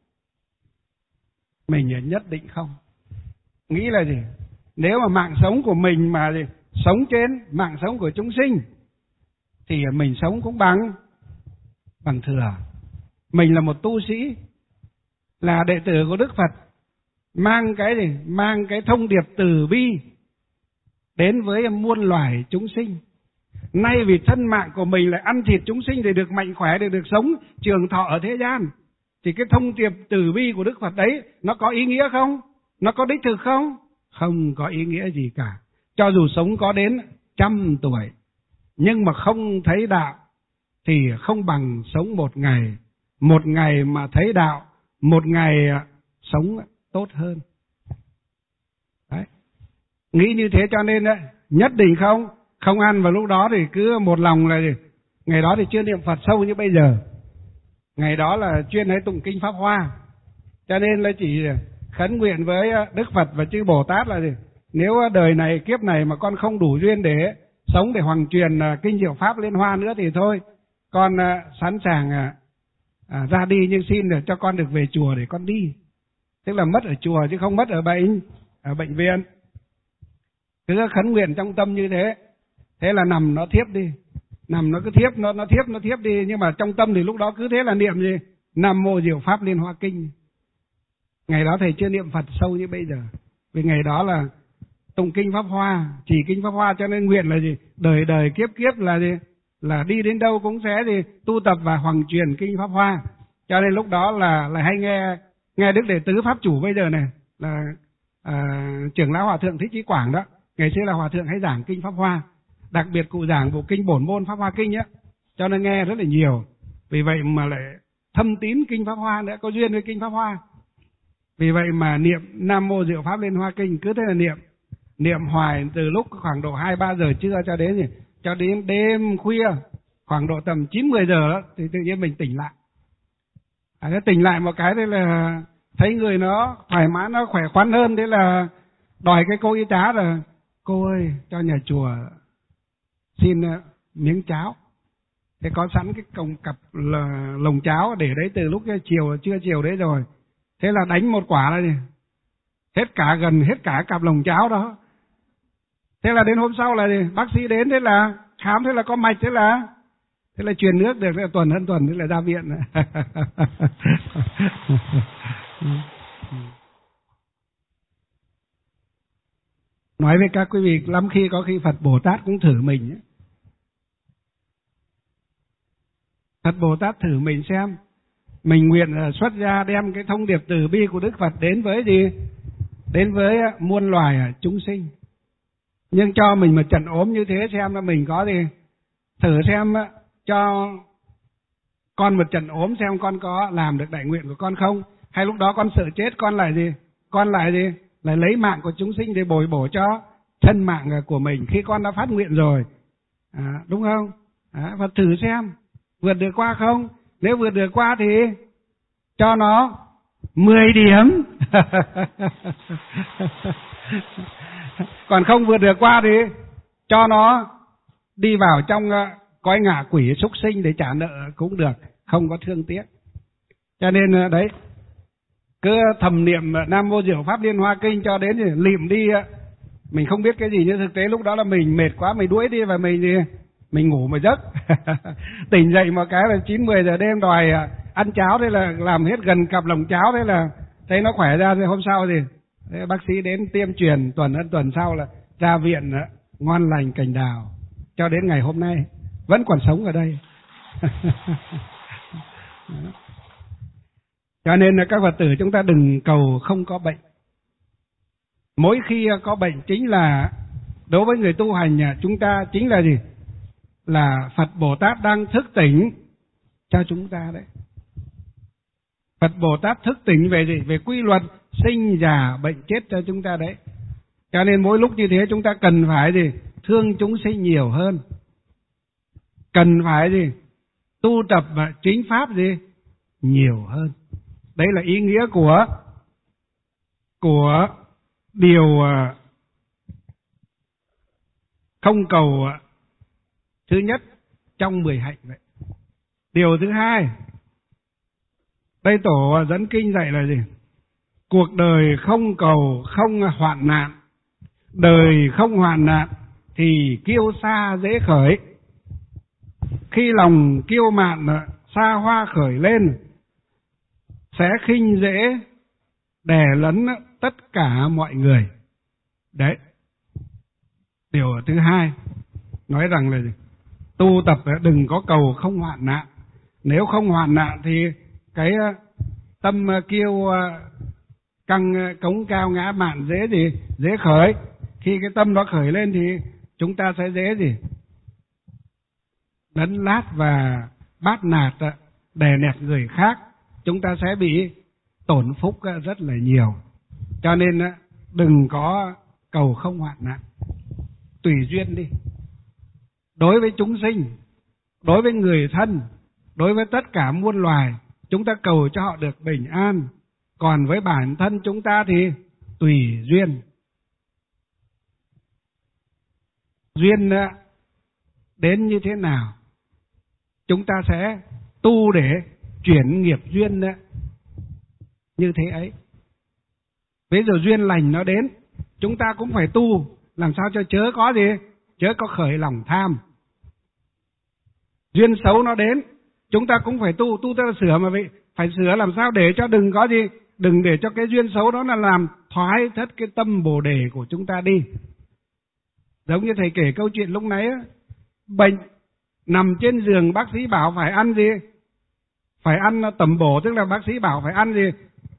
S1: Mình nhất định không. Nghĩ là gì? Nếu mà mạng sống của mình mà sống trên mạng sống của chúng sinh thì mình sống cũng bằng thừa. Mình là một tu sĩ, là đệ tử của Đức Phật, mang cái thông điệp từ bi đến với muôn loài chúng sinh. Nay vì thân mạng của mình lại ăn thịt chúng sinh để được mạnh khỏe, để được sống trường thọ ở thế gian, thì cái thông điệp từ bi của Đức Phật đấy nó có ý nghĩa không? Nó có đích thực không? Không có ý nghĩa gì cả. Cho dù sống có đến 100 tuổi, nhưng mà không thấy đạo thì không bằng sống một ngày. Một ngày mà thấy đạo, một ngày sống tốt hơn. Nghĩ như thế cho nên nhất định không ăn, và lúc đó thì cứ một lòng là ngày đó thì chưa niệm Phật sâu như bây giờ. Ngày đó là chuyên hay tụng kinh Pháp Hoa. Cho nên là chỉ khấn nguyện với Đức Phật và chư Bồ Tát là nếu đời này kiếp này mà con không đủ duyên để sống để hoằng truyền kinh diệu pháp Liên Hoa nữa thì thôi, con sẵn sàng ra đi, nhưng xin được cho con được về chùa để con đi. Tức là mất ở chùa chứ không mất ở bệnh viện. Cứ khấn nguyện trong tâm như thế. Thế là nằm nó thiếp đi. Nằm nó cứ thiếp, nó thiếp đi. Nhưng mà trong tâm thì lúc đó cứ thế là niệm gì? Nam Mô Diệu Pháp Liên Hoa Kinh. Ngày đó thầy chưa niệm Phật sâu như bây giờ. Vì ngày đó là tụng kinh Pháp Hoa, chỉ kinh Pháp Hoa, cho nên nguyện là gì? Đời đời kiếp kiếp là gì? Là đi đến đâu cũng sẽ gì? Tu tập và hoằng truyền kinh Pháp Hoa. Cho nên lúc đó là hay nghe Đức Đệ Tứ Pháp Chủ bây giờ này là trưởng lão Hòa Thượng Thích Chí Quảng đó. Ngày xưa là Hòa Thượng hay giảng kinh Pháp Hoa, đặc biệt cụ giảng bộ kinh Bổn Môn Pháp Hoa Kinh á, cho nên nghe rất là nhiều. Vì vậy mà lại thâm tín kinh Pháp Hoa nữa, có duyên với kinh Pháp Hoa. Vì vậy mà niệm Nam Mô Diệu Pháp Liên Hoa Kinh, cứ thế là niệm hoài từ lúc khoảng độ 2-3 giờ trưa cho đến đêm khuya, khoảng độ tầm 9-10 giờ đó thì tự nhiên mình tỉnh lại. Nó tỉnh lại một cái, thế là thấy người nó thoải mái, nó khỏe khoắn hơn. Thế là đòi cái cô y tá là: cô ơi, cho nhà chùa xin miếng cháo. Thế có sẵn cái cặp lồng cháo để đấy từ lúc trưa chiều đấy rồi. Thế là đánh một quả là gì? Hết cả cặp lồng cháo đó. Thế là đến hôm sau là gì? Bác sĩ đến, thế là khám, thế là có mạch, thế là truyền nước được, thế là tuần hơn tuần, thế là ra viện. Nói với các quý vị, lắm khi có khi Phật Bồ Tát cũng thử mình ấy. Phật Bồ Tát thử mình xem. Mình nguyện xuất gia đem cái thông điệp từ bi của Đức Phật đến với gì? Đến với muôn loài chúng sinh. Nhưng cho mình mà trần ốm như thế xem là mình có gì? Thử xem cho con một trần ốm xem con có làm được đại nguyện của con không? Hay lúc đó con sợ chết, con lại gì? Lại lấy mạng của chúng sinh để bồi bổ cho thân mạng của mình khi con đã phát nguyện rồi. Đúng không? Và thử xem vượt được qua không? Nếu vượt được qua thì cho nó 10 điểm. Còn không vượt được qua thì cho nó đi vào trong cõi ngạ quỷ súc sinh để trả nợ cũng được, không có thương tiếc. Cho nên đấy, cứ thầm niệm Nam Mô Diệu Pháp Liên Hoa Kinh cho đến thì lịm đi. Mình không biết cái gì, nhưng thực tế lúc đó là mình mệt quá, mình đuối đi và mình ngủ một giấc. Tỉnh dậy một cái là 9-10 giờ đêm đòi ăn cháo, thế là làm hết gần cặp lồng cháo, thế là thấy nó khỏe ra. Thì hôm sau thì bác sĩ đến tiêm truyền, tuần sau là ra viện ngon lành cành đào, cho đến ngày hôm nay vẫn còn sống ở đây. Cho nên là các Phật tử chúng ta đừng cầu không có bệnh. Mỗi khi có bệnh chính là đối với người tu hành chúng ta chính là gì? Là Phật Bồ Tát đang thức tỉnh cho chúng ta đấy. Phật Bồ Tát thức tỉnh về gì? Về quy luật sinh già bệnh chết cho chúng ta đấy. Cho nên mỗi lúc như thế chúng ta cần phải gì? Thương chúng sinh nhiều hơn. Cần phải gì? Tu tập và chính pháp gì? Nhiều hơn. Đấy là ý nghĩa của điều không cầu thứ nhất trong 10 hạnh vậy. Điều thứ hai, đây tổ dẫn kinh dạy là gì? Cuộc đời không cầu không hoạn nạn. Đời không hoạn nạn thì kiêu sa dễ khởi. Khi lòng kiêu mạn sa hoa khởi lên, sẽ khinh dễ đè lấn tất cả mọi người. Đấy. Điều thứ hai nói rằng là gì? Tu tập đừng có cầu không hoạn nạn. Nếu không hoạn nạn thì cái tâm kiêu căng cống cao ngã mạn dễ khởi. Khi cái tâm đó khởi lên thì chúng ta sẽ dễ gì? Lấn lát và bát nạt, đè nẹt người khác. Chúng ta sẽ bị tổn phúc rất là nhiều. Cho nên đừng có cầu không hoạn nạn. Tùy duyên đi. Đối với chúng sinh, đối với người thân, đối với tất cả muôn loài, chúng ta cầu cho họ được bình an. Còn với bản thân chúng ta thì tùy duyên. Duyên đến như thế nào, chúng ta sẽ tu để chuyển nghiệp duyên như thế ấy. Bây giờ duyên lành nó đến, chúng ta cũng phải tu làm sao cho chớ có gì, chớ có khởi lòng tham. Duyên xấu nó đến, chúng ta cũng phải tu tức là sửa, mà vậy phải sửa làm sao để cho đừng có gì, đừng để cho cái duyên xấu đó là làm thoái thất cái tâm Bồ đề của chúng ta đi. Giống như thầy kể câu chuyện lúc nãy á, bệnh nằm trên giường, bác sĩ bảo phải ăn gì, phải ăn tẩm bổ, tức là bác sĩ bảo phải ăn gì,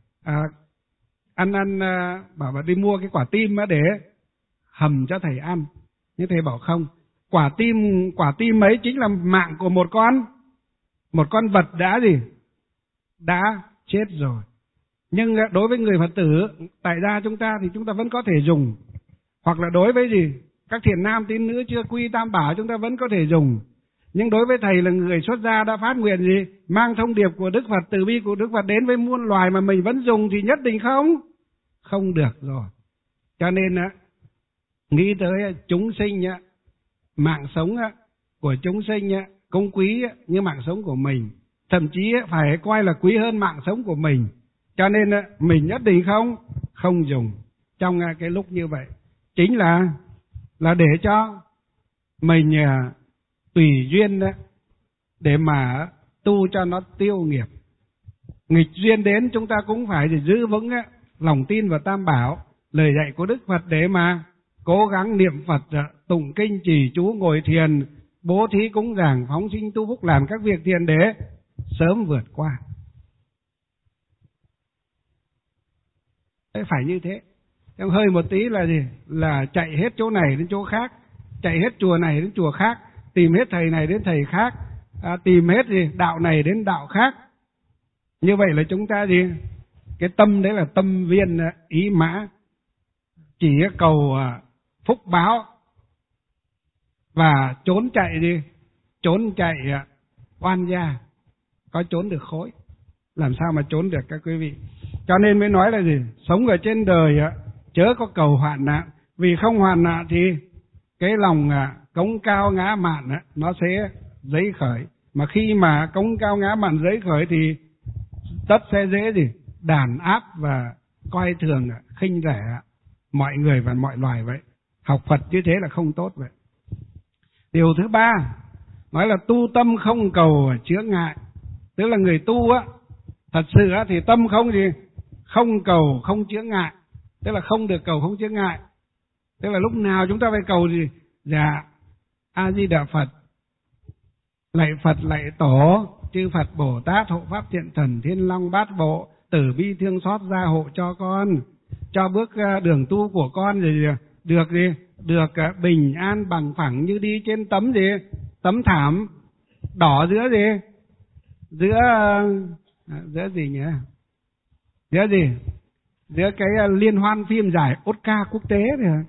S1: bảo đi mua cái quả tim để hầm cho thầy ăn. Nhưng thầy bảo không, quả tim ấy chính là mạng của một con vật đã gì, đã chết rồi. Nhưng đối với người Phật tử tại gia chúng ta thì chúng ta vẫn có thể dùng, hoặc là đối với gì các thiện nam tín nữ chưa quy tam bảo chúng ta vẫn có thể dùng. Nhưng đối với thầy là người xuất gia đã phát nguyện gì, mang thông điệp của Đức Phật, từ bi của Đức Phật đến với muôn loài mà mình vẫn dùng thì nhất định không được rồi. Cho nên nghĩ tới chúng sinh, mạng sống của chúng sinh cũng quý như mạng sống của mình, thậm chí phải coi là quý hơn mạng sống của mình. Cho nên mình nhất định không dùng trong cái lúc như vậy, chính là để cho mình tùy duyên để mà tu cho nó tiêu nghiệp. Nghịch duyên đến chúng ta cũng phải giữ vững lòng tin vào tam bảo, lời dạy của Đức Phật để mà cố gắng niệm Phật, tụng kinh, trì chú, ngồi thiền, bố thí cúng dường, phóng sinh tu phúc, làm các việc thiện để sớm vượt qua. Phải như thế. Em hơi một tí là gì? Là chạy hết chỗ này đến chỗ khác, chạy hết chùa này đến chùa khác, tìm hết thầy này đến thầy khác, tìm hết gì đạo này đến đạo khác. Như vậy là chúng ta gì? Cái tâm đấy là tâm viên ý mã, chỉ cầu phúc báo và trốn chạy gì? Trốn chạy oan gia, có trốn được khối. Làm sao mà trốn được các quý vị? Cho nên mới nói là gì? Sống ở trên đời chớ có cầu hoạn nạn, vì không hoạn nạn thì cái lòng cống cao ngã mạn nó sẽ dấy khởi. Mà khi mà cống cao ngã mạn dấy khởi thì tất sẽ dễ gì? Đàn áp và coi thường, khinh rẻ mọi người và mọi loài vậy. Học Phật như thế là không tốt vậy. Điều thứ ba nói là tu tâm không cầu chướng ngại. Tức là người tu thật sự thì tâm không cầu không chướng ngại, tức là không được cầu không chướng ngại. Tức là lúc nào chúng ta phải cầu gì? Dạ A Di Đà Phật, lạy tổ, chư Phật Bồ Tát, hộ pháp thiện thần, thiên long bát bộ, từ bi thương xót gia hộ cho con, cho bước đường tu của con được bình an bằng phẳng như đi trên tấm thảm đỏ giữa gì nhỉ? Giữa cái liên hoan phim giải Oscar quốc tế này.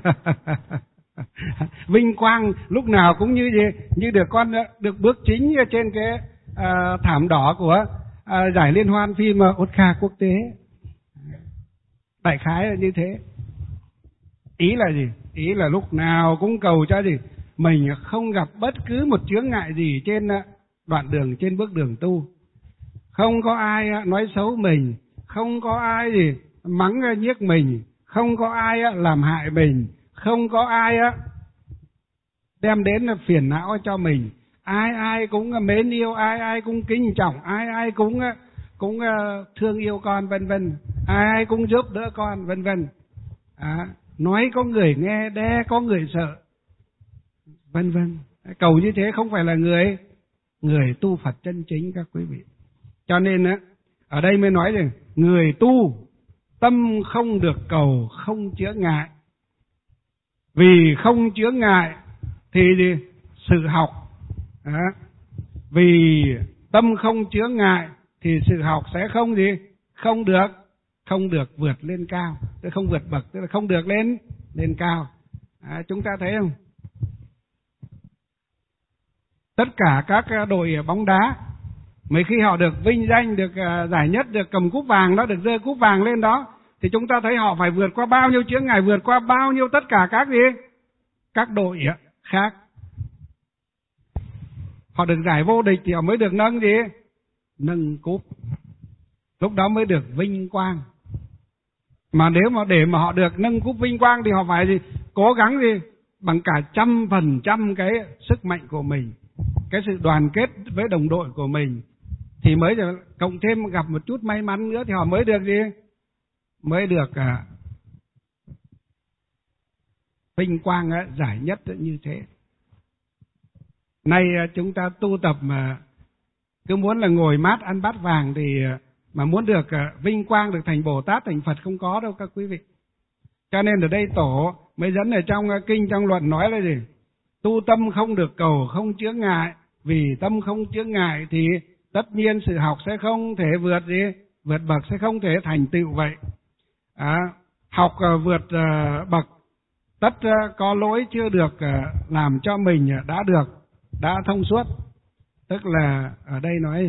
S1: Vinh quang lúc nào cũng như được con được bước chính trên cái thảm đỏ của giải liên hoan phim Oscar quốc tế. Đại khái là như thế. Ý là gì? Ý là lúc nào cũng cầu cho gì? Mình không gặp bất cứ một chướng ngại gì trên đoạn đường, trên bước đường tu. Không có ai nói xấu mình, không có ai mắng nhiếc mình, không có ai làm hại mình, không có ai đem đến phiền não cho mình. Ai cũng mến yêu, ai cũng kính trọng, ai cũng thương yêu con, vân vân. Ai cũng giúp đỡ con, vân vân. Nói có người nghe, đe có người sợ, vân vân. Cầu như thế không phải là người tu Phật chân chính các quý vị. Cho nên ở đây mới nói rằng người tu tâm không được cầu không chướng ngại. Vì không chướng ngại thì sự học, vì tâm không chướng ngại thì sự học sẽ không được vượt lên cao, tức không vượt bậc, tức là không được lên cao. Chúng ta thấy không? Tất cả các đội bóng đá, mấy khi họ được vinh danh, được giải nhất, được cầm cúp vàng đó, được giơ cúp vàng lên đó, thì chúng ta thấy họ phải vượt qua bao nhiêu chướng ngại, vượt qua bao nhiêu tất cả các gì? Các đội khác. Họ được giải vô địch thì họ mới được nâng gì? Nâng cúp. Lúc đó mới được vinh quang. Mà nếu mà để mà họ được nâng cúp vinh quang thì họ phải gì? Cố gắng gì? Bằng cả 100% cái sức mạnh của mình, cái sự đoàn kết với đồng đội của mình, thì mới được, cộng thêm gặp một chút may mắn nữa thì họ mới được gì? Mới được vinh quang giải nhất như thế. Nay chúng ta tu tập mà cứ muốn là ngồi mát ăn bát vàng thì mà muốn được vinh quang, được thành Bồ Tát, thành Phật không có đâu các quý vị. Cho nên ở đây Tổ mới dẫn ở trong kinh, trong luận nói là gì? Tu tâm không được cầu, không chướng ngại. Vì tâm không chướng ngại thì tất nhiên sự học sẽ không thể vượt gì? Vượt bậc, sẽ không thể thành tựu vậy. Học vượt bậc, tất có lỗi chưa được làm cho mình đã được, đã thông suốt. Tức là ở đây nói,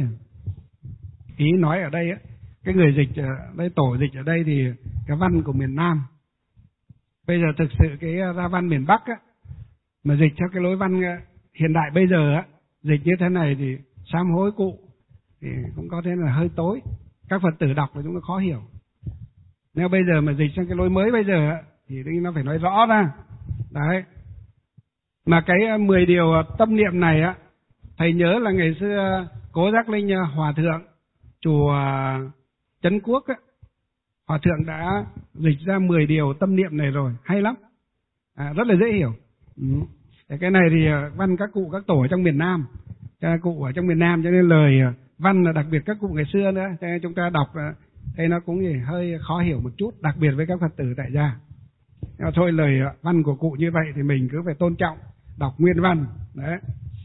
S1: ý nói ở đây cái người dịch đây, Tổ dịch ở đây thì cái văn của miền Nam. Bây giờ thực sự cái ra văn miền Bắc mà dịch theo cái lối văn hiện đại bây giờ dịch như thế này thì sám hối cụ, thì cũng có thể là hơi tối, các Phật tử đọc thì chúng nó khó hiểu. Nếu bây giờ mà dịch sang cái lối mới bây giờ thì nó phải nói rõ ra. Đấy. Mà cái 10 điều tâm niệm này thầy nhớ là ngày xưa Cố Giác Linh Hòa Thượng chùa Trấn Quốc Hòa Thượng đã dịch ra 10 điều tâm niệm này rồi, hay lắm, rất là dễ hiểu. Cái này thì văn các cụ, các tổ ở trong miền Nam, các cụ ở trong miền Nam, cho nên lời văn là đặc biệt các cụ ngày xưa nữa, cho nên chúng ta đọc thấy nó cũng hơi khó hiểu một chút, đặc biệt với các Phật tử tại gia. Nhưng thôi, lời văn của cụ như vậy thì mình cứ phải tôn trọng, đọc nguyên văn. Đấy.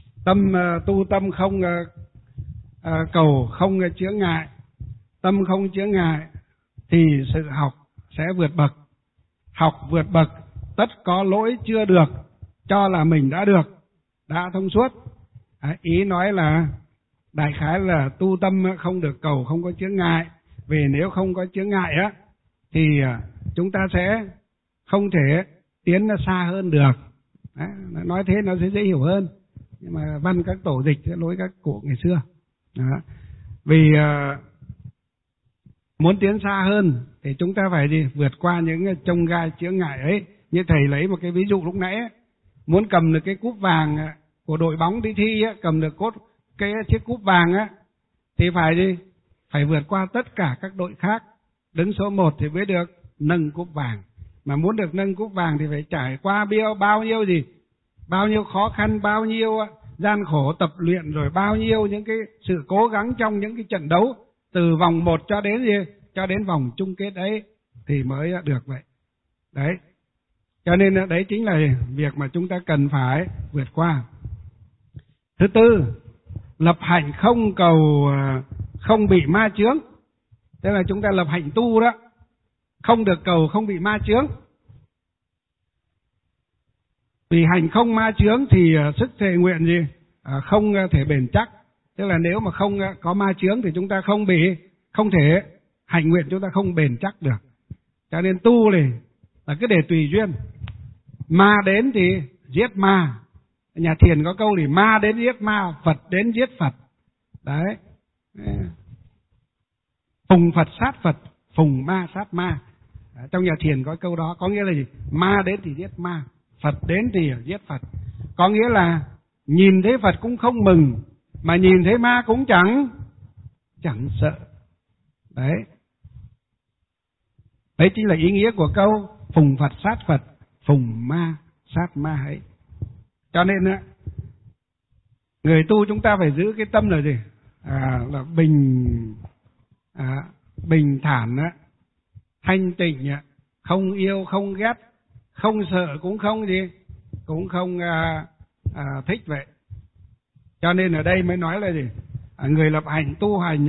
S1: Tu tâm không cầu, không chướng ngại. Tâm không chướng ngại thì sự học sẽ vượt bậc. Học vượt bậc, tất có lỗi chưa được cho là mình đã được, đã thông suốt. Ý nói là đại khái là tu tâm không được cầu, không có chướng ngại. Vì nếu không có chướng ngại thì chúng ta sẽ không thể tiến xa hơn được. Đấy, nói thế nó sẽ dễ hiểu hơn. Nhưng mà văn các tổ dịch lối các cụ ngày xưa. Đó. Vì muốn tiến xa hơn thì chúng ta phải gì? Vượt qua những chông gai chướng ngại ấy. Như thầy lấy một cái ví dụ lúc nãy muốn cầm được cái cúp vàng của đội bóng đi thi cầm được cái chiếc cúp vàng thì phải gì? Phải vượt qua tất cả các đội khác, đứng số 1 thì mới được nâng cúp vàng. Mà muốn được nâng cúp vàng thì phải trải qua bao nhiêu gì? Bao nhiêu khó khăn, bao nhiêu gian khổ tập luyện, rồi bao nhiêu những cái sự cố gắng trong những cái trận đấu từ vòng 1 cho đến gì? Cho đến vòng chung kết ấy thì mới được vậy. Đấy. Cho nên đấy chính là việc mà chúng ta cần phải vượt qua. Thứ tư, lập hạnh không cầu, không bị ma chướng. Tức là chúng ta lập hạnh tu đó, không được cầu, không bị ma chướng. Vì hành không ma chướng thì sức thệ nguyện gì? Không thể bền chắc. Tức là nếu mà không có ma chướng thì chúng ta không thể hành nguyện, chúng ta không bền chắc được. Cho nên tu này là cứ để tùy duyên. Ma đến thì giết ma. Nhà thiền có câu thì ma đến giết ma, Phật đến giết Phật. Đấy. Phùng Phật sát Phật, phùng ma sát ma. Trong nhà thiền có câu đó, có nghĩa là gì? Ma đến thì giết ma, Phật đến thì giết Phật. Có nghĩa là nhìn thấy Phật cũng không mừng, mà nhìn thấy ma cũng chẳng sợ. Đấy. Đấy chính là ý nghĩa của câu phùng Phật sát Phật, phùng ma sát ma ấy. Cho nên người tu chúng ta phải giữ cái tâm là gì? Là bình thản, thanh tịnh, không yêu không ghét, không sợ cũng không gì, cũng không thích vậy. Cho nên ở đây mới nói là gì? Người lập hạnh tu hành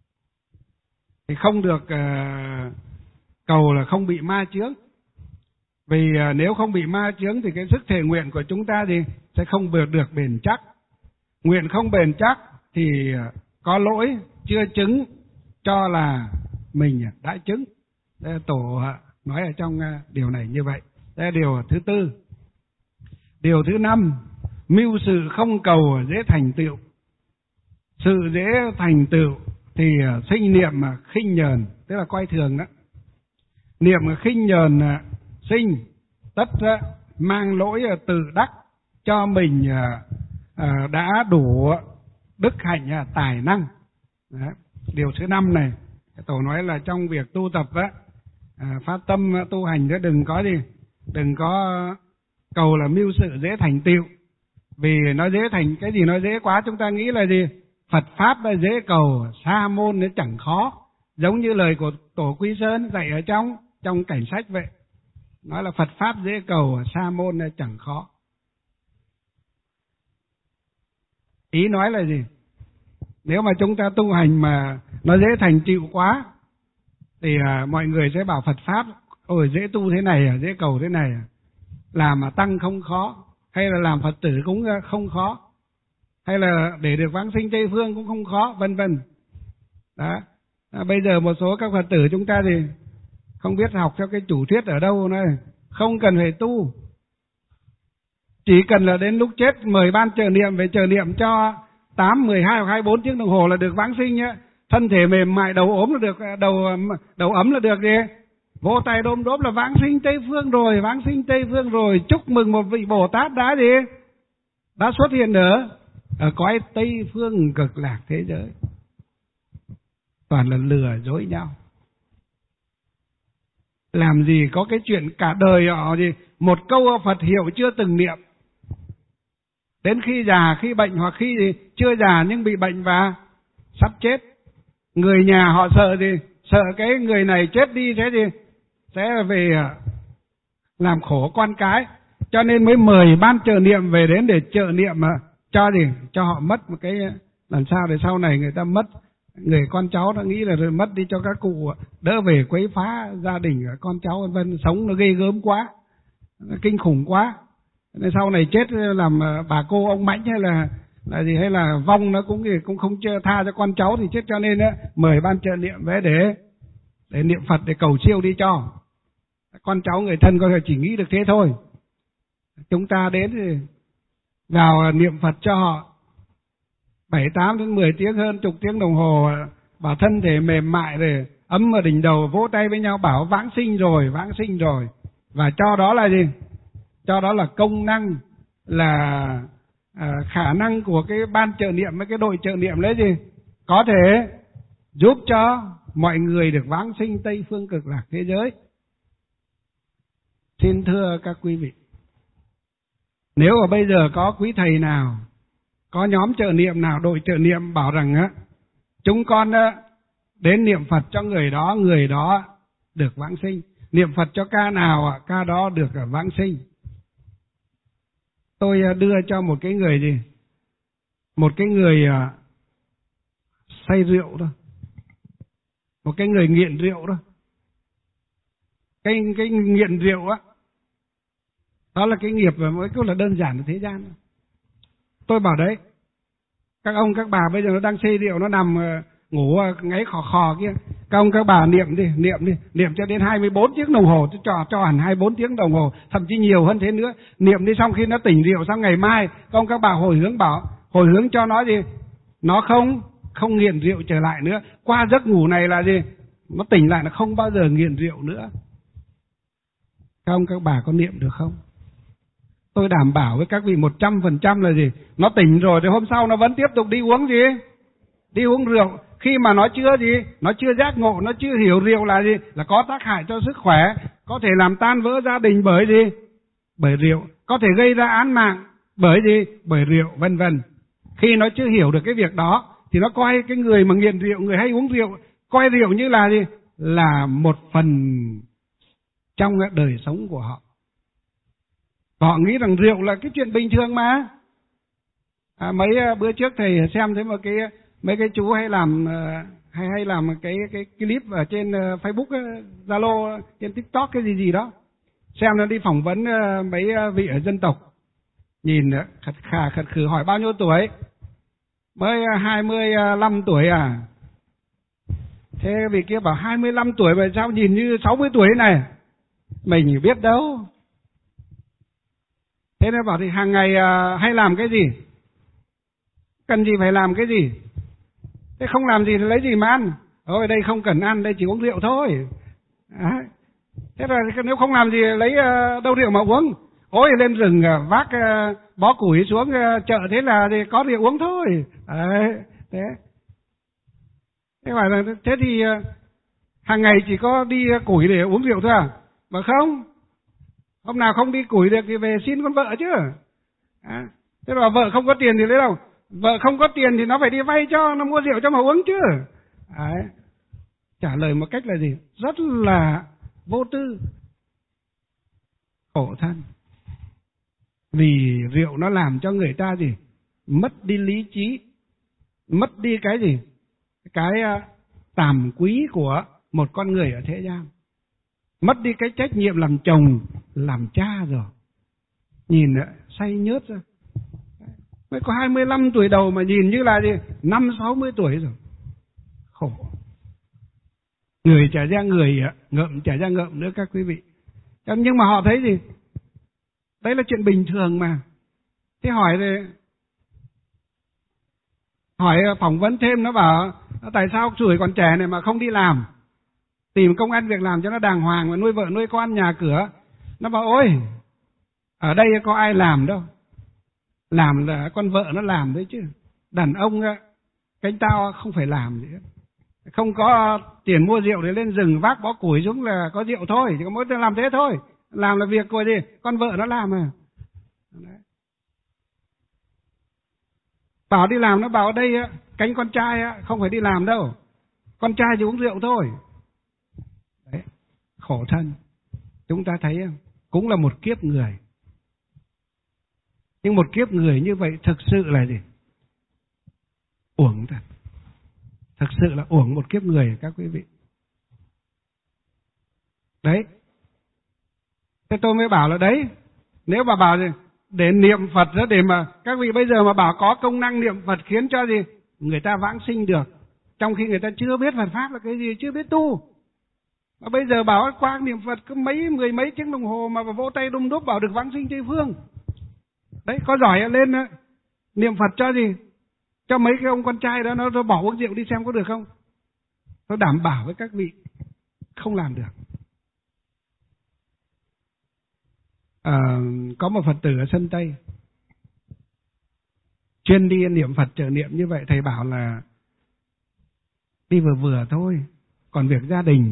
S1: thì không được cầu là không bị ma chướng. Vì nếu không bị ma chướng thì cái sức thệ nguyện của chúng ta thì sẽ không được bền chắc. Nguyện không bền chắc thì có lỗi chưa chứng cho là mình đã chứng. Tổ nói ở trong điều này như vậy. Đây là điều thứ tư. Điều thứ năm, mưu sự không cầu dễ thành tựu. Sự dễ thành tựu thì sinh niệm khinh nhờn, tức là coi thường đó. Niệm khinh nhờn sinh tất mang lỗi tự đắc cho mình đã đủ đức hạnh tài năng. Đấy. Điều thứ năm này, Tổ nói là trong việc tu tập á, phát tâm tu hành đó, đừng có cầu là mưu sự dễ thành tựu. Vì nó dễ thành, cái gì nó dễ quá chúng ta nghĩ là gì? Phật Pháp là dễ cầu, sa môn nó chẳng khó. Giống như lời của Tổ Quy Sơn dạy ở trong cảnh sách vậy. Nói là Phật Pháp dễ cầu, sa môn nó chẳng khó. Ý nói là gì? Nếu mà chúng ta tu hành mà nó dễ thành tựu quá thì mọi người sẽ bảo Phật Pháp ôi dễ tu thế này, dễ cầu thế này, làm mà tăng không khó, hay là làm Phật tử cũng không khó, hay là để được vãng sinh Tây Phương cũng không khó, vân vân. Đó. Bây giờ một số các Phật tử chúng ta thì không biết học theo cái chủ thuyết ở đâu này, không cần phải tu, chỉ cần là đến lúc chết mời ban trợ niệm về trợ niệm cho 8, 12 hoặc 24 tiếng đồng hồ là được vãng sinh nhá. Thân thể mềm mại, đầu ốm là được, đầu ấm là được gì? Vỗ tay đôm đốp là vãng sinh Tây Phương rồi, vãng sinh Tây Phương rồi. Chúc mừng một vị Bồ Tát đã gì? Đã xuất hiện ở cõi Tây Phương cực lạc thế giới. Toàn là lừa dối nhau. Làm gì có cái chuyện cả đời họ gì một câu Phật hiệu chưa từng niệm. Đến khi già, khi bệnh hoặc khi gì chưa già nhưng bị bệnh và sắp chết, người nhà họ sợ gì? Sợ cái người này chết đi sẽ về làm khổ con cái, cho nên mới mời ban trợ niệm về đến để trợ niệm cho họ mất một cái, làm sao để sau này người ta mất, người con cháu nó nghĩ là rồi mất đi cho các cụ đỡ về quấy phá gia đình con cháu vân vân, sống nó ghê gớm quá, nó kinh khủng quá, nên sau này chết làm bà cô ông mãnh hay là vong nó cũng không tha cho con cháu thì chết, cho nên mời ban trợ niệm về để niệm Phật để cầu siêu đi cho con cháu người thân, có thể chỉ nghĩ được thế thôi. Chúng ta đến thì vào niệm Phật cho họ 7, 8 đến 10 tiếng, hơn chục tiếng đồng hồ, bảo thân thể mềm mại rồi ấm ở đỉnh đầu, vỗ tay với nhau bảo vãng sinh rồi, và cho đó là gì? Cho đó là công năng, là khả năng của cái ban trợ niệm với cái đội trợ niệm đấy gì? Có thể giúp cho mọi người được vãng sinh Tây Phương cực lạc thế giới. Xin thưa các quý vị, nếu mà bây giờ có quý thầy nào, có nhóm trợ niệm nào, đội trợ niệm bảo rằng chúng con đến niệm Phật cho người đó được vãng sinh, niệm Phật cho ca nào ca đó được vãng sinh. Tôi đưa cho một cái người gì? Một cái người say rượu đó, một cái người nghiện rượu đó. Cái nghiện rượu đó là cái nghiệp mà mới câu là đơn giản ở thế gian. Tôi bảo đấy, các ông các bà bây giờ nó đang say rượu, nó nằm ngủ ngáy khò khò kia, các ông các bà niệm đi, niệm cho đến 24 tiếng đồng hồ, cho hẳn 24 tiếng đồng hồ, thậm chí nhiều hơn thế nữa. Niệm đi, xong khi nó tỉnh rượu sang ngày mai, các ông các bà hồi hướng cho nó gì? Nó không nghiện rượu trở lại nữa. Qua giấc ngủ này là gì? Nó tỉnh lại, nó không bao giờ nghiện rượu nữa. Các ông các bà có niệm được không? Tôi đảm bảo với các vị 100% là gì? Nó tỉnh rồi thì hôm sau nó vẫn tiếp tục đi uống gì? Đi uống rượu. Khi mà nó chưa gì? Nó chưa giác ngộ, nó chưa hiểu rượu là gì? Là có tác hại cho sức khỏe, có thể làm tan vỡ gia đình bởi gì? Bởi rượu. Có thể gây ra án mạng bởi gì? Bởi rượu, vân vân. Khi nó chưa hiểu được cái việc đó thì nó coi cái người mà nghiện rượu, người hay uống rượu, coi rượu như là gì? Là một phần trong đời sống của họ. Họ nghĩ rằng rượu là cái chuyện bình thường mà. Mấy bữa trước thầy xem thấy mấy cái chú hay làm cái clip ở trên Facebook, Zalo, trên TikTok cái gì đó. xem nó đi phỏng vấn mấy vị ở dân tộc, nhìn khật khử hỏi bao nhiêu tuổi, mới 25 tuổi à. Thế vị kia bảo 25 tuổi mà sao nhìn như 60 tuổi này, mình biết đâu. Thế nó bảo thì hàng ngày hay làm cái gì, cần gì phải làm cái gì, thế không làm gì thì lấy gì mà ăn, ở đây không cần ăn, đây chỉ uống rượu thôi. Đấy. Thế là nếu không làm gì lấy đâu rượu mà uống, ôi lên rừng vác bó củi xuống chợ, thế là thì có rượu uống thôi. Đấy. Thế phải là thế thì hàng ngày chỉ có đi củi để uống rượu thôi à? Mà không, hôm nào không đi củi được thì về xin con vợ chứ. Thế mà vợ không có tiền thì lấy đâu? Vợ không có tiền thì nó phải đi vay cho, nó mua rượu cho mà uống chứ. Đấy. Trả lời một cách là gì? Rất là vô tư. Khổ thân. Vì rượu nó làm cho người ta gì? Mất đi lý trí, mất đi cái gì? Cái tàm quý của một con người ở thế gian, mất đi cái trách nhiệm làm chồng làm cha rồi. Nhìn say nhớt ra, mới có 25 tuổi đầu mà nhìn như là gì 50-60 tuổi rồi. Khổ. Người chả ra người, ngợm chả ra ngợm nữa các quý vị. Nhưng mà họ thấy gì? Đấy là chuyện bình thường mà. Thế hỏi phỏng vấn thêm, nó bảo tại sao tuổi còn trẻ này mà không đi làm, tìm công ăn việc làm cho nó đàng hoàng, mà nuôi vợ nuôi con nhà cửa. Nó bảo ôi, ở đây có ai làm đâu, làm là con vợ nó làm đấy chứ. Đàn ông cánh tao không phải làm gì hết. Không có tiền mua rượu để lên rừng vác bó củi xuống là có rượu thôi, chỉ có mỗi làm thế thôi. Làm là việc của gì, con vợ nó làm à. Đấy. Bảo đi làm, nó bảo ở đây cánh con trai không phải đi làm đâu, con trai chỉ uống rượu thôi. Đấy. Khổ thân. Chúng ta thấy không? Cũng là một kiếp người. Nhưng một kiếp người như vậy thực sự là gì? Uổng thật. Thực sự là uổng một kiếp người các quý vị. Đấy. Thế tôi mới bảo là đấy, nếu mà bảo gì để niệm Phật đó, để mà các vị bây giờ mà bảo có công năng niệm Phật khiến cho gì người ta vãng sinh được, trong khi người ta chưa biết Phật pháp là cái gì, chưa biết tu. Mà bây giờ bảo qua niệm Phật có mười mấy tiếng đồng hồ mà vỗ tay đung đúc bảo được vãng sinh Tây phương. Đấy, có giỏi lên niệm Phật cho gì, cho mấy cái ông con trai đó nó bỏ uống rượu đi xem có được không. Tôi đảm bảo với các vị không làm được. Có một Phật tử ở sân Tây chuyên đi niệm Phật trợ niệm như vậy, thầy bảo là đi vừa vừa thôi, còn việc gia đình,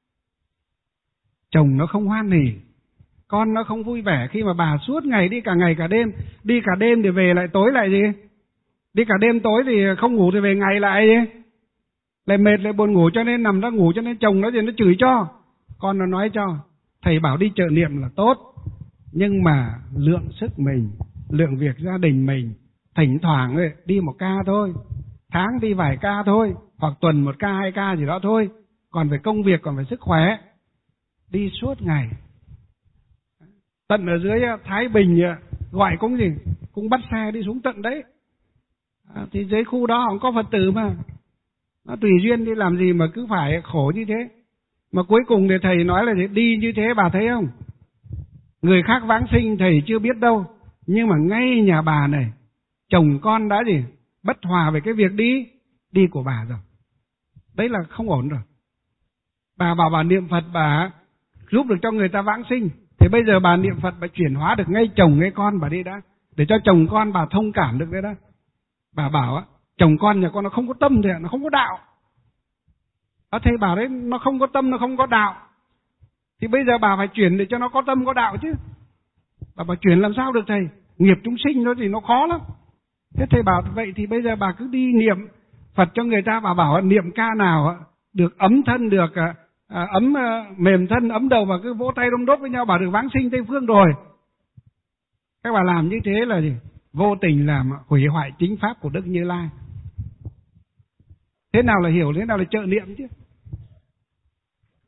S1: chồng nó không hoan hỉ, con nó không vui vẻ khi mà bà suốt ngày đi cả ngày cả đêm, đi cả đêm thì về lại tối lại gì, đi cả đêm tối thì không ngủ thì về ngày lại gì, lại mệt lại buồn ngủ cho nên nằm ra ngủ, cho nên chồng nó gì nó chửi cho, con nó nói cho. Thầy bảo đi trợ niệm là tốt, nhưng mà lượng sức mình, lượng việc gia đình mình, thỉnh thoảng ấy, đi một ca thôi, tháng đi vài ca thôi, hoặc tuần một ca 2 ca gì đó thôi, còn phải công việc, còn phải sức khỏe, đi suốt ngày. Tận ở dưới Thái Bình gọi cũng gì, cũng bắt xe đi xuống tận đấy. Thì dưới khu đó không có Phật tử mà, nó tùy duyên đi làm gì mà cứ phải khổ như thế. Mà cuối cùng thì thầy nói là đi như thế bà thấy không, người khác vãng sinh thầy chưa biết đâu, nhưng mà ngay nhà bà này chồng con đã gì bất hòa về cái việc đi của bà rồi. Đấy là không ổn rồi. Bà bảo bà niệm Phật bà giúp được cho người ta vãng sinh, thì bây giờ bà niệm Phật bà chuyển hóa được ngay chồng ngay con bà đi đã, để cho chồng con bà thông cảm được đấy đó. Bà bảo chồng con nhà con nó không có tâm thì nó không có đạo. Thầy bảo đấy, nó không có tâm, nó không có đạo, thì bây giờ bà phải chuyển để cho nó có tâm có đạo chứ. Bà bảo chuyển làm sao được thầy, nghiệp chúng sinh đó thì nó khó lắm. Thế thầy bảo vậy thì bây giờ bà cứ đi niệm Phật cho người ta. Bà bảo niệm ca nào được ấm thân, được ấm mềm thân, ấm đầu, và cứ vỗ tay đôm đốt với nhau bảo được vãng sinh Tây phương rồi. Các bà làm như thế là gì? Vô tình làm hủy hoại chính pháp của Đức Như Lai. Thế nào là hiểu, thế nào là trợ niệm chứ.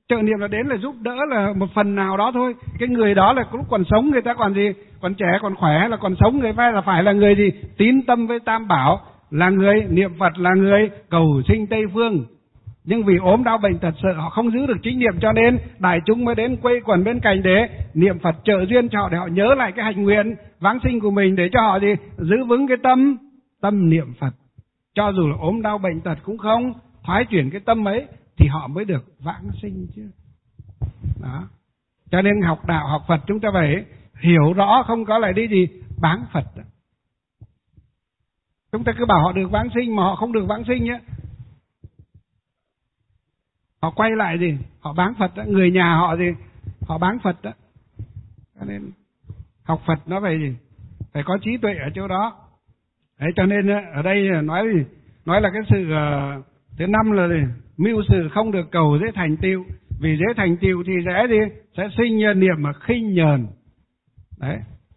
S1: Trợ niệm là đến là giúp đỡ là một phần nào đó thôi. Cái người đó là lúc còn sống người ta còn gì, còn trẻ còn khỏe là còn sống, người phải là người gì tín tâm với Tam Bảo, là người niệm Phật, là người cầu sinh Tây Phương. Nhưng vì ốm đau bệnh tật sợ họ không giữ được chính niệm, cho nên đại chúng mới đến quây quần bên cạnh để niệm Phật trợ duyên cho họ, để họ nhớ lại cái hạnh nguyện vãng sinh của mình, để cho họ gì giữ vững cái tâm niệm Phật. Cho dù là ốm đau bệnh tật cũng không thoái chuyển cái tâm ấy thì họ mới được vãng sinh chứ. Đó. Cho nên học đạo học Phật chúng ta phải hiểu rõ, không có lại đi gì báng Phật. Chúng ta cứ bảo họ được vãng sinh mà họ không được vãng sinh nhé. Họ quay lại gì? Họ báng Phật đó. Người nhà họ gì? Họ báng Phật đó. Cho nên học Phật nó phải gì? Phải có trí tuệ ở chỗ đó. Đấy, cho nên ở đây nói là cái sự thứ năm là gì? Mưu sự không được cầu dễ thành tựu, vì dễ thành tựu thì sẽ sinh niệm mà khinh nhờn. Đấy.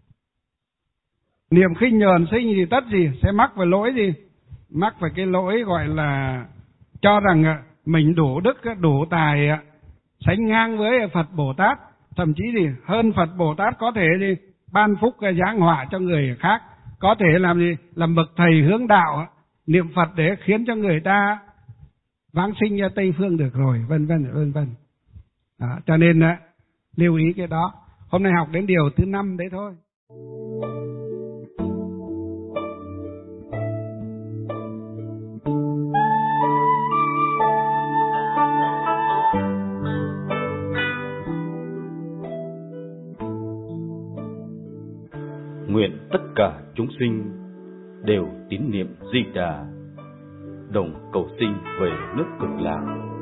S1: Niệm khinh nhờn sinh thì tất gì? Sẽ mắc vào lỗi gì? Mắc vào cái lỗi gọi là cho rằng mình đủ đức, đủ tài, sánh ngang với Phật Bồ Tát, thậm chí gì hơn Phật Bồ Tát, có thể gì ban phúc giáng họa cho người khác, có thể làm gì làm bậc thầy hướng đạo, niệm Phật để khiến cho người ta vãng sinh ra Tây Phương được rồi, vân vân. Đó, cho nên lưu ý cái đó. Hôm nay học đến điều thứ 5 đấy thôi.
S2: Nguyện tất cả chúng sinh đều tín niệm Di Đà, đồng cầu sinh về nước Cực Lạc.